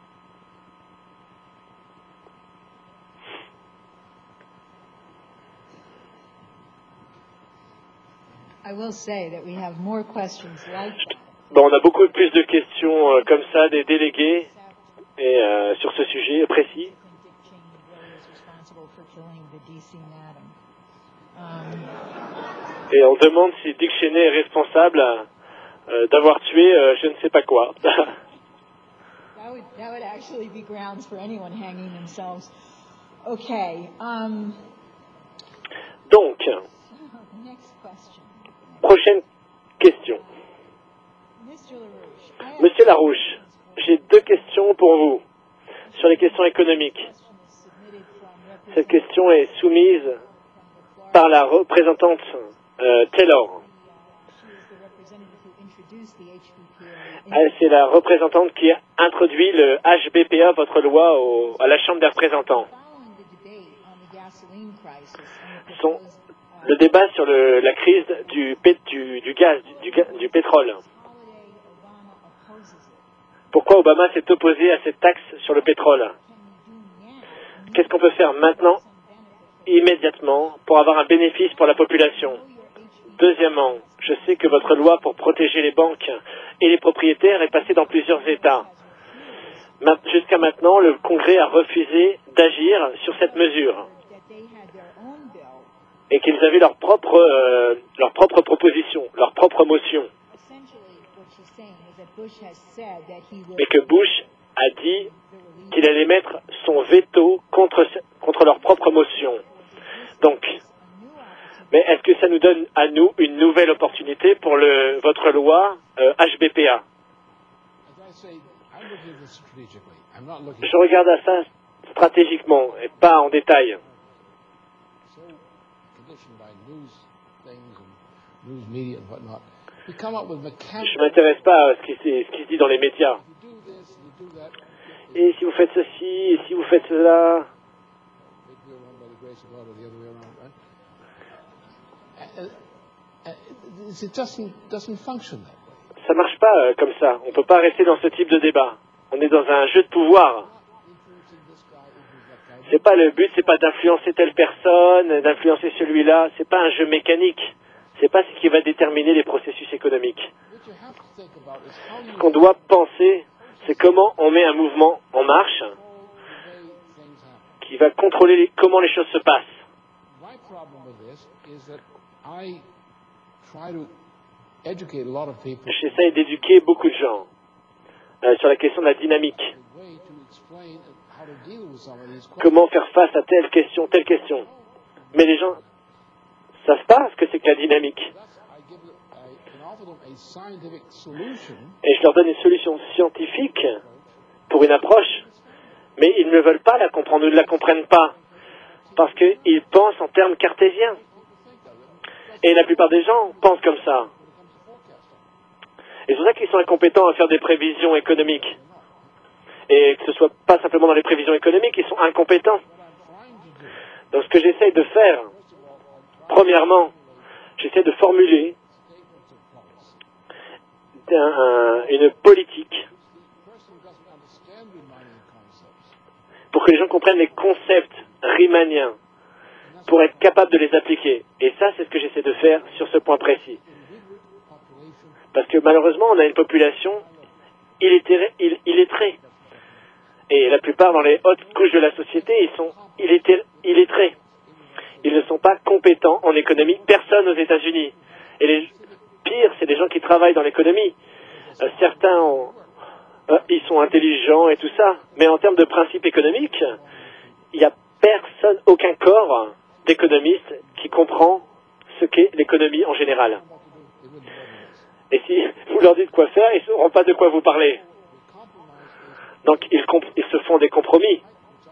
I will say that we have more questions like Bon, on a beaucoup plus de questions euh, comme ça des délégués et euh, sur ce sujet précis. Et on demande si Dick Cheney est responsable euh, d'avoir tué euh, je ne sais pas quoi. That would, that would actually be grounds for anyone hanging themselves. Okay. Um, Donc, next question. Prochaine question. Monsieur Larouche, j'ai deux questions pour vous sur les questions économiques. Cette question est soumise par la représentante euh, Taylor. Elle, c'est la représentante qui a introduit le H B P A, votre loi, au, à la Chambre des représentants. Son, le débat sur le, la crise du, du, du gaz, du, du, du pétrole. Pourquoi Obama s'est opposé à cette taxe sur le pétrole? Qu'est-ce qu'on peut faire maintenant, immédiatement, pour avoir un bénéfice pour la population? Deuxièmement, je sais que votre loi pour protéger les banques et les propriétaires est passée dans plusieurs États. Jusqu'à maintenant, le Congrès a refusé d'agir sur cette mesure. Et qu'ils avaient leur propre, euh, leur propre proposition, leur propre motion. Et que Bush a dit qu'il allait mettre son veto contre, contre leur propre motion. Donc, Mais est-ce que ça nous donne à nous une nouvelle opportunité pour le, votre loi euh, H B P A? Je regarde à ça stratégiquement et pas en détail. Je ne m'intéresse pas à ce qui, ce qui se dit dans les médias. Et si vous faites ceci, et si vous faites cela... Ça marche pas euh, comme ça. On ne peut pas rester dans ce type de débat. On est dans un jeu de pouvoir. C'est pas le but, c'est pas d'influencer telle personne, d'influencer celui-là. C'est pas un jeu mécanique. C'est pas ce qui va déterminer les processus économiques. Ce qu'on doit penser, c'est comment on met un mouvement en marche qui va contrôler les, comment les choses se passent. J'essaie d'éduquer beaucoup de gens euh, sur la question de la dynamique. Comment faire face à telle question, telle question. Mais les gens ne savent pas ce que c'est que la dynamique. Et je leur donne une solution scientifique pour une approche, mais ils ne veulent pas la comprendre, ils ne la comprennent pas, parce qu'ils pensent en termes cartésiens. Et la plupart des gens pensent comme ça. Et c'est pour ça qu'ils sont incompétents à faire des prévisions économiques. Et que ce ne soit pas simplement dans les prévisions économiques, ils sont incompétents. Donc ce que j'essaye de faire, premièrement, j'essaie de formuler un, un, une politique pour que les gens comprennent les concepts riemanniens, pour être capable de les appliquer. Et ça, c'est ce que j'essaie de faire sur ce point précis. Parce que malheureusement, on a une population illettrée. Il, illettrée. Et la plupart dans les hautes couches de la société, ils sont illettrés. Ils ne sont pas compétents en économie. Personne aux États-Unis. Et les pires, c'est des gens qui travaillent dans l'économie. Euh, certains, ont, euh, ils sont intelligents et tout ça. Mais en termes de principes économiques, il n'y a personne, aucun corps d'économiste qui comprend ce qu'est l'économie en général. Et si vous leur dites quoi faire, ils ne sauront pas de quoi vous parler. Donc ils, ils se font des compromis.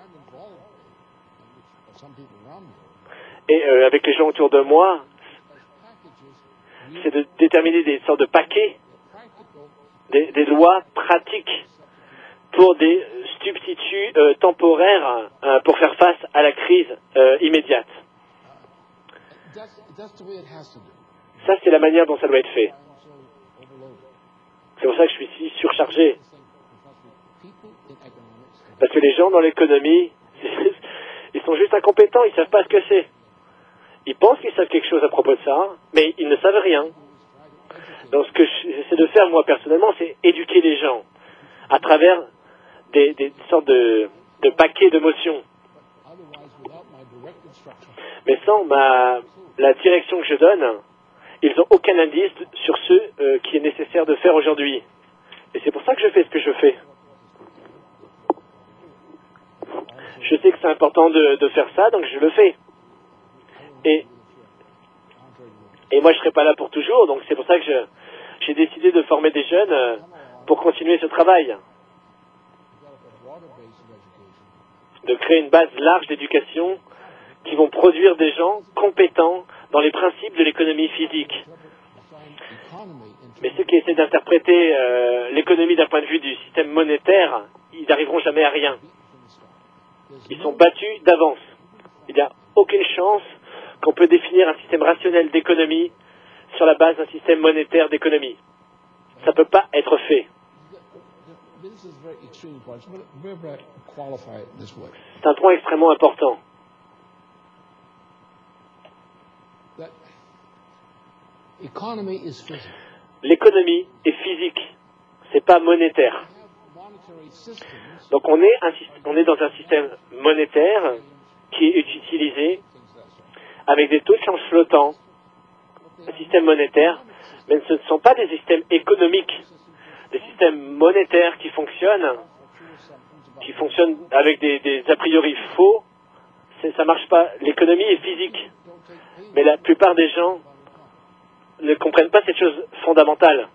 Et euh, avec les gens autour de moi, c'est de déterminer des sortes de paquets, des, des lois pratiques pour des substituts euh, temporaires euh, pour faire face à la crise euh, immédiate. Ça, c'est la manière dont ça doit être fait. C'est pour ça que je suis si surchargé. Parce que les gens dans l'économie, ils sont juste incompétents, ils ne savent pas ce que c'est. Ils pensent qu'ils savent quelque chose à propos de ça, mais ils ne savent rien. Donc ce que j'essaie de faire, moi, personnellement, c'est éduquer les gens à travers des, des sortes de, de paquets d'émotions. Mais sans ma, la direction que je donne, ils n'ont aucun indice sur ce euh, qui est nécessaire de faire aujourd'hui. Et c'est pour ça que je fais ce que je fais. Je sais que c'est important de, de faire ça, donc je le fais. Et, et moi, je ne serai pas là pour toujours, donc c'est pour ça que je, j'ai décidé de former des jeunes euh, pour continuer ce travail. De créer une base large d'éducation qui vont produire des gens compétents dans les principes de l'économie physique. Mais ceux qui essaient d'interpréter euh, l'économie d'un point de vue du système monétaire, ils n'arriveront jamais à rien. Ils sont battus d'avance. Il n'y a aucune chance qu'on peut définir un système rationnel d'économie sur la base d'un système monétaire d'économie. Ça ne peut pas être fait. C'est un point extrêmement important. L'économie est physique, c'est pas monétaire. Donc on est, un, on est dans un système monétaire qui est utilisé avec des taux de change flottants, un système monétaire, mais ce ne sont pas des systèmes économiques, des systèmes monétaires qui fonctionnent, qui fonctionnent avec des, des a priori faux, ça marche pas. L'économie est physique. Mais la plupart des gens ne comprennent pas cette chose fondamentale.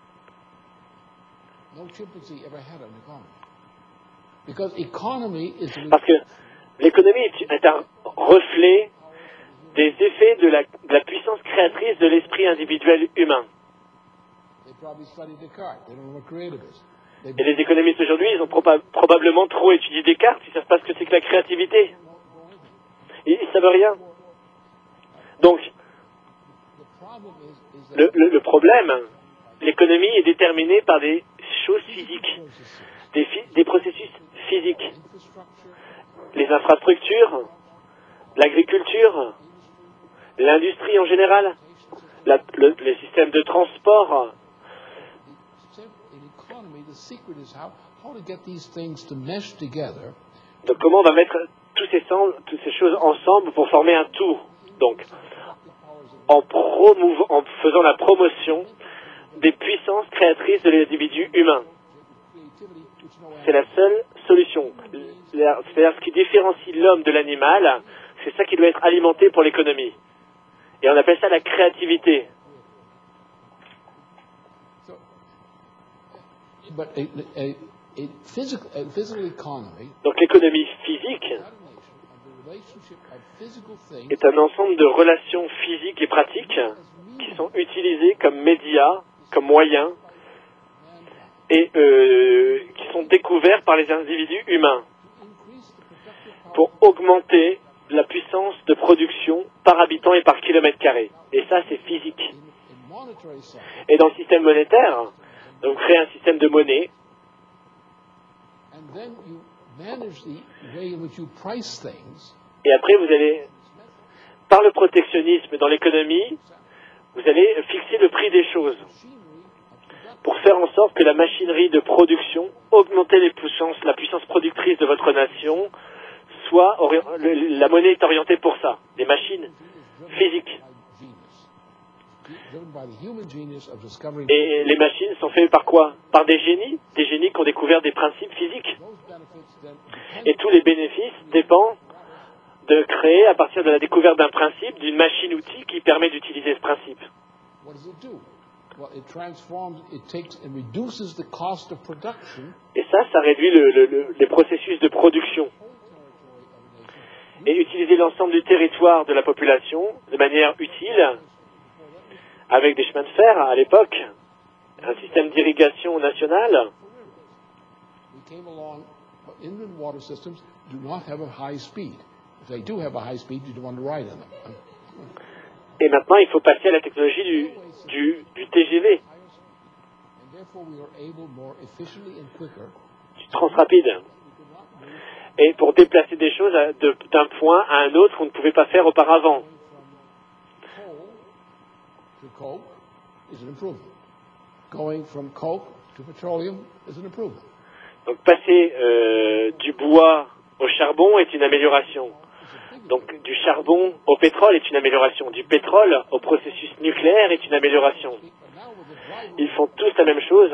Parce que l'économie est un reflet des effets de la, de la puissance créatrice de l'esprit individuel humain. Et les économistes aujourd'hui, ils ont proba probablement trop étudié Descartes, ils ne savent pas ce que c'est que la créativité. Ils ne savent rien. Donc, le, le, le problème, l'économie est déterminée par des choses physiques, des, des processus physiques. Les infrastructures, l'agriculture, l'industrie en général, la, le, les systèmes de transport. Donc comment on va mettre tous ces, toutes ces choses ensemble pour former un tout? Donc, en, en faisant la promotion des puissances créatrices de l'individu humain. C'est la seule solution. C'est-à-dire ce qui différencie l'homme de l'animal, c'est ça qui doit être alimenté pour l'économie. Et on appelle ça la créativité. Donc l'économie physique est un ensemble de relations physiques et pratiques qui sont utilisées comme médias, comme moyens, et euh, qui sont découverts par les individus humains pour augmenter la puissance de production par habitant et par kilomètre carré. Et ça, c'est physique. Et dans le système monétaire, donc créer un système de monnaie, et après vous allez, par le protectionnisme dans l'économie, vous allez fixer le prix des choses pour faire en sorte que la machinerie de production, augmenter les puissances, la puissance productrice de votre nation, soit la monnaie est orientée pour ça, des machines physiques. Et les machines sont faites par quoi? Par des génies, des génies qui ont découvert des principes physiques. Et tous les bénéfices dépendent de créer, à partir de la découverte d'un principe, d'une machine-outil qui permet d'utiliser ce principe. Et ça, ça réduit le, le, le, les processus de production. Et utiliser l'ensemble du territoire de la population de manière utile, avec des chemins de fer à l'époque, un système d'irrigation nationale. Et maintenant, il faut passer à la technologie du, du, du T G V, du transrapide. Et pour déplacer des choses d'un point à un autre, on ne pouvait pas faire auparavant. Donc passer euh, du bois au charbon est une amélioration. Donc du charbon au pétrole est une amélioration. Du pétrole au processus nucléaire est une amélioration. Ils font tous la même chose,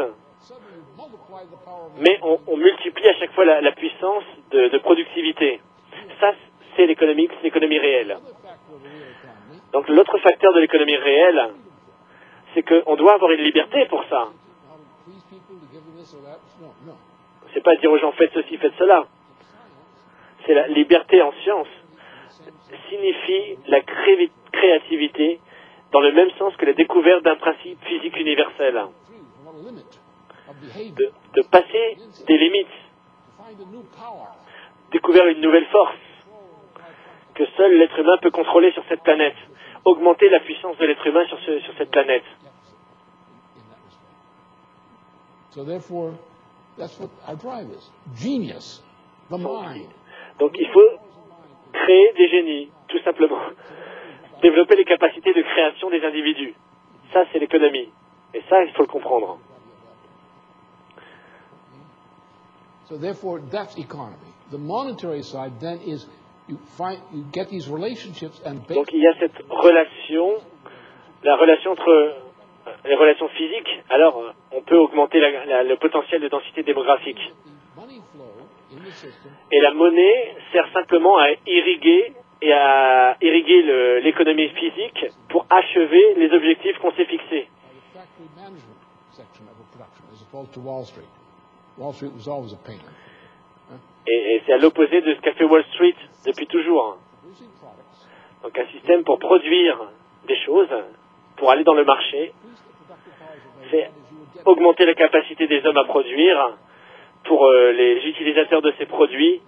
mais on, on multiplie à chaque fois la, la puissance de, de productivité. Ça, c'est l'économie, c'est l'économie réelle. Donc l'autre facteur de l'économie réelle, c'est qu'on doit avoir une liberté pour ça. C'est pas dire aux gens faites ceci, faites cela. C'est la liberté en science. Signifie la cré créativité dans le même sens que la découverte d'un principe physique universel. De, de passer des limites. Découvrir une nouvelle force que seul l'être humain peut contrôler sur cette planète. Augmenter la puissance de l'être humain sur, ce, sur cette planète. Donc il faut créer des génies, tout simplement. Développer les capacités de création des individus. Ça, c'est l'économie. Et ça, il faut le comprendre. So therefore, that's economy. The monetary side then is you find you get these relationships and donc il y a cette relation, la relation entre les relations physiques. Alors on peut augmenter la, la, le potentiel de densité démographique. Et la monnaie sert simplement à irriguer et à irriguer le- l'économie physique pour achever les objectifs qu'on s'est fixés. Et, et c'est à l'opposé de ce qu'a fait Wall Street depuis toujours. Donc un système pour produire des choses, pour aller dans le marché, c'est augmenter la capacité des hommes à produire pour euh, les utilisateurs de ces produits,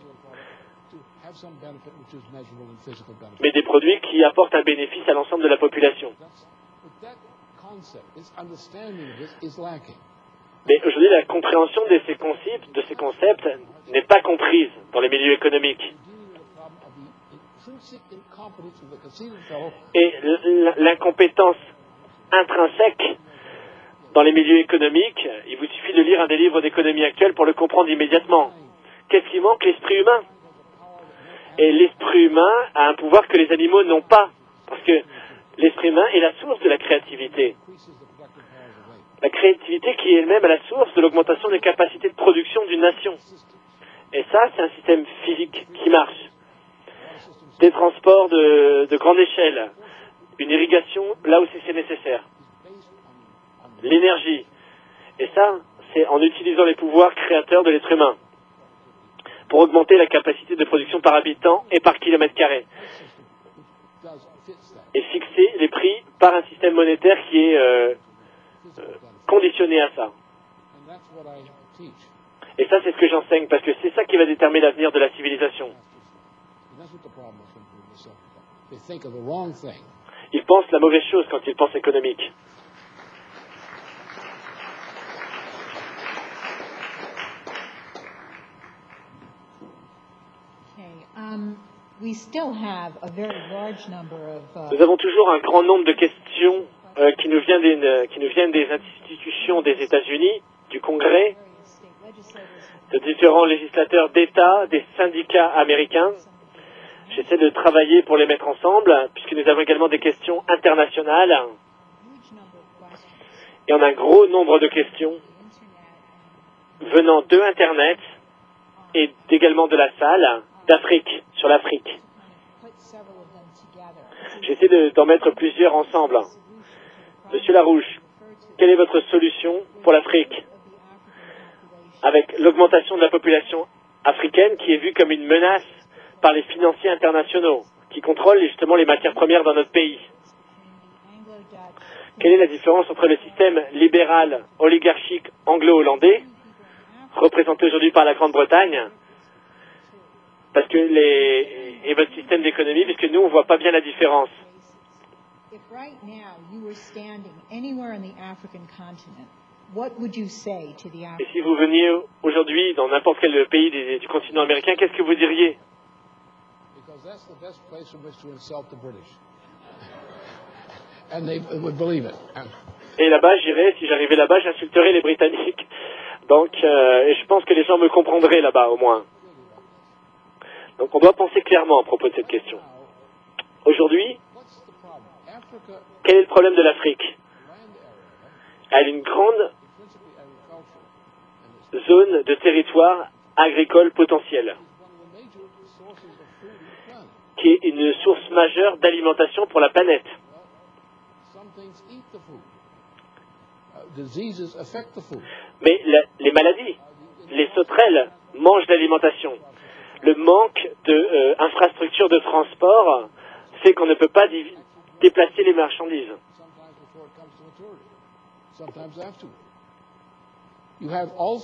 mais des produits qui apportent un bénéfice à l'ensemble de la population. Mais aujourd'hui, la compréhension de ces concepts, de ces concepts n'est pas comprise dans les milieux économiques. Et l'incompétence intrinsèque dans les milieux économiques, il vous suffit de lire un des livres d'économie actuelle pour le comprendre immédiatement. Qu'est-ce qui manque? L'esprit humain. Et l'esprit humain a un pouvoir que les animaux n'ont pas, parce que l'esprit humain est la source de la créativité. La créativité qui est elle-même à la source de l'augmentation des capacités de production d'une nation. Et ça, c'est un système physique qui marche. Des transports de, de grande échelle, une irrigation là où c'est nécessaire, l'énergie. Et ça, c'est en utilisant les pouvoirs créateurs de l'être humain pour augmenter la capacité de production par habitant et par kilomètre carré. Et fixer les prix par un système monétaire qui est euh, euh, conditionné à ça. Et ça, c'est ce que j'enseigne, parce que c'est ça qui va déterminer l'avenir de la civilisation. Ils pensent la mauvaise chose quand ils pensent économique. Nous avons toujours un grand nombre de questions euh, qui, nous viennent des, qui nous viennent des institutions des États-Unis, du Congrès, de différents législateurs d'État, des syndicats américains. J'essaie de travailler pour les mettre ensemble, puisque nous avons également des questions internationales. Et on a un gros nombre de questions venant de Internet et également de la salle, d'Afrique, sur l'Afrique. J'essaie d'en mettre plusieurs ensemble. Monsieur Larouche, quelle est votre solution pour l'Afrique? Avec l'augmentation de la population africaine qui est vue comme une menace par les financiers internationaux qui contrôlent justement les matières premières dans notre pays. Quelle est la différence entre le système libéral oligarchique anglo-hollandais, représenté aujourd'hui par la Grande-Bretagne, parce que les et votre système d'économie, puisque nous on voit pas bien la différence. Et si vous veniez aujourd'hui dans n'importe quel pays des, du continent américain, qu'est-ce que vous diriez? Et là-bas, j'irais, si j'arrivais là-bas, j'insulterais les Britanniques. Donc, euh, et je pense que les gens me comprendraient là-bas, au moins. Donc, on doit penser clairement à propos de cette question. Aujourd'hui, quel est le problème de l'Afrique? Elle a une grande zone de territoire agricole potentiel, qui est une source majeure d'alimentation pour la planète. Mais la, les maladies, les sauterelles mangent l'alimentation. Le manque d'infrastructures de, euh, de transport fait qu'on ne peut pas déplacer les marchandises. Vous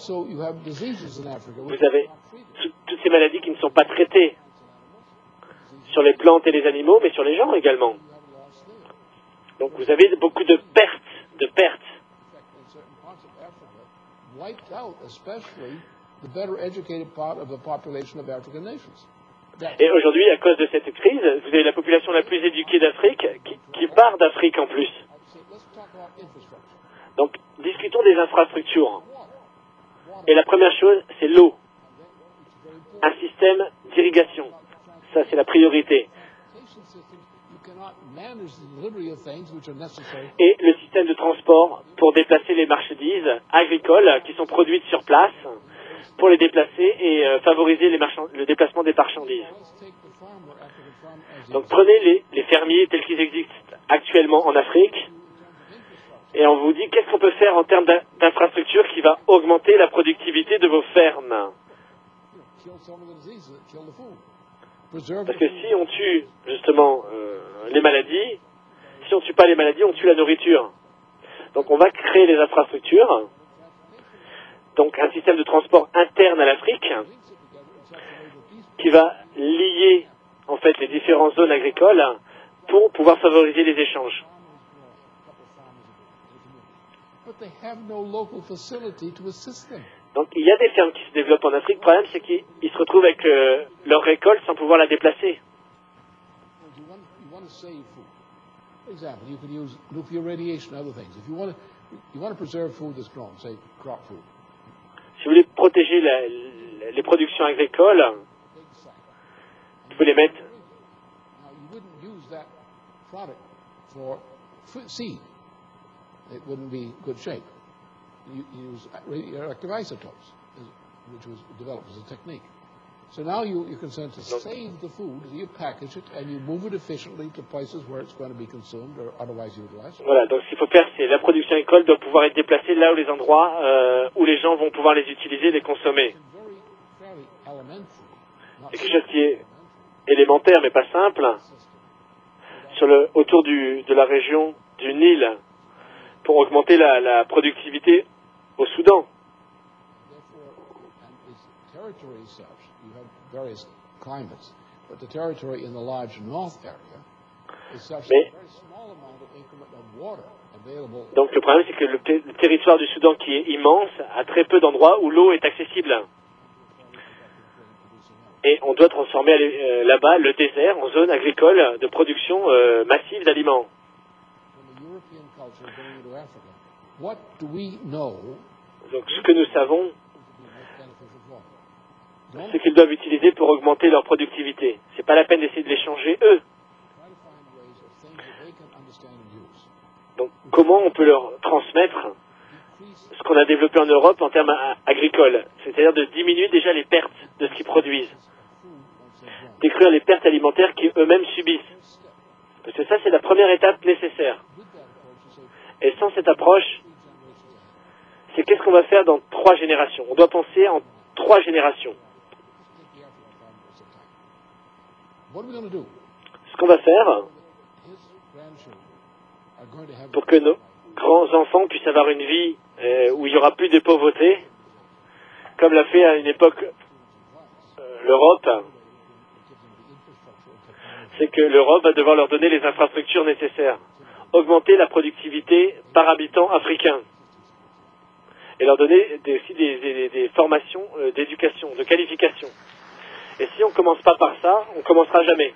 avez toutes ces maladies qui ne sont pas traitées sur les plantes et les animaux, mais sur les gens également. Donc vous avez beaucoup de pertes, de pertes. Et aujourd'hui, à cause de cette crise, vous avez la population la plus éduquée d'Afrique qui, qui part d'Afrique en plus. Donc, discutons des infrastructures. Et la première chose, c'est l'eau. Un système d'irrigation. Ça, c'est la priorité. Et le système de transport pour déplacer les marchandises agricoles qui sont produites sur place pour les déplacer et euh, favoriser les marchand- le déplacement des marchandises. Donc prenez les, les fermiers tels qu'ils existent actuellement en Afrique et on vous dit qu'est-ce qu'on peut faire en termes d'in- d'infrastructure qui va augmenter la productivité de vos fermes. Parce que si on tue justement euh, les maladies, si on ne tue pas les maladies, on tue la nourriture. Donc on va créer les infrastructures, donc un système de transport interne à l'Afrique qui va lier en fait les différentes zones agricoles pour pouvoir favoriser les échanges. Donc il y a des fermes qui se développent en Afrique. Le problème c'est qu'ils ils se retrouvent avec euh, leur récolte sans pouvoir la déplacer. Example, you could use nuclear radiation and other things. If you want to, you want to preserve food that's grown, say crop food. Si vous voulez protéger la, la, les productions agricoles, vous pouvez les mettre. Now you wouldn't use that product for f- seed. It wouldn't be good shape. You, you use radioactive isotopes, which was developed as a technique. So now you, you're concerned to save the food, you package it, and you move it efficiently to places where it's going to be consumed or otherwise utilized. Voilà, donc ce qu'il faut faire, c'est la production agricole doit pouvoir être déplacée là où les endroits euh, où les gens vont pouvoir les utiliser, les consommer. C'est quelque chose qui est élémentaire mais pas simple. Sur le, autour du, de la région du Nil, pour augmenter la, la productivité au Soudan. Territory is such, you have various climates, but the territory in the large north area is such Mais, that a very small amount of increment of water available. Donc le problème c'est que le, le territoire du Soudan qui est immense a très peu d'endroits où l'eau est accessible. Et on doit transformer euh, là-bas le désert en zone agricole de production euh, massive d'aliments. Donc ce que nous savons, c'est qu'ils doivent utiliser pour augmenter leur productivité. C'est pas la peine d'essayer de les changer eux. Donc comment on peut leur transmettre ce qu'on a développé en Europe en termes agricoles, c'est-à-dire de diminuer déjà les pertes de ce qu'ils produisent, détruire les pertes alimentaires qu'ils eux-mêmes subissent. Parce que ça, c'est la première étape nécessaire. Et sans cette approche, c'est qu'est-ce qu'on va faire dans trois générations. On doit penser en trois générations. Ce qu'on va faire pour que nos grands-enfants puissent avoir une vie euh, où il n'y aura plus de pauvreté, comme l'a fait à une époque euh, l'Europe, c'est que l'Europe va devoir leur donner les infrastructures nécessaires, augmenter la productivité par habitant africain, et leur donner des, aussi des, des, des formations euh, d'éducation, de qualification. Et si on ne commence pas par ça, on ne commencera jamais.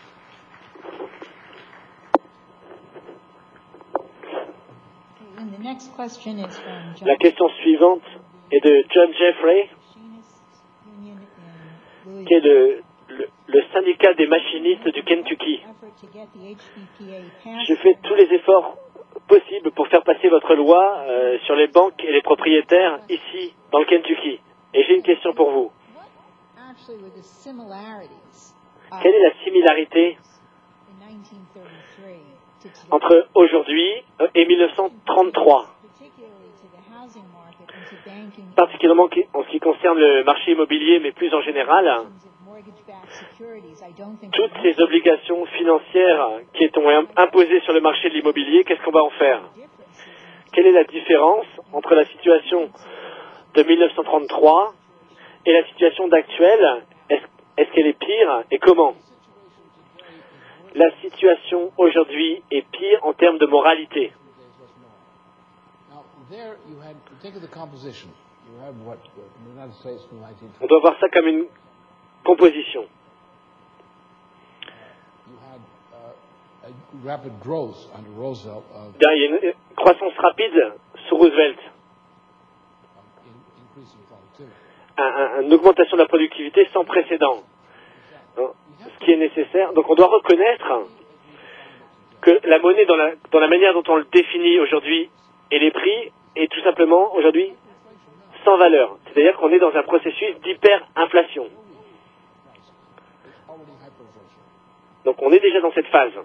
La question suivante est de John Jeffrey, qui est le, le, le syndicat des machinistes du Kentucky. Je fais tous les efforts possibles pour faire passer votre loi euh, sur les banques et les propriétaires ici, dans le Kentucky. Et j'ai une question pour vous. Quelle est la similarité entre aujourd'hui et mille neuf cent trente-trois, particulièrement en ce qui concerne le marché immobilier, mais plus en général, toutes ces obligations financières qui sont imposées sur le marché de l'immobilier, qu'est-ce qu'on va en faire? Quelle est la différence entre la situation de mille neuf cent trente-trois et la situation d'actuelle? Est-ce, est-ce qu'elle est pire et comment? La situation aujourd'hui est pire en termes de moralité. On doit voir ça comme une composition. Il y a une croissance rapide sous Roosevelt. Un, un, une augmentation de la productivité sans précédent. Ce qui est nécessaire. Donc on doit reconnaître que la monnaie, dans la, dans la manière dont on le définit aujourd'hui, et les prix, est tout simplement aujourd'hui sans valeur. C'est-à-dire qu'on est dans un processus d'hyperinflation. Donc on est déjà dans cette phase.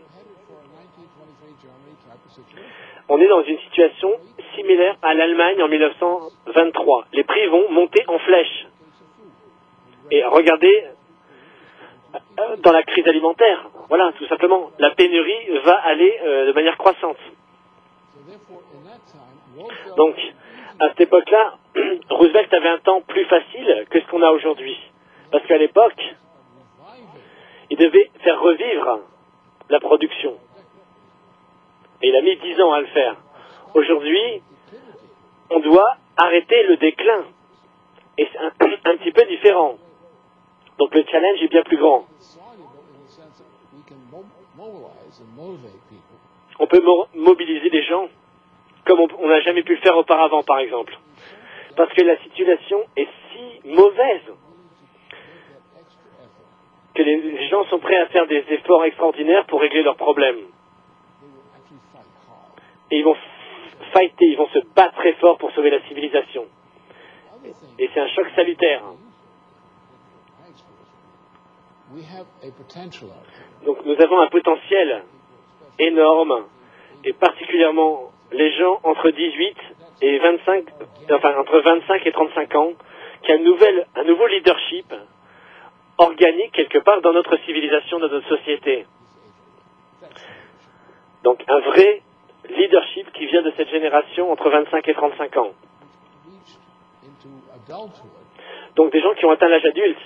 On est dans une situation similaire à l'Allemagne en mille neuf cent vingt-trois. Les prix vont monter en flèche. Et regardez, dans la crise alimentaire, voilà, tout simplement, la pénurie va aller euh, de manière croissante. Donc, à cette époque-là, Roosevelt avait un temps plus facile que ce qu'on a aujourd'hui. Parce qu'à l'époque, il devait faire revivre la production. Et il a mis dix ans à le faire. Aujourd'hui, on doit arrêter le déclin. Et c'est un, un petit peu différent. Donc le challenge est bien plus grand. On peut mo mobiliser les gens comme on n'a jamais pu le faire auparavant, par exemple. Parce que la situation est si mauvaise que les gens sont prêts à faire des efforts extraordinaires pour régler leurs problèmes. Et ils vont fighter, ils vont se battre très fort pour sauver la civilisation. Et c'est un choc salutaire. Donc nous avons un potentiel énorme, et particulièrement les gens entre dix-huit et vingt-cinq, enfin entre vingt-cinq et trente-cinq ans, qui a un, nouvel, un nouveau leadership organique quelque part dans notre civilisation, dans notre société. Donc un vrai leadership qui vient de cette génération entre vingt-cinq et trente-cinq ans. Donc des gens qui ont atteint l'âge adulte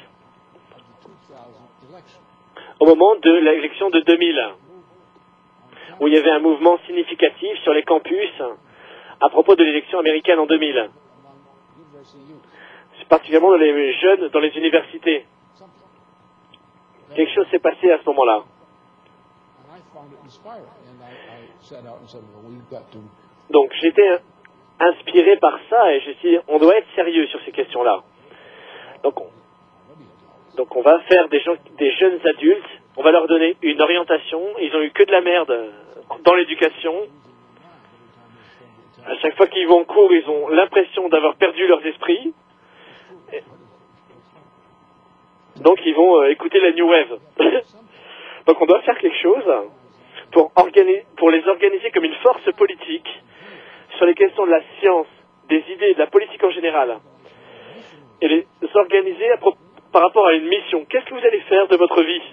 au moment de l'élection de deux mille, où il y avait un mouvement significatif sur les campus à propos de l'élection américaine en deux mille. C'est particulièrement dans les jeunes, dans les universités. Quelque chose s'est passé à ce moment-là. Donc j'étais inspiré par ça et je me suis dit, on doit être sérieux sur ces questions-là. Donc on, donc on va faire des, gens, des jeunes adultes, on va leur donner une orientation. Ils ont eu que de la merde dans l'éducation. À chaque fois qu'ils vont en cours, ils ont l'impression d'avoir perdu leurs esprits. Donc ils vont euh, écouter la New Wave. Donc on doit faire quelque chose pour, organiser, pour les organiser comme une force politique sur les questions de la science, des idées, de la politique en général. Et les organiser à pro- par rapport à une mission. Qu'est-ce que vous allez faire de votre vie?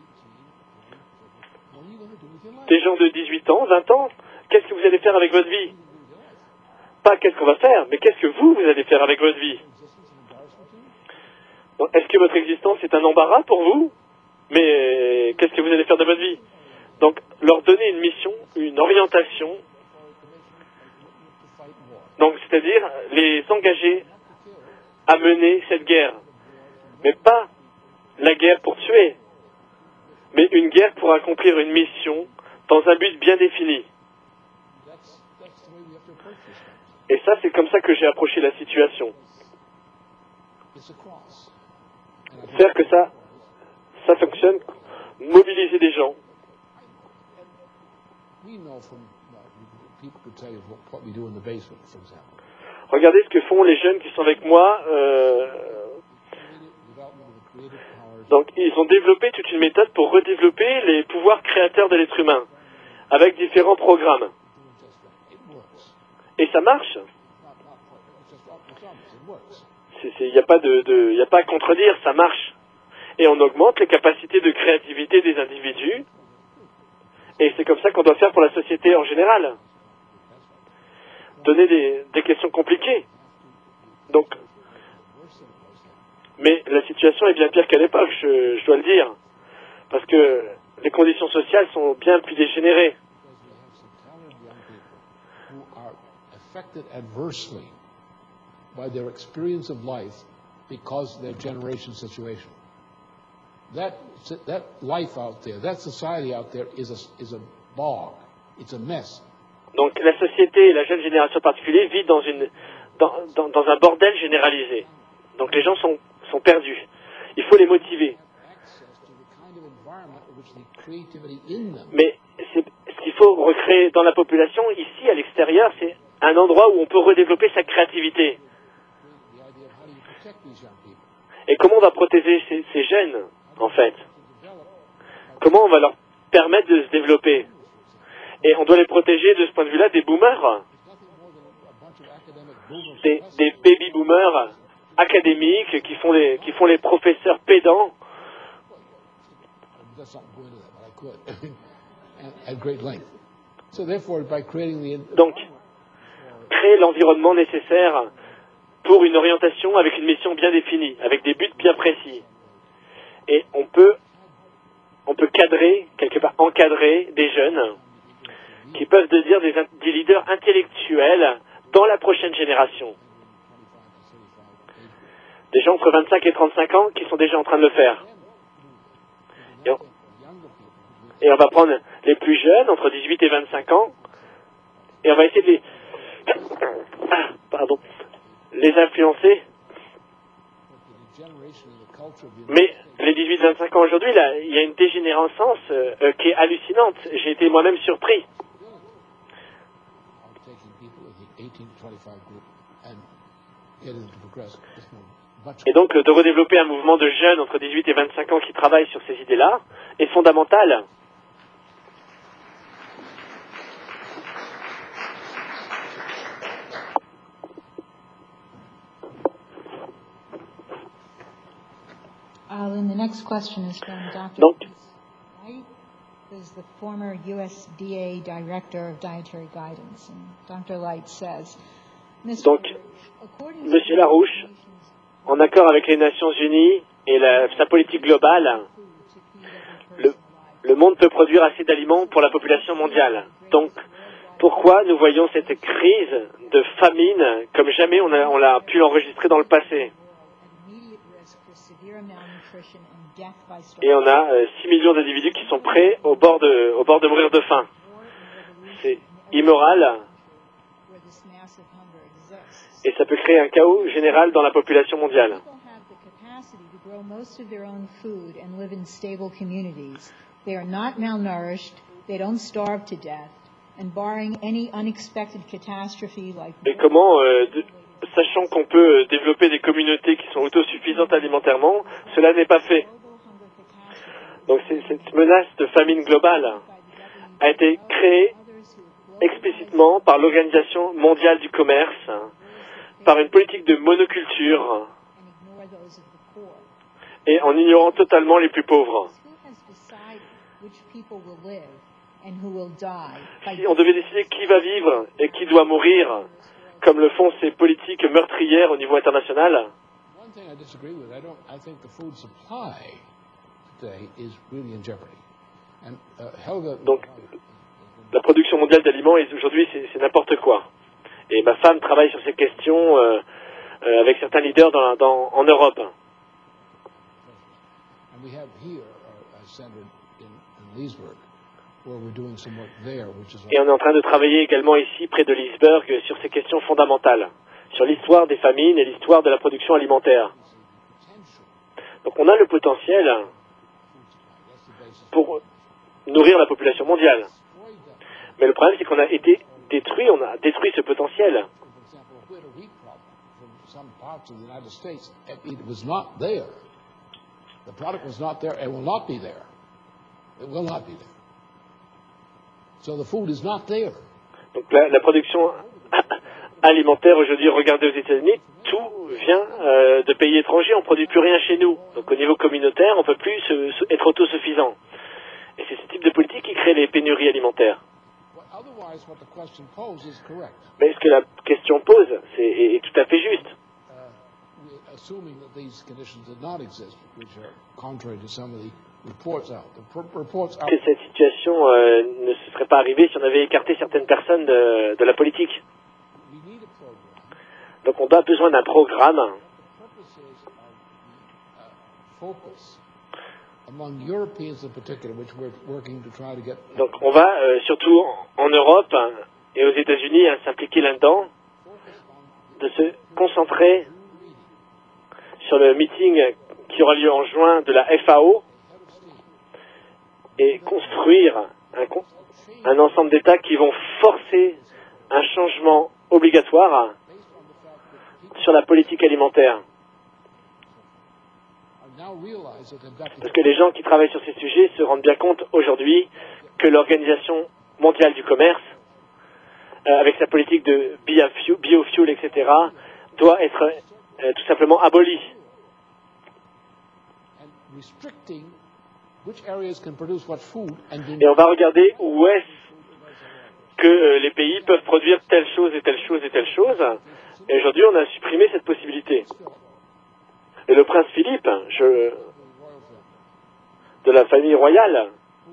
Des gens de dix-huit ans, vingt ans, qu'est-ce que vous allez faire avec votre vie? Pas qu'est-ce qu'on va faire, mais qu'est-ce que vous, vous allez faire avec votre vie? Est-ce que votre existence est un embarras pour vous? Mais qu'est-ce que vous allez faire de votre vie? Donc, leur donner une mission, une orientation. Donc, c'est-à-dire les engager à mener cette guerre. Mais pas la guerre pour tuer, mais une guerre pour accomplir une mission dans un but bien défini. Et ça, c'est comme ça que j'ai approché la situation. Faire que ça, ça fonctionne, mobiliser des gens. Regardez ce que font les jeunes qui sont avec moi. Euh, donc, ils ont développé toute une méthode pour redévelopper les pouvoirs créateurs de l'être humain, avec différents programmes. Et ça marche. Il n'y a pas de, de, y a pas à contredire, ça marche. Et on augmente les capacités de créativité des individus. Et c'est comme ça qu'on doit faire pour la société en général. Donner des, des questions compliquées. Donc, mais la situation est bien pire qu'à l'époque, je, je dois le dire. Parce que les conditions sociales sont bien plus dégénérées. By their experience of life because of their generation situation. That, that life out there, that society out there is a, is a bog. It's a mess. Donc la société, la jeune génération en particulier, vit dans, une, dans, dans, dans un bordel généralisé. Donc les gens sont, sont perdus. Il faut les motiver. Mais c'est, ce qu'il faut recréer dans la population, ici, à l'extérieur, c'est un endroit où on peut redévelopper sa créativité. Et comment on va protéger ces, ces jeunes, en fait? Comment on va leur permettre de se développer? Et on doit les protéger de ce point de vue-là des boomers, des, des baby-boomers académiques qui font les, qui font les professeurs pédants. Donc, créer l'environnement nécessaire pour une orientation avec une mission bien définie, avec des buts bien précis. Et on peut, on peut cadrer, quelque part encadrer des jeunes qui peuvent devenir des, des leaders intellectuels dans la prochaine génération. Des gens entre vingt-cinq et trente-cinq ans qui sont déjà en train de le faire. Et on, et on va prendre les plus jeunes, entre dix-huit et vingt-cinq ans, et on va essayer de les, ah, pardon, les influencer. Mais les dix-huit vingt-cinq ans aujourd'hui, là, il y a une dégénérescence euh, qui est hallucinante. J'ai été moi-même surpris. Et donc, de redévelopper un mouvement de jeunes entre dix-huit et vingt-cinq ans qui travaillent sur ces idées-là est fondamental. Alan, the next question is from Doctor Donc, Light, who is the former U S D A Director of Dietary Guidance. And Doctor Light says, donc, Monsieur Larouche, en accord avec les Nations Unies et la, sa politique globale, le, le monde peut produire assez d'aliments pour la population mondiale. Donc, pourquoi nous voyons cette crise de famine comme jamais on a, on l'a pu l'enregistrer dans le passé? Et on a euh, six millions d'individus qui sont prêts au bord de, au bord de mourir de faim. C'est immoral. Et ça peut créer un chaos général dans la population mondiale. Et comment, euh, de, sachant qu'on peut développer des communautés qui sont autosuffisantes alimentairement, cela n'est pas fait. Donc c'est, cette menace de famine globale a été créée explicitement par l'Organisation mondiale du commerce, par une politique de monoculture et en ignorant totalement les plus pauvres. Si on devait décider qui va vivre et qui doit mourir, comme le font ces politiques meurtrières au niveau international, donc la production mondiale d'aliments aujourd'hui c'est, c'est n'importe quoi. Et ma femme travaille sur ces questions euh, euh, avec certains leaders dans, dans, en Europe. Et on est en train de travailler également ici, près de Leesburg, sur ces questions fondamentales, sur l'histoire des famines et l'histoire de la production alimentaire. Donc on a le potentiel pour nourrir la population mondiale. Mais le problème, c'est qu'on a été détruit, on a détruit ce potentiel. Donc la, la production alimentaire aujourd'hui, regardez aux États-Unis, tout vient euh, de pays étrangers, on ne produit plus rien chez nous. Donc au niveau communautaire, on ne peut plus se, se, être autosuffisant. Et c'est ce type de politique qui crée les pénuries alimentaires. Mais ce que la question pose, c'est est, est tout à fait juste. Que cette situation euh, ne se serait pas arrivée si on avait écarté certaines personnes de, de la politique. Donc on a besoin d'un programme donc on va euh, surtout en Europe et aux États-Unis hein, s'impliquer là-dedans, de se concentrer sur le meeting qui aura lieu en juin de la F A O et construire un, un ensemble d'États qui vont forcer un changement obligatoire sur la politique alimentaire. Parce que les gens qui travaillent sur ces sujets se rendent bien compte aujourd'hui que l'Organisation mondiale du commerce, euh, avec sa politique de biofuel, biofuel et cetera, doit être euh, tout simplement abolie. Et on va regarder où est-ce que euh, les pays peuvent produire telle chose et telle chose et telle chose. Et aujourd'hui, on a supprimé cette possibilité. Et le prince Philippe, je, de la famille royale,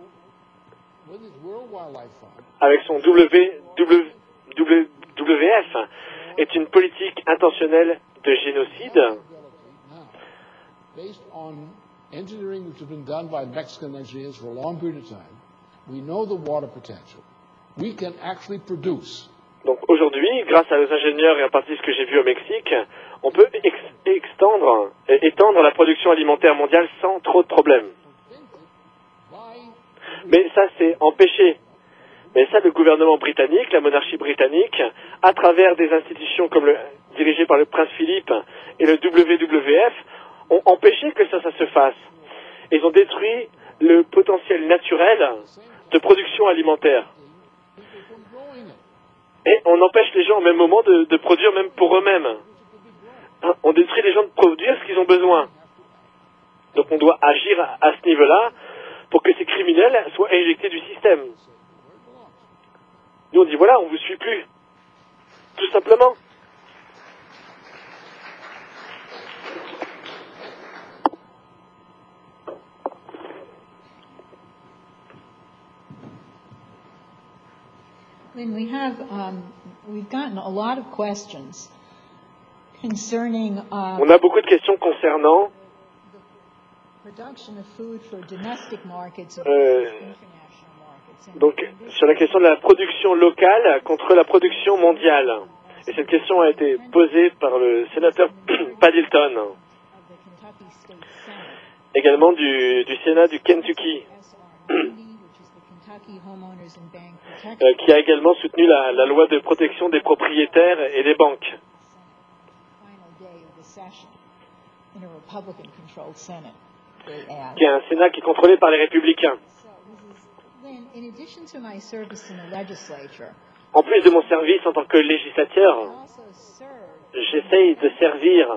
avec son W W F, est une politique intentionnelle de génocide engineering which has been done by Mexican engineers for a long period of time. We know the water potential. We can actually produce. Donc aujourd'hui, grâce à nos ingénieurs et en partie ce que j'ai vu au Mexique, on peut ex extendre, étendre la production alimentaire mondiale sans trop de problèmes. Mais ça, c'est empêché. Mais ça, le gouvernement britannique, la monarchie britannique, à travers des institutions comme le, dirigées par le prince Philippe et le W W F, ont empêché que ça, ça se fasse. Ils ont détruit le potentiel naturel de production alimentaire. Et on empêche les gens au même moment de, de produire même pour eux-mêmes. On détruit les gens de produire ce qu'ils ont besoin. Donc on doit agir à, à ce niveau-là pour que ces criminels soient éjectés du système. Nous on dit voilà, on vous suit plus. Tout simplement. Lynn, we have um, we've gotten a lot of questions concerning. Uh, On a beaucoup de questions concernant production of food for domestic markets or euh, international markets. donc sur la question de la production locale contre la production mondiale. Et cette question a été posée par le sénateur Paddington, également du, du Sénat du Kentucky. Euh, qui a également soutenu la, la loi de protection des propriétaires et des banques. Qui est un Sénat qui est contrôlé par les républicains. En plus de mon service en tant que législateur, j'essaye de servir,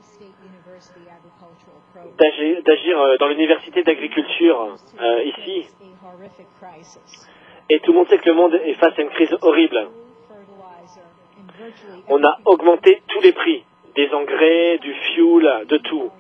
d'agir, d'agir dans l'université d'agriculture euh, ici. Et tout le monde sait que le monde est face à une crise horrible. On a augmenté tous les prix, des engrais, du fuel, de tout.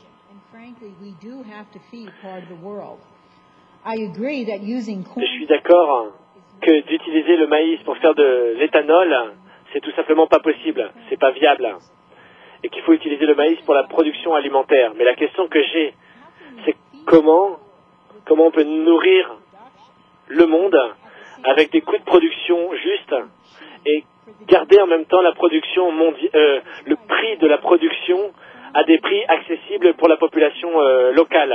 Je suis d'accord que d'utiliser le maïs pour faire de l'éthanol, c'est tout simplement pas possible, c'est pas viable. Et qu'il faut utiliser le maïs pour la production alimentaire. Mais la question que j'ai, c'est comment, comment on peut nourrir le monde avec des coûts de production justes et garder en même temps la production mondiale, euh, le prix de la production à des prix accessibles pour la population euh, locale.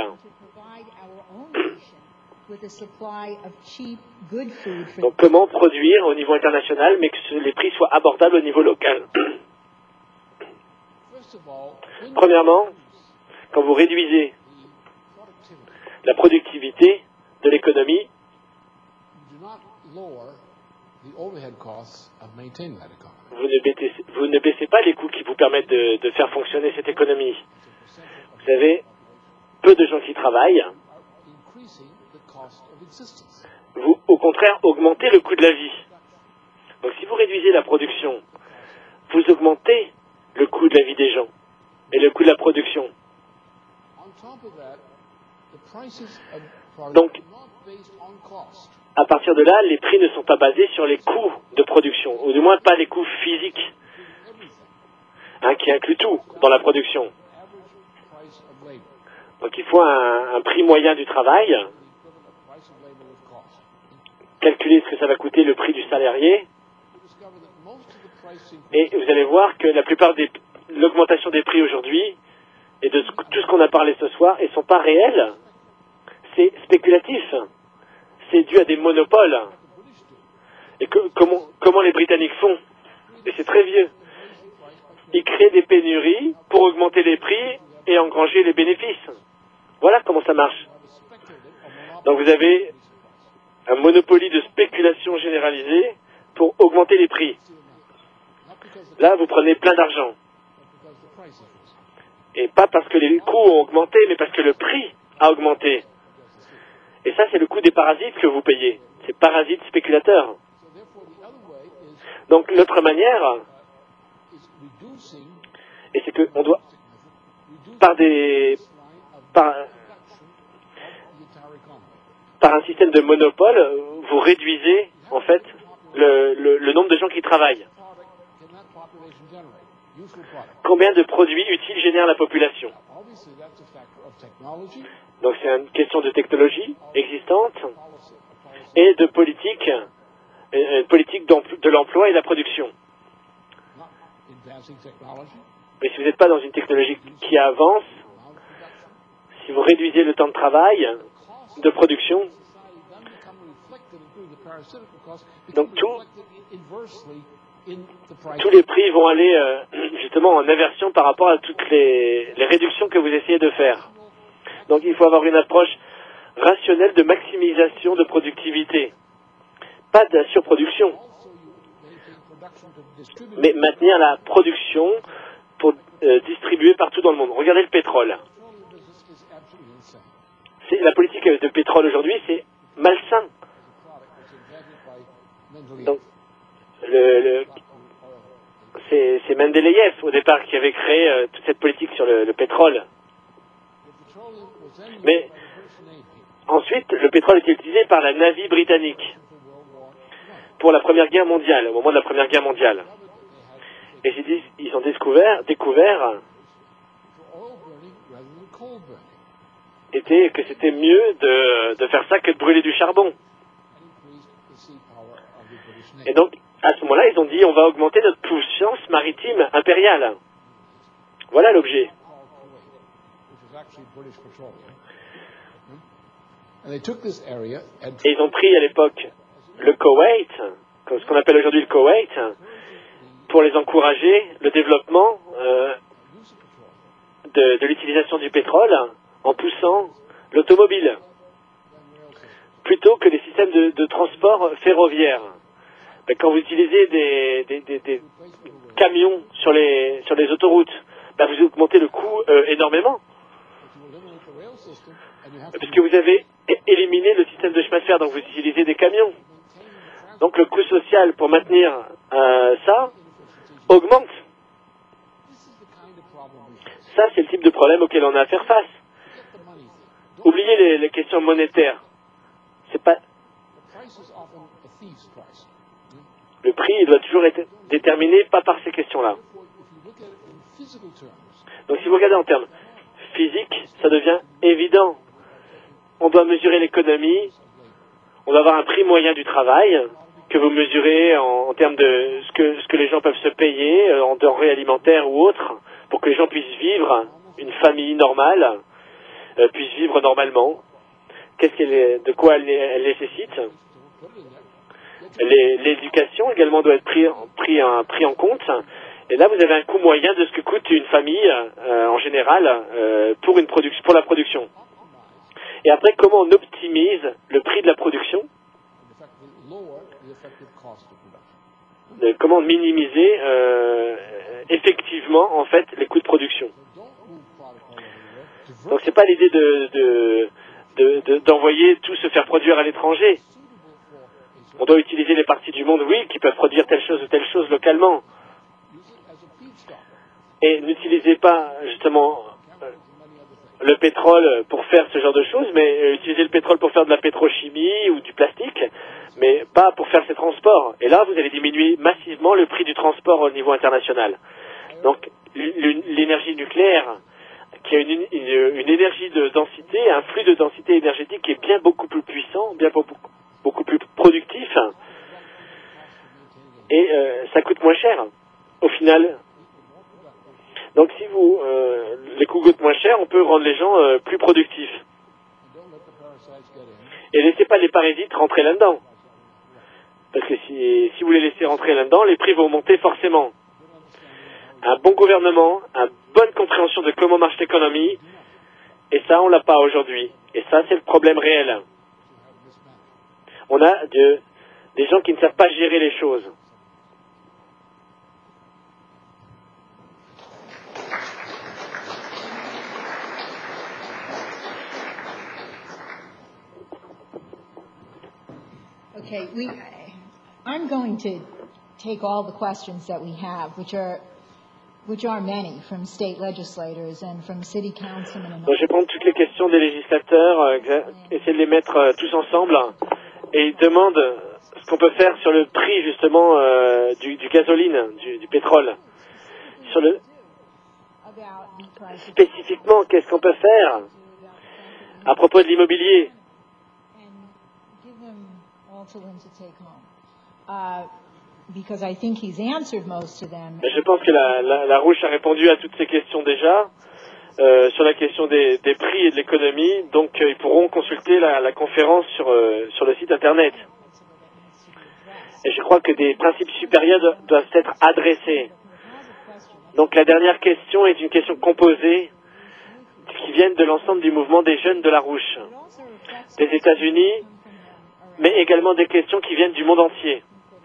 Donc comment produire au niveau international mais que les prix soient abordables au niveau local. Premièrement, quand vous réduisez la productivité de l'économie, vous ne, baissez, vous ne baissez pas les coûts qui vous permettent de, de faire fonctionner cette économie. Vous avez peu de gens qui travaillent. Vous, au contraire, augmentez le coût de la vie. Donc si vous réduisez la production, vous augmentez le coût de la vie des gens et le coût de la production. Donc, à partir de là, les prix ne sont pas basés sur les coûts de production, ou du moins pas les coûts physiques, hein, qui incluent tout dans la production. Donc il faut un, un prix moyen du travail, calculer ce que ça va coûter le prix du salarié, et vous allez voir que la plupart de l'augmentation des prix aujourd'hui, et de tout ce qu'on a parlé ce soir, ne sont pas réels, c'est spéculatif. C'est dû à des monopoles. Et que, comment, comment les Britanniques font? Et c'est très vieux. Ils créent des pénuries pour augmenter les prix et engranger les bénéfices. Voilà comment ça marche. Donc vous avez un monopole de spéculation généralisée pour augmenter les prix. Là, vous prenez plein d'argent. Et pas parce que les coûts ont augmenté, mais parce que le prix a augmenté. Et ça, c'est le coût des parasites que vous payez. Ces parasites spéculateurs. Donc, l'autre manière, et c'est qu'on doit, par des, par, par un système de monopole, vous réduisez, en fait, le, le, le nombre de gens qui travaillent. Combien de produits utiles génère la population? Donc c'est une question de technologie existante et de politique, euh, politique de l'emploi et de la production. Mais si vous n'êtes pas dans une technologie qui avance, si vous réduisez le temps de travail, de production, donc tout, tous les prix vont aller euh, justement en inversion par rapport à toutes les, les réductions que vous essayez de faire. Donc il faut avoir une approche rationnelle de maximisation de productivité. Pas de la surproduction, mais maintenir la production pour euh, distribuer partout dans le monde. Regardez le pétrole. C'est, la politique de pétrole aujourd'hui, c'est malsain. Donc, le, le, c'est, c'est Mendeleïev au départ qui avait créé euh, toute cette politique sur le, le pétrole. Mais ensuite, le pétrole était utilisé par la Navy britannique pour la Première Guerre mondiale, au moment de la Première Guerre mondiale. Et ils ont découvert, découvert était que c'était mieux de, de faire ça que de brûler du charbon. Et donc, à ce moment-là, ils ont dit on va augmenter notre puissance maritime impériale. Voilà l'objet. Et ils ont pris à l'époque le Koweït, comme ce qu'on appelle aujourd'hui le Koweït, pour les encourager le développement euh, de, de l'utilisation du pétrole en poussant l'automobile plutôt que les systèmes de, de transport ferroviaire. Ben, quand vous utilisez des, des, des, des camions sur les, sur les autoroutes, ben, vous augmentez le coût euh, énormément. Puisque vous avez éliminé le système de chemin de fer, donc vous utilisez des camions. Donc le coût social pour maintenir euh, ça augmente. Ça, c'est le type de problème auquel on a à faire face. Oubliez les, les questions monétaires. C'est pas... Le prix il doit toujours être déterminé pas par ces questions-là. Donc si vous regardez en termes physiques, ça devient évident. On doit mesurer l'économie, on doit avoir un prix moyen du travail que vous mesurez en, en termes de ce que, ce que les gens peuvent se payer euh, en denrées alimentaires ou autres pour que les gens puissent vivre, une famille normale euh, puisse vivre normalement. Qu'est-ce qu'elle est, de quoi elle, elle nécessite. Les, l'éducation également doit être pris, pris, un, pris en compte. Et là, vous avez un coût moyen de ce que coûte une famille euh, en général euh, pour, une production, pour la production. Et après, comment on optimise le prix de la production, euh, comment minimiser euh, effectivement en fait les coûts de production. Donc c'est pas l'idée de, de, de, de, d'envoyer tout se faire produire à l'étranger. On doit utiliser les parties du monde, oui, qui peuvent produire telle chose ou telle chose localement. Et n'utilisez pas justement le pétrole pour faire ce genre de choses, mais utiliser le pétrole pour faire de la pétrochimie ou du plastique, mais pas pour faire ces transports. Et là, vous allez diminuer massivement le prix du transport au niveau international. Donc, l'énergie nucléaire, qui a une, une, une énergie de densité, un flux de densité énergétique qui est bien beaucoup plus puissant, bien beaucoup, beaucoup plus productif, et euh, ça coûte moins cher, au final. Donc si vous, euh, les coûts coûtent moins cher, on peut rendre les gens euh, plus productifs. Et laissez pas les parasites rentrer là-dedans. Parce que si, si vous les laissez rentrer là-dedans, les prix vont monter forcément. un bon gouvernement, une bonne compréhension de comment marche l'économie, et ça, on l'a pas aujourd'hui. Et ça, c'est le problème réel. On a de, des gens qui ne savent pas gérer les choses. Okay, we, I'm going to take all the questions that we have, which are, which are many, from state legislators and from city councilmen. And Donc, je vais prendre toutes les questions des législateurs, euh, essayer de les mettre euh, tous ensemble, et ils demandent ce qu'on peut faire sur le prix justement euh, du, du gasoline, du, du pétrole. Sur le spécifiquement, qu'est-ce qu'on peut faire à propos de l'immobilier? Je pense que la, la, la Rouche a répondu à toutes ces questions déjà, euh, sur la question des, des prix et de l'économie, donc euh, ils pourront consulter la, la conférence sur, euh, sur le site internet. Et je crois que des principes supérieurs do- doivent être adressés. Donc la dernière question est une question composée qui vient de l'ensemble du mouvement des jeunes de la Rouche, des États-Unis, mais également des questions qui viennent du monde entier.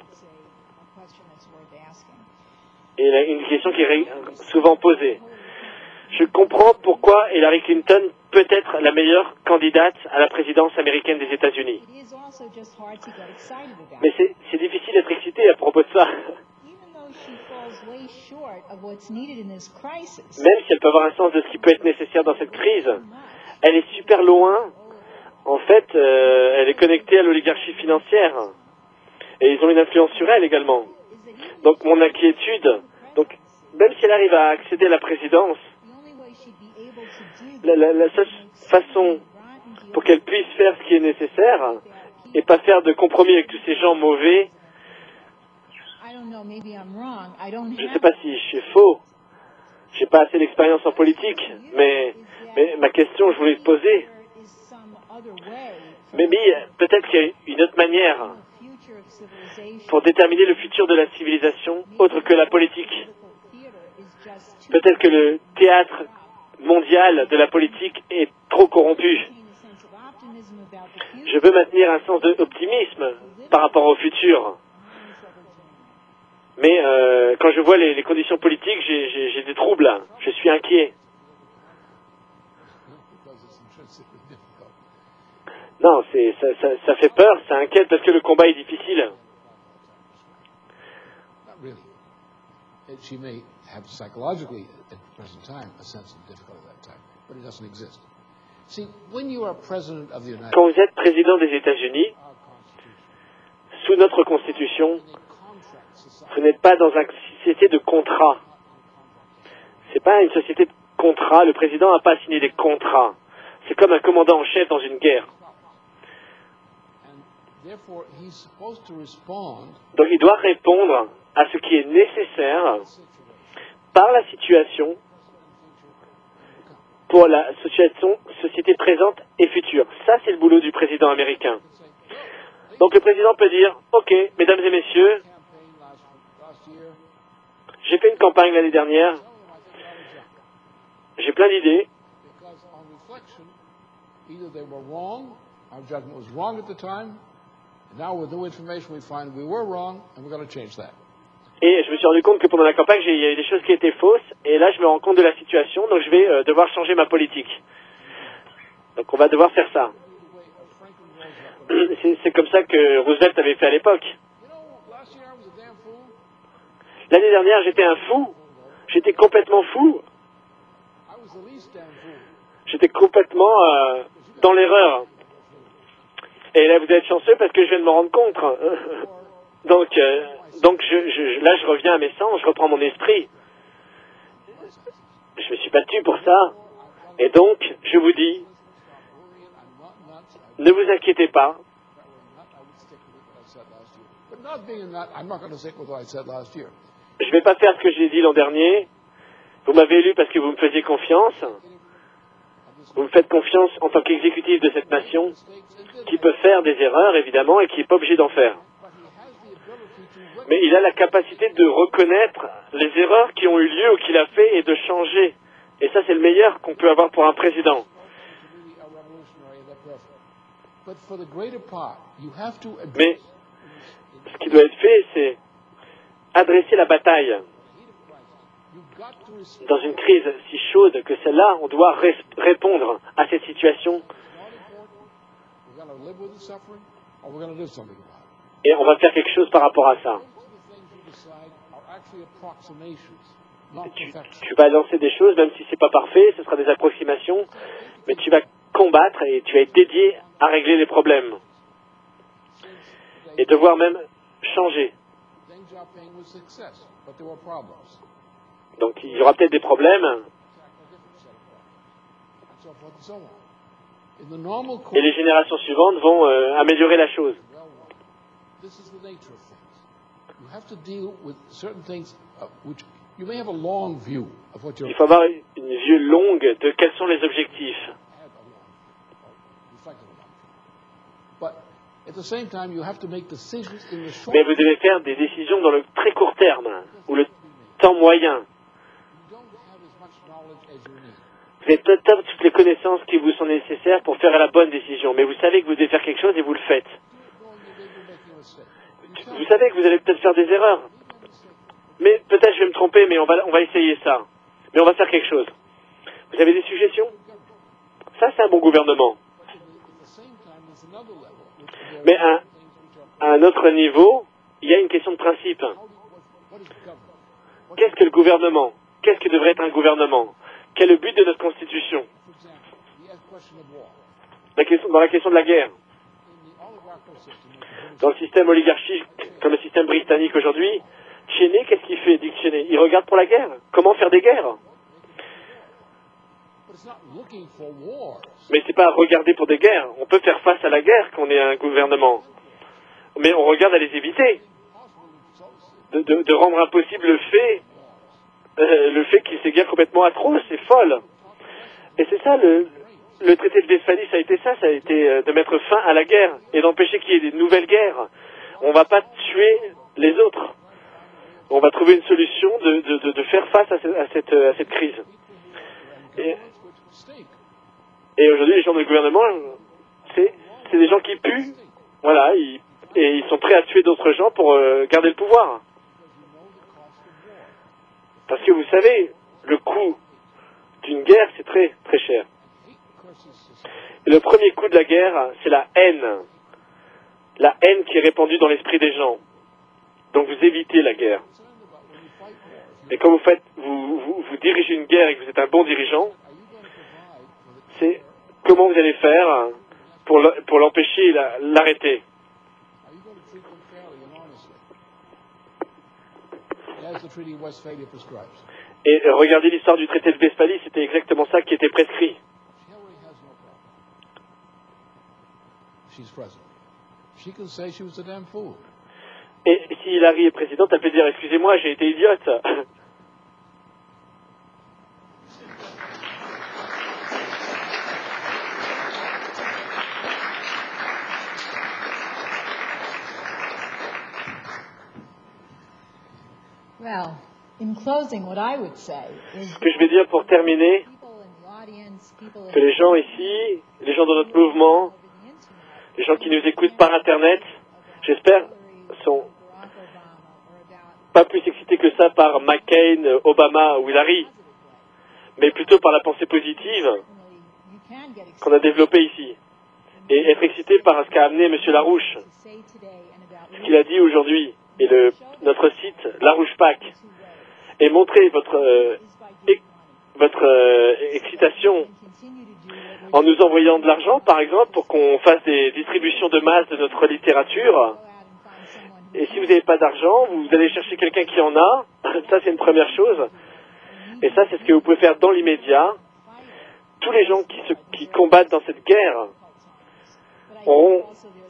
Et une question qui est souvent posée. Je comprends pourquoi Hillary Clinton peut être la meilleure candidate à la présidence américaine des États-Unis. Mais c'est, c'est difficile d'être excité à propos de ça. Même si elle peut avoir un sens de ce qui peut être nécessaire dans cette crise, elle est super loin. En fait, euh, elle est connectée à l'oligarchie financière. Et ils ont une influence sur elle également. Donc mon inquiétude, donc même si elle arrive à accéder à la présidence, la, la, la seule façon pour qu'elle puisse faire ce qui est nécessaire et pas faire de compromis avec tous ces gens mauvais, je ne sais pas si je suis faux, j'ai pas assez d'expérience en politique, mais, mais ma question, je voulais te poser. Mais peut-être qu'il y a une autre manière pour déterminer le futur de la civilisation, autre que la politique. Peut-être que le théâtre mondial de la politique est trop corrompu. Je veux maintenir un sens d'optimisme par rapport au futur. Mais euh, quand je vois les, les conditions politiques, j'ai, j'ai, j'ai des troubles. Je suis inquiet. Non, c'est, ça, ça, ça fait peur, ça inquiète parce que le combat est difficile. She may have psychologically at the present time a sense of difficulty at that time, but it doesn't exist. See, when you are president of the United States, quand vous êtes président des États-Unis, sous notre Constitution, vous n'êtes pas dans une société de contrat. C'est pas une société de contrat. Le président n'a pas signé des contrats. C'est comme un commandant en chef dans une guerre. Donc il doit répondre à ce qui est nécessaire par la situation pour la situation, société présente et future. Ça, c'est le boulot du président américain. Donc le président peut dire, ok, mesdames et messieurs, j'ai fait une campagne l'année dernière, j'ai plein d'idées. Et je me suis rendu compte que pendant la campagne, il y a eu des choses qui étaient fausses, et là, je me rends compte de la situation, donc je vais euh, devoir changer ma politique. Donc on va devoir faire ça. C'est, c'est comme ça que Roosevelt avait fait à l'époque. L'année dernière, j'étais un fou. J'étais complètement fou. J'étais complètement euh, dans l'erreur. Et là, vous êtes chanceux parce que je viens de me rendre compte. donc, euh, donc je, je, là, je reviens à mes sens, je reprends mon esprit. Je me suis battu pour ça. Et donc, je vous dis, ne vous inquiétez pas. Je ne vais pas faire ce que j'ai dit l'an dernier. Vous m'avez élu parce que vous me faisiez confiance. Vous me faites confiance en tant qu'exécutif de cette nation, qui peut faire des erreurs, évidemment, et qui n'est pas obligé d'en faire. mais il a la capacité de reconnaître les erreurs qui ont eu lieu ou qu'il a fait et de changer. Et ça, c'est le meilleur qu'on peut avoir pour un président. Mais ce qui doit être fait, c'est adresser la bataille. Dans une crise si chaude que celle-là, on doit répondre à cette situation. Et on va faire quelque chose par rapport à ça. Tu, tu vas lancer des choses, même si ce n'est pas parfait, ce sera des approximations, mais tu vas combattre et tu vas être dédié à régler les problèmes. Et devoir même changer. Donc il y aura peut-être des problèmes. Et les générations suivantes vont euh, améliorer la chose. Il faut avoir une vue longue de quels sont les objectifs. Mais vous devez faire des décisions dans le très court terme, ou le temps moyen. Vous n'avez peut-être pas toutes les connaissances qui vous sont nécessaires pour faire la bonne décision, mais vous savez que vous devez faire quelque chose et vous le faites. Vous savez que vous allez peut-être faire des erreurs. Mais peut-être je vais me tromper, mais on va, on va essayer ça. Mais on va faire quelque chose. Vous avez des suggestions? Ça, c'est un bon gouvernement. Mais à, à un autre niveau, il y a une question de principe. Qu'est-ce que le gouvernement? Qu'est-ce que devrait être un gouvernement? Quel est le but de notre constitution? La question, dans la question de la guerre. Dans le système oligarchique, comme le système britannique aujourd'hui, Cheney, qu'est-ce qu'il fait, Dick Cheney? Il regarde pour la guerre. Comment faire des guerres? Mais c'est pas regarder pour des guerres. On peut faire face à la guerre quand on est un gouvernement. Mais on regarde à les éviter. De, de, de rendre impossible le fait, euh, le fait qu'il y ait ces guerres complètement atroces et folles. Et c'est ça, le, le traité de Westphalie, ça a été ça, ça a été euh, de mettre fin à la guerre et d'empêcher qu'il y ait des nouvelles guerres. On ne va pas tuer les autres. On va trouver une solution de, de, de, de faire face à, ce, à, cette, à cette crise. Et, et aujourd'hui, les gens du gouvernement, c'est, c'est des gens qui puent, voilà, ils, et ils sont prêts à tuer d'autres gens pour euh, garder le pouvoir. Parce que vous savez, le coût d'une guerre, c'est très, très cher. Et le premier coup de la guerre, c'est la haine. La haine qui est répandue dans l'esprit des gens. Donc vous évitez la guerre. Et quand vous faites, vous, vous, vous dirigez une guerre et que vous êtes un bon dirigeant, c'est comment vous allez faire pour, le, pour l'empêcher, la, l'arrêter. Et regardez l'histoire du traité de Westphalie, c'était exactement ça qui était prescrit. Et si Hillary est présidente, elle peut dire « Excusez-moi, j'ai été idiote ». Well, in closing, what I would say is Ce que je vais dire pour terminer, que les gens ici, les gens dans notre mouvement, les gens qui nous écoutent par Internet, j'espère, sont pas plus excités que ça par McCain, Obama ou Hillary, mais plutôt par la pensée positive qu'on a développée ici. Et être excité par ce qu'a amené M. Larouche, ce qu'il a dit aujourd'hui, et le, notre site Larouche Pac, et montrer votre, euh, e- votre euh, excitation en nous envoyant de l'argent, par exemple, pour qu'on fasse des distributions de masse de notre littérature. Et si vous n'avez pas d'argent, vous allez chercher quelqu'un qui en a. Ça, c'est une première chose. Et ça, c'est ce que vous pouvez faire dans l'immédiat. Tous les gens qui, se, qui combattent dans cette guerre auront...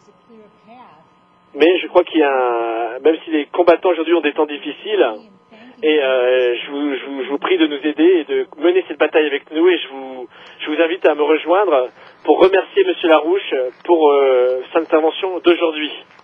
Mais je crois qu'il y a un... Même si les combattants aujourd'hui ont des temps difficiles, et euh, je, vous, je, vous, je vous prie de nous aider et de mener cette bataille avec nous, et je vous, je vous invite à me rejoindre pour remercier M. Larouche pour euh, sa intervention d'aujourd'hui.